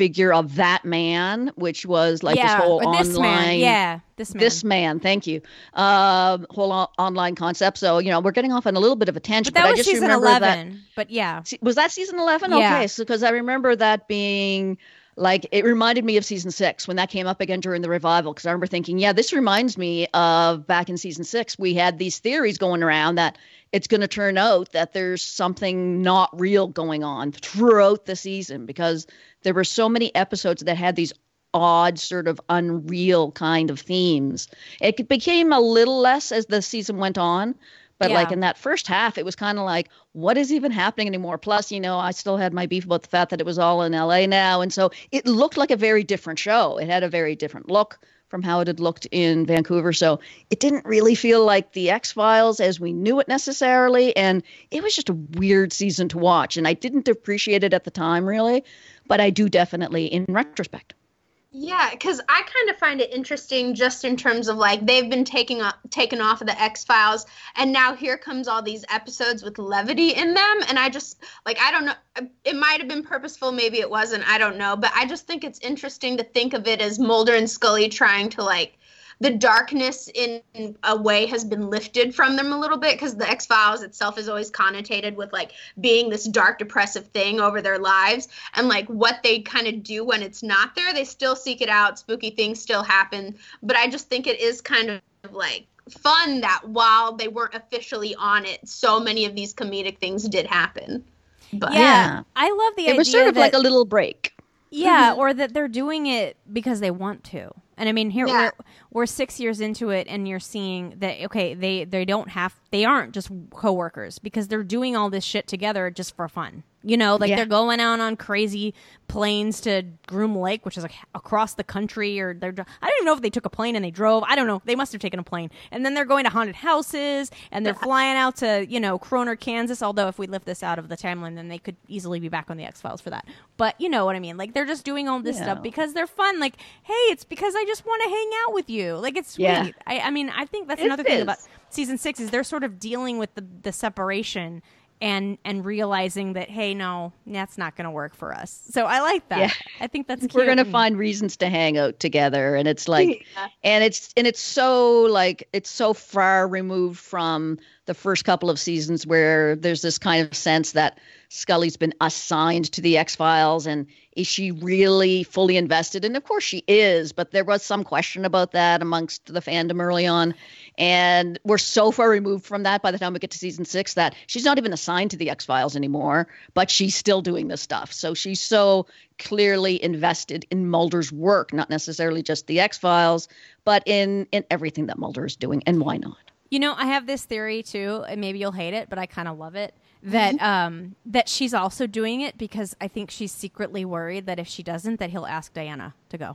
Speaker 2: figure of that man, which was like
Speaker 1: yeah,
Speaker 2: this whole
Speaker 1: or
Speaker 2: online.
Speaker 1: this man. Yeah, this man.
Speaker 2: This man, thank you. Um, whole o- online concept. So, you know, we're getting off on a little bit of a tangent.
Speaker 1: But that
Speaker 2: but
Speaker 1: was
Speaker 2: I just
Speaker 1: season
Speaker 2: remember
Speaker 1: eleven.
Speaker 2: That,
Speaker 1: but yeah.
Speaker 2: was that season eleven?
Speaker 1: Yeah.
Speaker 2: Okay, so because I remember that being like, it reminded me of season six when that came up again during the revival. Because I remember thinking, yeah, this reminds me of back in season six, we had these theories going around that it's going to turn out that there's something not real going on throughout the season, because there were so many episodes that had these odd, sort of unreal kind of themes. It became a little less as the season went on. But
Speaker 1: Yeah.
Speaker 2: like in that first half, it was kind of like, what is even happening anymore? Plus, you know, I still had my beef about the fact that it was all in L A now. And so it looked like a very different show. It had a very different look from how it had looked in Vancouver. So it didn't really feel like the X-Files as we knew it necessarily. And it was just a weird season to watch. And I didn't appreciate it at the time, really. But I do definitely in retrospect.
Speaker 6: Yeah, because I kind of find it interesting just in terms of like they've been taking o- taken off of the X-Files, and now here comes all these episodes with levity in them, and I just like I don't know, it might have been purposeful, maybe it wasn't, I don't know, but I just think it's interesting to think of it as Mulder and Scully trying to like the darkness in a way has been lifted from them a little bit, because the X-Files itself is always connotated with like being this dark, depressive thing over their lives, and like what they kind of do when it's not there, they still seek it out, spooky things still happen. But I just think it is kind of like fun that while they weren't officially on it, so many of these comedic things did happen. But
Speaker 1: Yeah,
Speaker 2: Yeah.
Speaker 1: I love the idea
Speaker 2: It was sort of
Speaker 1: that,
Speaker 2: like a little break.
Speaker 1: yeah, or that they're doing it because they want to. And I mean, here
Speaker 6: Yeah.
Speaker 1: we're, we're six years into it, and you're seeing that okay, they they don't have they aren't just coworkers, because they're doing all this shit together just for fun. You know, like
Speaker 2: Yeah.
Speaker 1: they're going out on crazy planes to Groom Lake, which is like across the country, or they're I don't even know if they took a plane and they drove. I don't know. They must have taken a plane, and then they're going to haunted houses, and they're flying out to you know Kroner, Kansas. Although if we lift this out of the timeline, then they could easily be back on the X-Files for that. But you know what I mean? Like they're just doing all this
Speaker 2: Yeah.
Speaker 1: stuff because they're fun. Like, hey, it's because I just want to hang out with you. Like it's sweet.
Speaker 2: Yeah.
Speaker 1: I, I mean, I think that's
Speaker 2: It
Speaker 1: another thing
Speaker 2: is.
Speaker 1: about season six is they're sort of dealing with the the separation and and realizing that hey, no, that's not going to work for us. So I like that.
Speaker 2: Yeah.
Speaker 1: I think that's cute.
Speaker 2: We're going to
Speaker 1: and-
Speaker 2: find reasons to hang out together. And it's like,
Speaker 6: Yeah.
Speaker 2: and it's, and it's so like, it's so far removed from the first couple of seasons where there's this kind of sense that Scully's been assigned to the X-Files, and is she really fully invested? And of course she is, but there was some question about that amongst the fandom early on. And we're so far removed from that by the time we get to season six that she's not even assigned to the X-Files anymore, but she's still doing this stuff. So she's so clearly invested in Mulder's work, not necessarily just the X-Files, but in, in everything that Mulder is doing. And why not?
Speaker 1: You know, I have this theory too, and maybe you'll hate it, but I kind of love it. That
Speaker 2: Mm-hmm.
Speaker 1: um that she's also doing it because I think she's secretly worried that if she doesn't, that he'll ask Diana to go.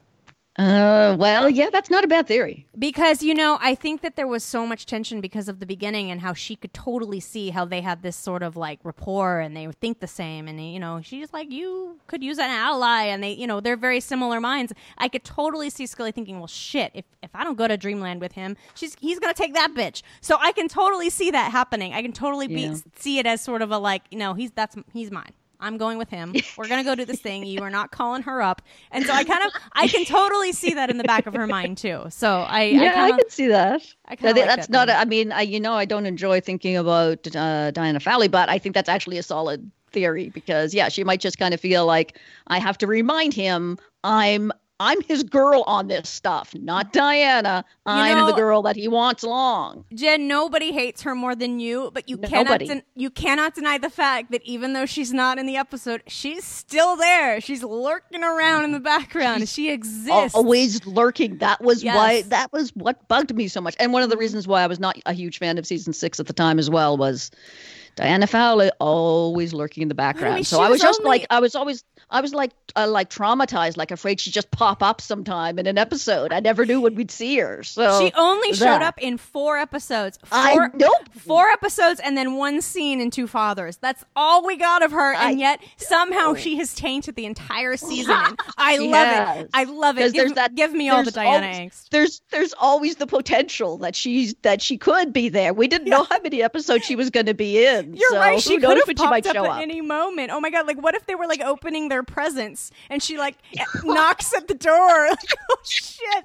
Speaker 2: Uh, well, yeah, that's not a bad theory.
Speaker 1: Because, you know, I think that there was so much tension because of the beginning and how she could totally see how they had this sort of like rapport and they think the same. And, you know, she's like, you could use an ally. And they, you know, they're very similar minds. I could totally see Scully thinking, well, shit, if, if I don't go to Dreamland with him, she's he's going to take that bitch. So I can totally see that happening. I can totally be,
Speaker 2: Yeah.
Speaker 1: see it as sort of a like, you know, he's that's he's mine. I'm going with him. We're going to go do this thing. You are not calling her up. And so I kind of, I can totally see that in the back of her mind too. So I,
Speaker 2: Yeah,
Speaker 1: I,
Speaker 2: I,
Speaker 1: kinda,
Speaker 2: can see that.
Speaker 1: I kinda
Speaker 2: That-
Speaker 1: like
Speaker 2: that's
Speaker 1: that
Speaker 2: not.
Speaker 1: thing.
Speaker 2: A, I mean, I you know, I don't enjoy thinking about uh, Diana Fowley, but I think that's actually a solid theory because yeah, she might just kind of feel like I have to remind him I'm I'm his girl on this stuff, not Diana. I'm
Speaker 1: know-
Speaker 2: the girl that he wants along.
Speaker 1: Jen, nobody hates her more than you, but you cannot
Speaker 2: Nobody.
Speaker 1: den- you cannot deny the fact that even though she's not in the episode, she's still there. She's lurking around in the background. she
Speaker 2: Al-
Speaker 1: exists.
Speaker 2: Always lurking. That was
Speaker 1: Yes.
Speaker 2: why. That was what bugged me so much. And one of the reasons why I was not a huge fan of season six at the time as well was Diana Fowler always lurking in the background.
Speaker 1: mean,
Speaker 2: so
Speaker 1: she
Speaker 2: I was
Speaker 1: was
Speaker 2: just
Speaker 1: only-
Speaker 2: like, I was always, I was like, uh, like traumatized, like afraid she'd just pop up sometime in an episode. I never knew when we'd see her. So
Speaker 1: She only showed
Speaker 2: that.
Speaker 1: up in four episodes.
Speaker 2: I
Speaker 1: Four,
Speaker 2: nope.
Speaker 1: Four episodes and then one scene in Two Fathers. That's all we got of her, and
Speaker 2: I
Speaker 1: yet somehow she has tainted the entire season. And I
Speaker 2: She
Speaker 1: love
Speaker 2: has.
Speaker 1: it. I love it.
Speaker 2: 'Cause
Speaker 1: Give,
Speaker 2: there's that-
Speaker 1: give me all the
Speaker 2: there's
Speaker 1: Diana
Speaker 2: always-
Speaker 1: angst.
Speaker 2: There's there's always the potential that she's that she could be there. We didn't know how many episodes she was going to be in.
Speaker 1: You're
Speaker 2: so
Speaker 1: right. She
Speaker 2: who
Speaker 1: could
Speaker 2: knows
Speaker 1: have
Speaker 2: when she
Speaker 1: popped
Speaker 2: might
Speaker 1: up
Speaker 2: show
Speaker 1: at
Speaker 2: up.
Speaker 1: any moment. Oh my god! Like, what if they were like opening their their presence, and she like knocks at the door. Like, oh shit!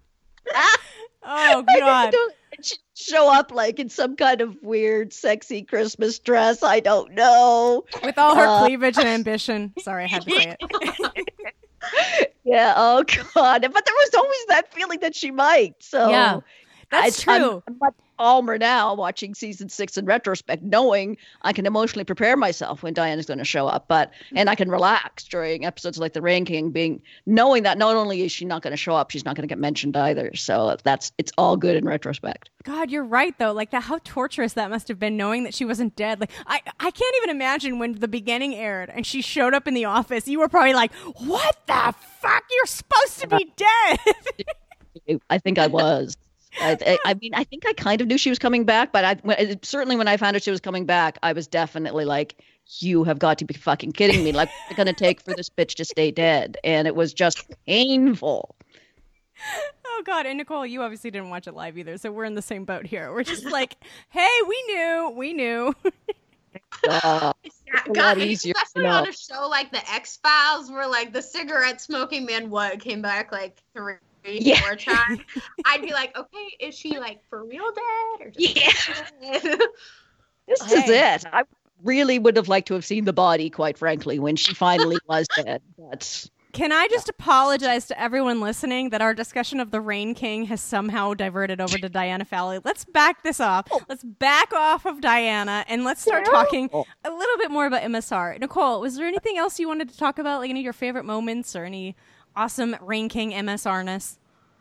Speaker 1: Oh god!
Speaker 2: She'd show up like in some kind of weird, sexy Christmas dress. I don't know.
Speaker 1: With all her
Speaker 2: Uh,
Speaker 1: cleavage and ambition. Sorry, I had to say it.
Speaker 2: Yeah. Oh god. But there was always that feeling that she might. So
Speaker 1: Yeah, that's
Speaker 2: I,
Speaker 1: true.
Speaker 2: I'm, I'm much calmer now watching season six in retrospect, knowing I can emotionally prepare myself when Diana's going to show up, but and I can relax during episodes like The Rain King, being knowing that not only is she not going to show up, she's not going to get mentioned either. So that's it's all good in retrospect.
Speaker 1: God, you're right though. Like that, how torturous that must have been, knowing that she wasn't dead. Like I, I can't even imagine when the beginning aired and she showed up in the office. You were probably like, "What the fuck? You're supposed to be dead."
Speaker 2: I think I was. I, I, I mean, I think I kind of knew she was coming back, but I when, certainly when I found out she was coming back, I was definitely like, "You have got to be fucking kidding me! Like, what's it gonna take for this bitch to stay dead?" And it was just painful.
Speaker 1: Oh God! And Nicole, you obviously didn't watch it live either, so we're in the same boat here. We're just like, "Hey, we knew, we knew."
Speaker 2: Uh,
Speaker 6: Yeah,
Speaker 2: a
Speaker 6: God,
Speaker 2: lot easier to
Speaker 6: especially
Speaker 2: know.
Speaker 6: on a show like The X Files, where like the cigarette smoking man what came back like three,
Speaker 2: Yeah.
Speaker 6: four times. I'd be like, okay, is she like for real dead or just
Speaker 2: Yeah.
Speaker 6: dead?
Speaker 2: This is
Speaker 1: Hey.
Speaker 2: it. I really would have liked to have seen the body, quite frankly, when she finally was dead. But
Speaker 1: Can I just apologize to everyone listening that our discussion of the Rain King has somehow diverted over to Diana Fowley? Let's back this off. Let's back off of Diana and let's start talking a little bit more about M S R. Nicole, was there anything else you wanted to talk about, like any of your favorite moments or any awesome Rain King M S R-ness?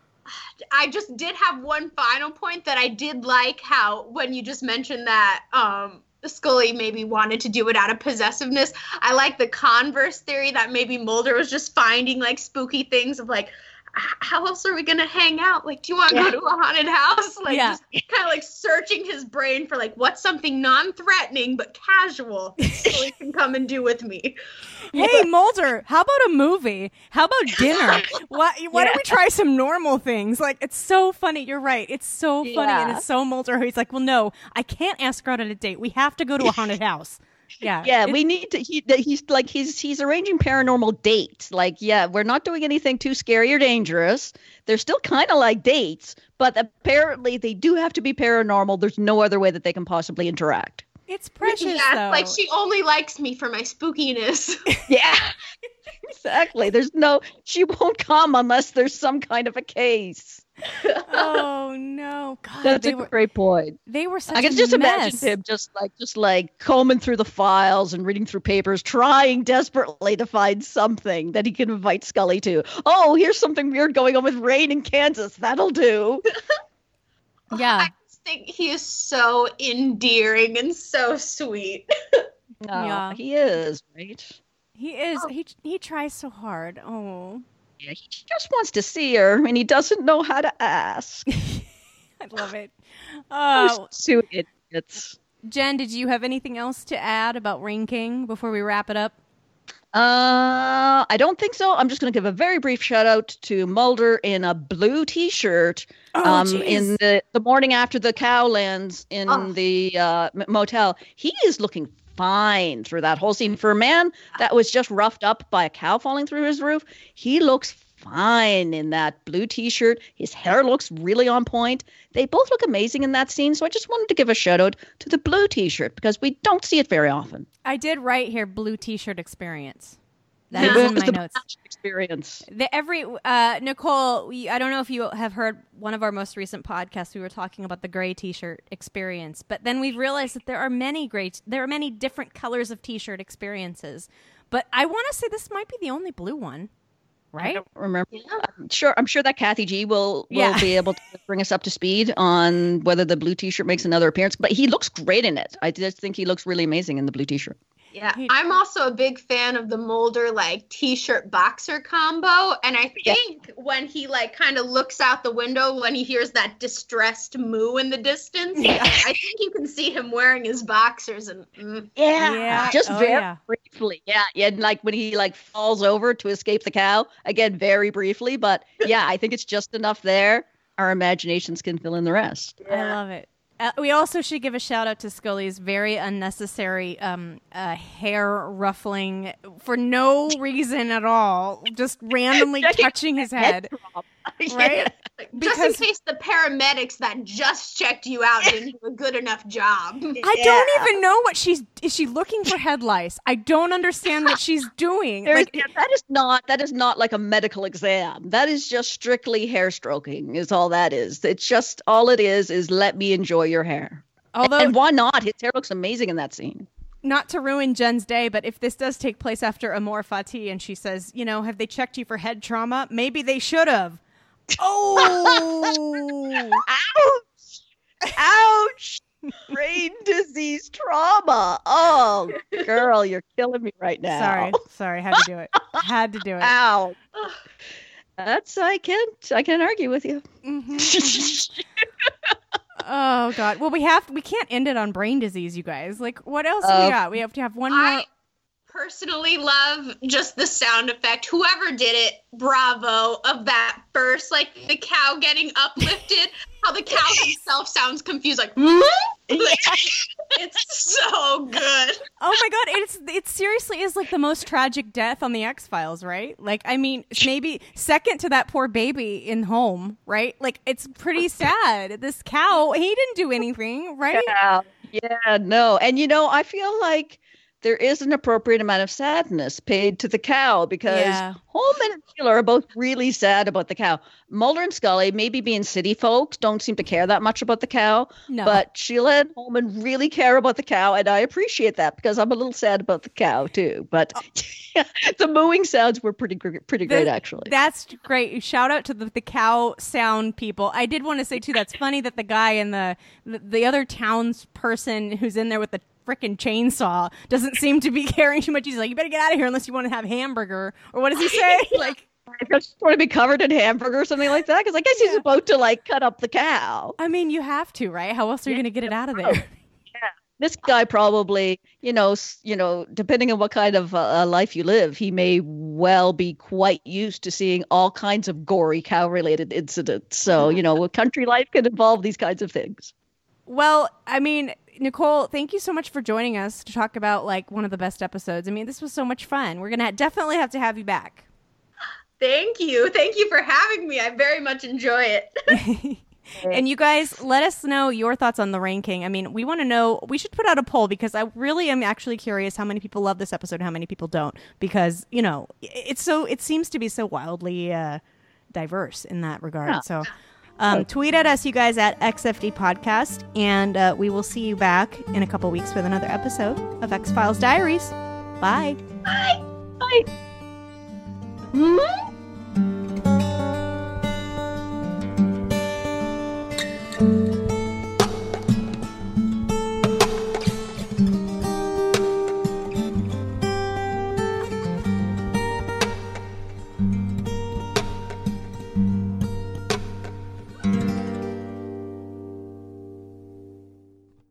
Speaker 6: I just did have one final point that I did like how when you just mentioned that um Scully maybe wanted to do it out of possessiveness. I like the converse theory that maybe Mulder was just finding like spooky things of like, h- how else are we gonna hang out? Like, do you want to
Speaker 2: Yeah.
Speaker 6: go to a haunted house? Like,
Speaker 1: Yeah.
Speaker 6: just kind of like searching his brain for like what's something non-threatening but casual that Scully can come and do with me.
Speaker 1: Hey, Mulder, how about a movie? How about dinner? Why, why don't we try some normal things? Like, it's so funny. You're right. It's so funny, and
Speaker 2: Yeah.
Speaker 1: it's so Mulder. He's like, well, no, I can't ask her out on a date. We have to go to a haunted house. Yeah.
Speaker 2: yeah,
Speaker 1: It-
Speaker 2: we need to. He, that he's like he's he's arranging paranormal dates. Like, yeah, we're not doing anything too scary or dangerous. They're still kind of like dates, but apparently they do have to be paranormal. There's no other way that they can possibly interact.
Speaker 1: It's precious,
Speaker 6: yeah,
Speaker 1: though.
Speaker 6: like she only likes me for my spookiness.
Speaker 2: Yeah, exactly. There's no. She won't come unless there's some kind of a case.
Speaker 1: Oh no, God,
Speaker 2: That's
Speaker 1: they
Speaker 2: a
Speaker 1: were
Speaker 2: great point.
Speaker 1: they were such
Speaker 2: I can
Speaker 1: a
Speaker 2: just
Speaker 1: mess.
Speaker 2: imagine him just like just like combing through the files and reading through papers, trying desperately to find something that he can invite Scully to. Oh, here's something weird going on with rain in Kansas. That'll do.
Speaker 1: Yeah,
Speaker 6: I just think he is so endearing and so sweet.
Speaker 2: Oh,
Speaker 1: Yeah.
Speaker 2: he is, right?
Speaker 1: he is. He he tries so hard. Oh,
Speaker 2: Yeah, he just wants to see her, and he doesn't know how to ask.
Speaker 1: I love it. Oh,
Speaker 2: Two idiots.
Speaker 1: Jen, did you have anything else to add about Rain King before we wrap it up?
Speaker 2: Uh, I don't think so. I'm just going to give a very brief shout out to Mulder in a blue T-shirt.
Speaker 1: Oh,
Speaker 2: um,
Speaker 1: jeez.
Speaker 2: in the the morning after the cow lands in
Speaker 6: Oh.
Speaker 2: the uh, m- motel, he is looking fine through that whole scene. For a man that was just roughed up by a cow falling through his roof, he looks fine in that blue T-shirt. His hair looks really on point. They both look amazing in that scene. So I just wanted to give a shout out to the blue T-shirt because we don't see it very often.
Speaker 1: I did write here blue T-shirt experience.
Speaker 6: Yeah.
Speaker 1: That
Speaker 2: It
Speaker 1: is in
Speaker 2: was
Speaker 1: my
Speaker 2: the
Speaker 1: notes.
Speaker 2: best experience.
Speaker 1: The every uh, Nicole, we, I don't know if you have heard one of our most recent podcasts. We were talking about the gray T-shirt experience, but then we realized that there are many gray, there are many different colors of T-shirt experiences. But I want to say this might be the only blue one,
Speaker 2: I
Speaker 1: right?
Speaker 2: don't remember.
Speaker 6: Yeah.
Speaker 2: I'm sure. I'm sure that Kathy G will will
Speaker 1: Yeah.
Speaker 2: be able to bring us up to speed on whether the blue T-shirt makes another appearance. But he looks great in it. I just think he looks really amazing in the blue T-shirt.
Speaker 6: Yeah,
Speaker 1: He-
Speaker 6: I'm also a big fan of the Mulder like t-shirt boxer combo, and I
Speaker 2: Yeah.
Speaker 6: think when he like kind of looks out the window when he hears that distressed moo in the distance,
Speaker 2: Yeah.
Speaker 6: I think you can see him wearing his boxers and mm,
Speaker 2: Yeah,
Speaker 1: Yeah.
Speaker 2: just
Speaker 1: Oh,
Speaker 2: very
Speaker 1: yeah.
Speaker 2: briefly. Yeah, yeah. And like when he like falls over to escape the cow again, very briefly. But yeah, I think it's just enough there. Our imaginations can fill in the rest.
Speaker 1: I love it. Uh, we also should give a shout out to Scully's very unnecessary um, uh, hair ruffling for no reason at all, just randomly touching his head. Right?
Speaker 6: Because, just in case the paramedics that just checked you out didn't do a good enough job.
Speaker 1: I
Speaker 2: Yeah.
Speaker 1: don't even know what she's. Is she looking for head lice? I don't understand what she's doing.
Speaker 2: There's-
Speaker 1: Like,
Speaker 2: yeah, that is not that is not like a medical exam. That is just strictly hair stroking. Is all that is. It's just all it is is let me enjoy your hair.
Speaker 1: although
Speaker 2: And why not? His hair looks amazing in that scene.
Speaker 1: not to ruin Jen's day, but if this does take place after Amor Fati and she says, you know, have they checked you for head trauma? Maybe they should have. Oh,
Speaker 2: Ouch! Ouch! Brain disease trauma. Oh, girl, you're killing me right now.
Speaker 1: sorry, sorry, had to do it. Had to do it.
Speaker 2: Ow. That's I can't I can't argue with you.
Speaker 1: Mhm. Oh God. Well, we have we can't end it on brain disease, you guys. Like, what else do
Speaker 2: Uh,
Speaker 1: we got? We have to have one more.
Speaker 6: I personally love just the sound effect. Whoever did it, bravo, of that burst, like the cow getting uplifted, how the cow himself sounds confused, like, "Hmm?" Like, it's so good.
Speaker 1: Oh my God, it's it seriously is like the most tragic death on the X-Files, right? Like, I mean, maybe second to that poor baby in Home, right? Like, it's pretty sad. This cow, he didn't do anything, right?
Speaker 2: Yeah, yeah, no. And you know, I feel like there is an appropriate amount of sadness paid to the cow because
Speaker 1: Yeah.
Speaker 2: Holman and Sheila are both really sad about the cow. Mulder and Scully, maybe being city folks, don't seem to care that much about the cow.
Speaker 1: No.
Speaker 2: But Sheila and Holman really care about the cow, and I appreciate that because I'm a little sad about the cow too. But the mooing sounds were pretty gr- pretty great,
Speaker 1: The-
Speaker 2: actually.
Speaker 1: That's great. Shout out to the, the cow sound people. I did want to say too, that's funny that the guy in the the, the other townsperson who's in there with the freaking chainsaw doesn't seem to be caring too much. He's like, you better get out of here unless you want to have hamburger. Or what does he say? Like,
Speaker 2: I just want to be covered in hamburger or something like that because I guess he's about to like cut up the cow.
Speaker 1: I mean, you have to, right? How else are you going to get it out of there?
Speaker 2: This guy probably, you know, s- you know, depending on what kind of uh, life you live, he may well be quite used to seeing all kinds of gory cow-related incidents. So, you know, country life can involve these kinds of things.
Speaker 1: Well, I mean, Nicole, thank you so much for joining us to talk about like one of the best episodes. I mean, this was so much fun. We're going to definitely have to have you back.
Speaker 6: Thank you. Thank you for having me. I very much enjoy it.
Speaker 1: And you guys, let us know your thoughts on the ranking. I mean, we want to know, we should put out a poll because I really am actually curious how many people love this episode and how many people don't. Because, you know, it's so, it seems to be so wildly uh, diverse in that regard.
Speaker 2: Yeah.
Speaker 1: So um, tweet at us, you guys, at X F D Podcast. And uh, we will see you back in a couple weeks with another episode of X-Files Diaries. Bye.
Speaker 2: Bye.
Speaker 6: Hmm?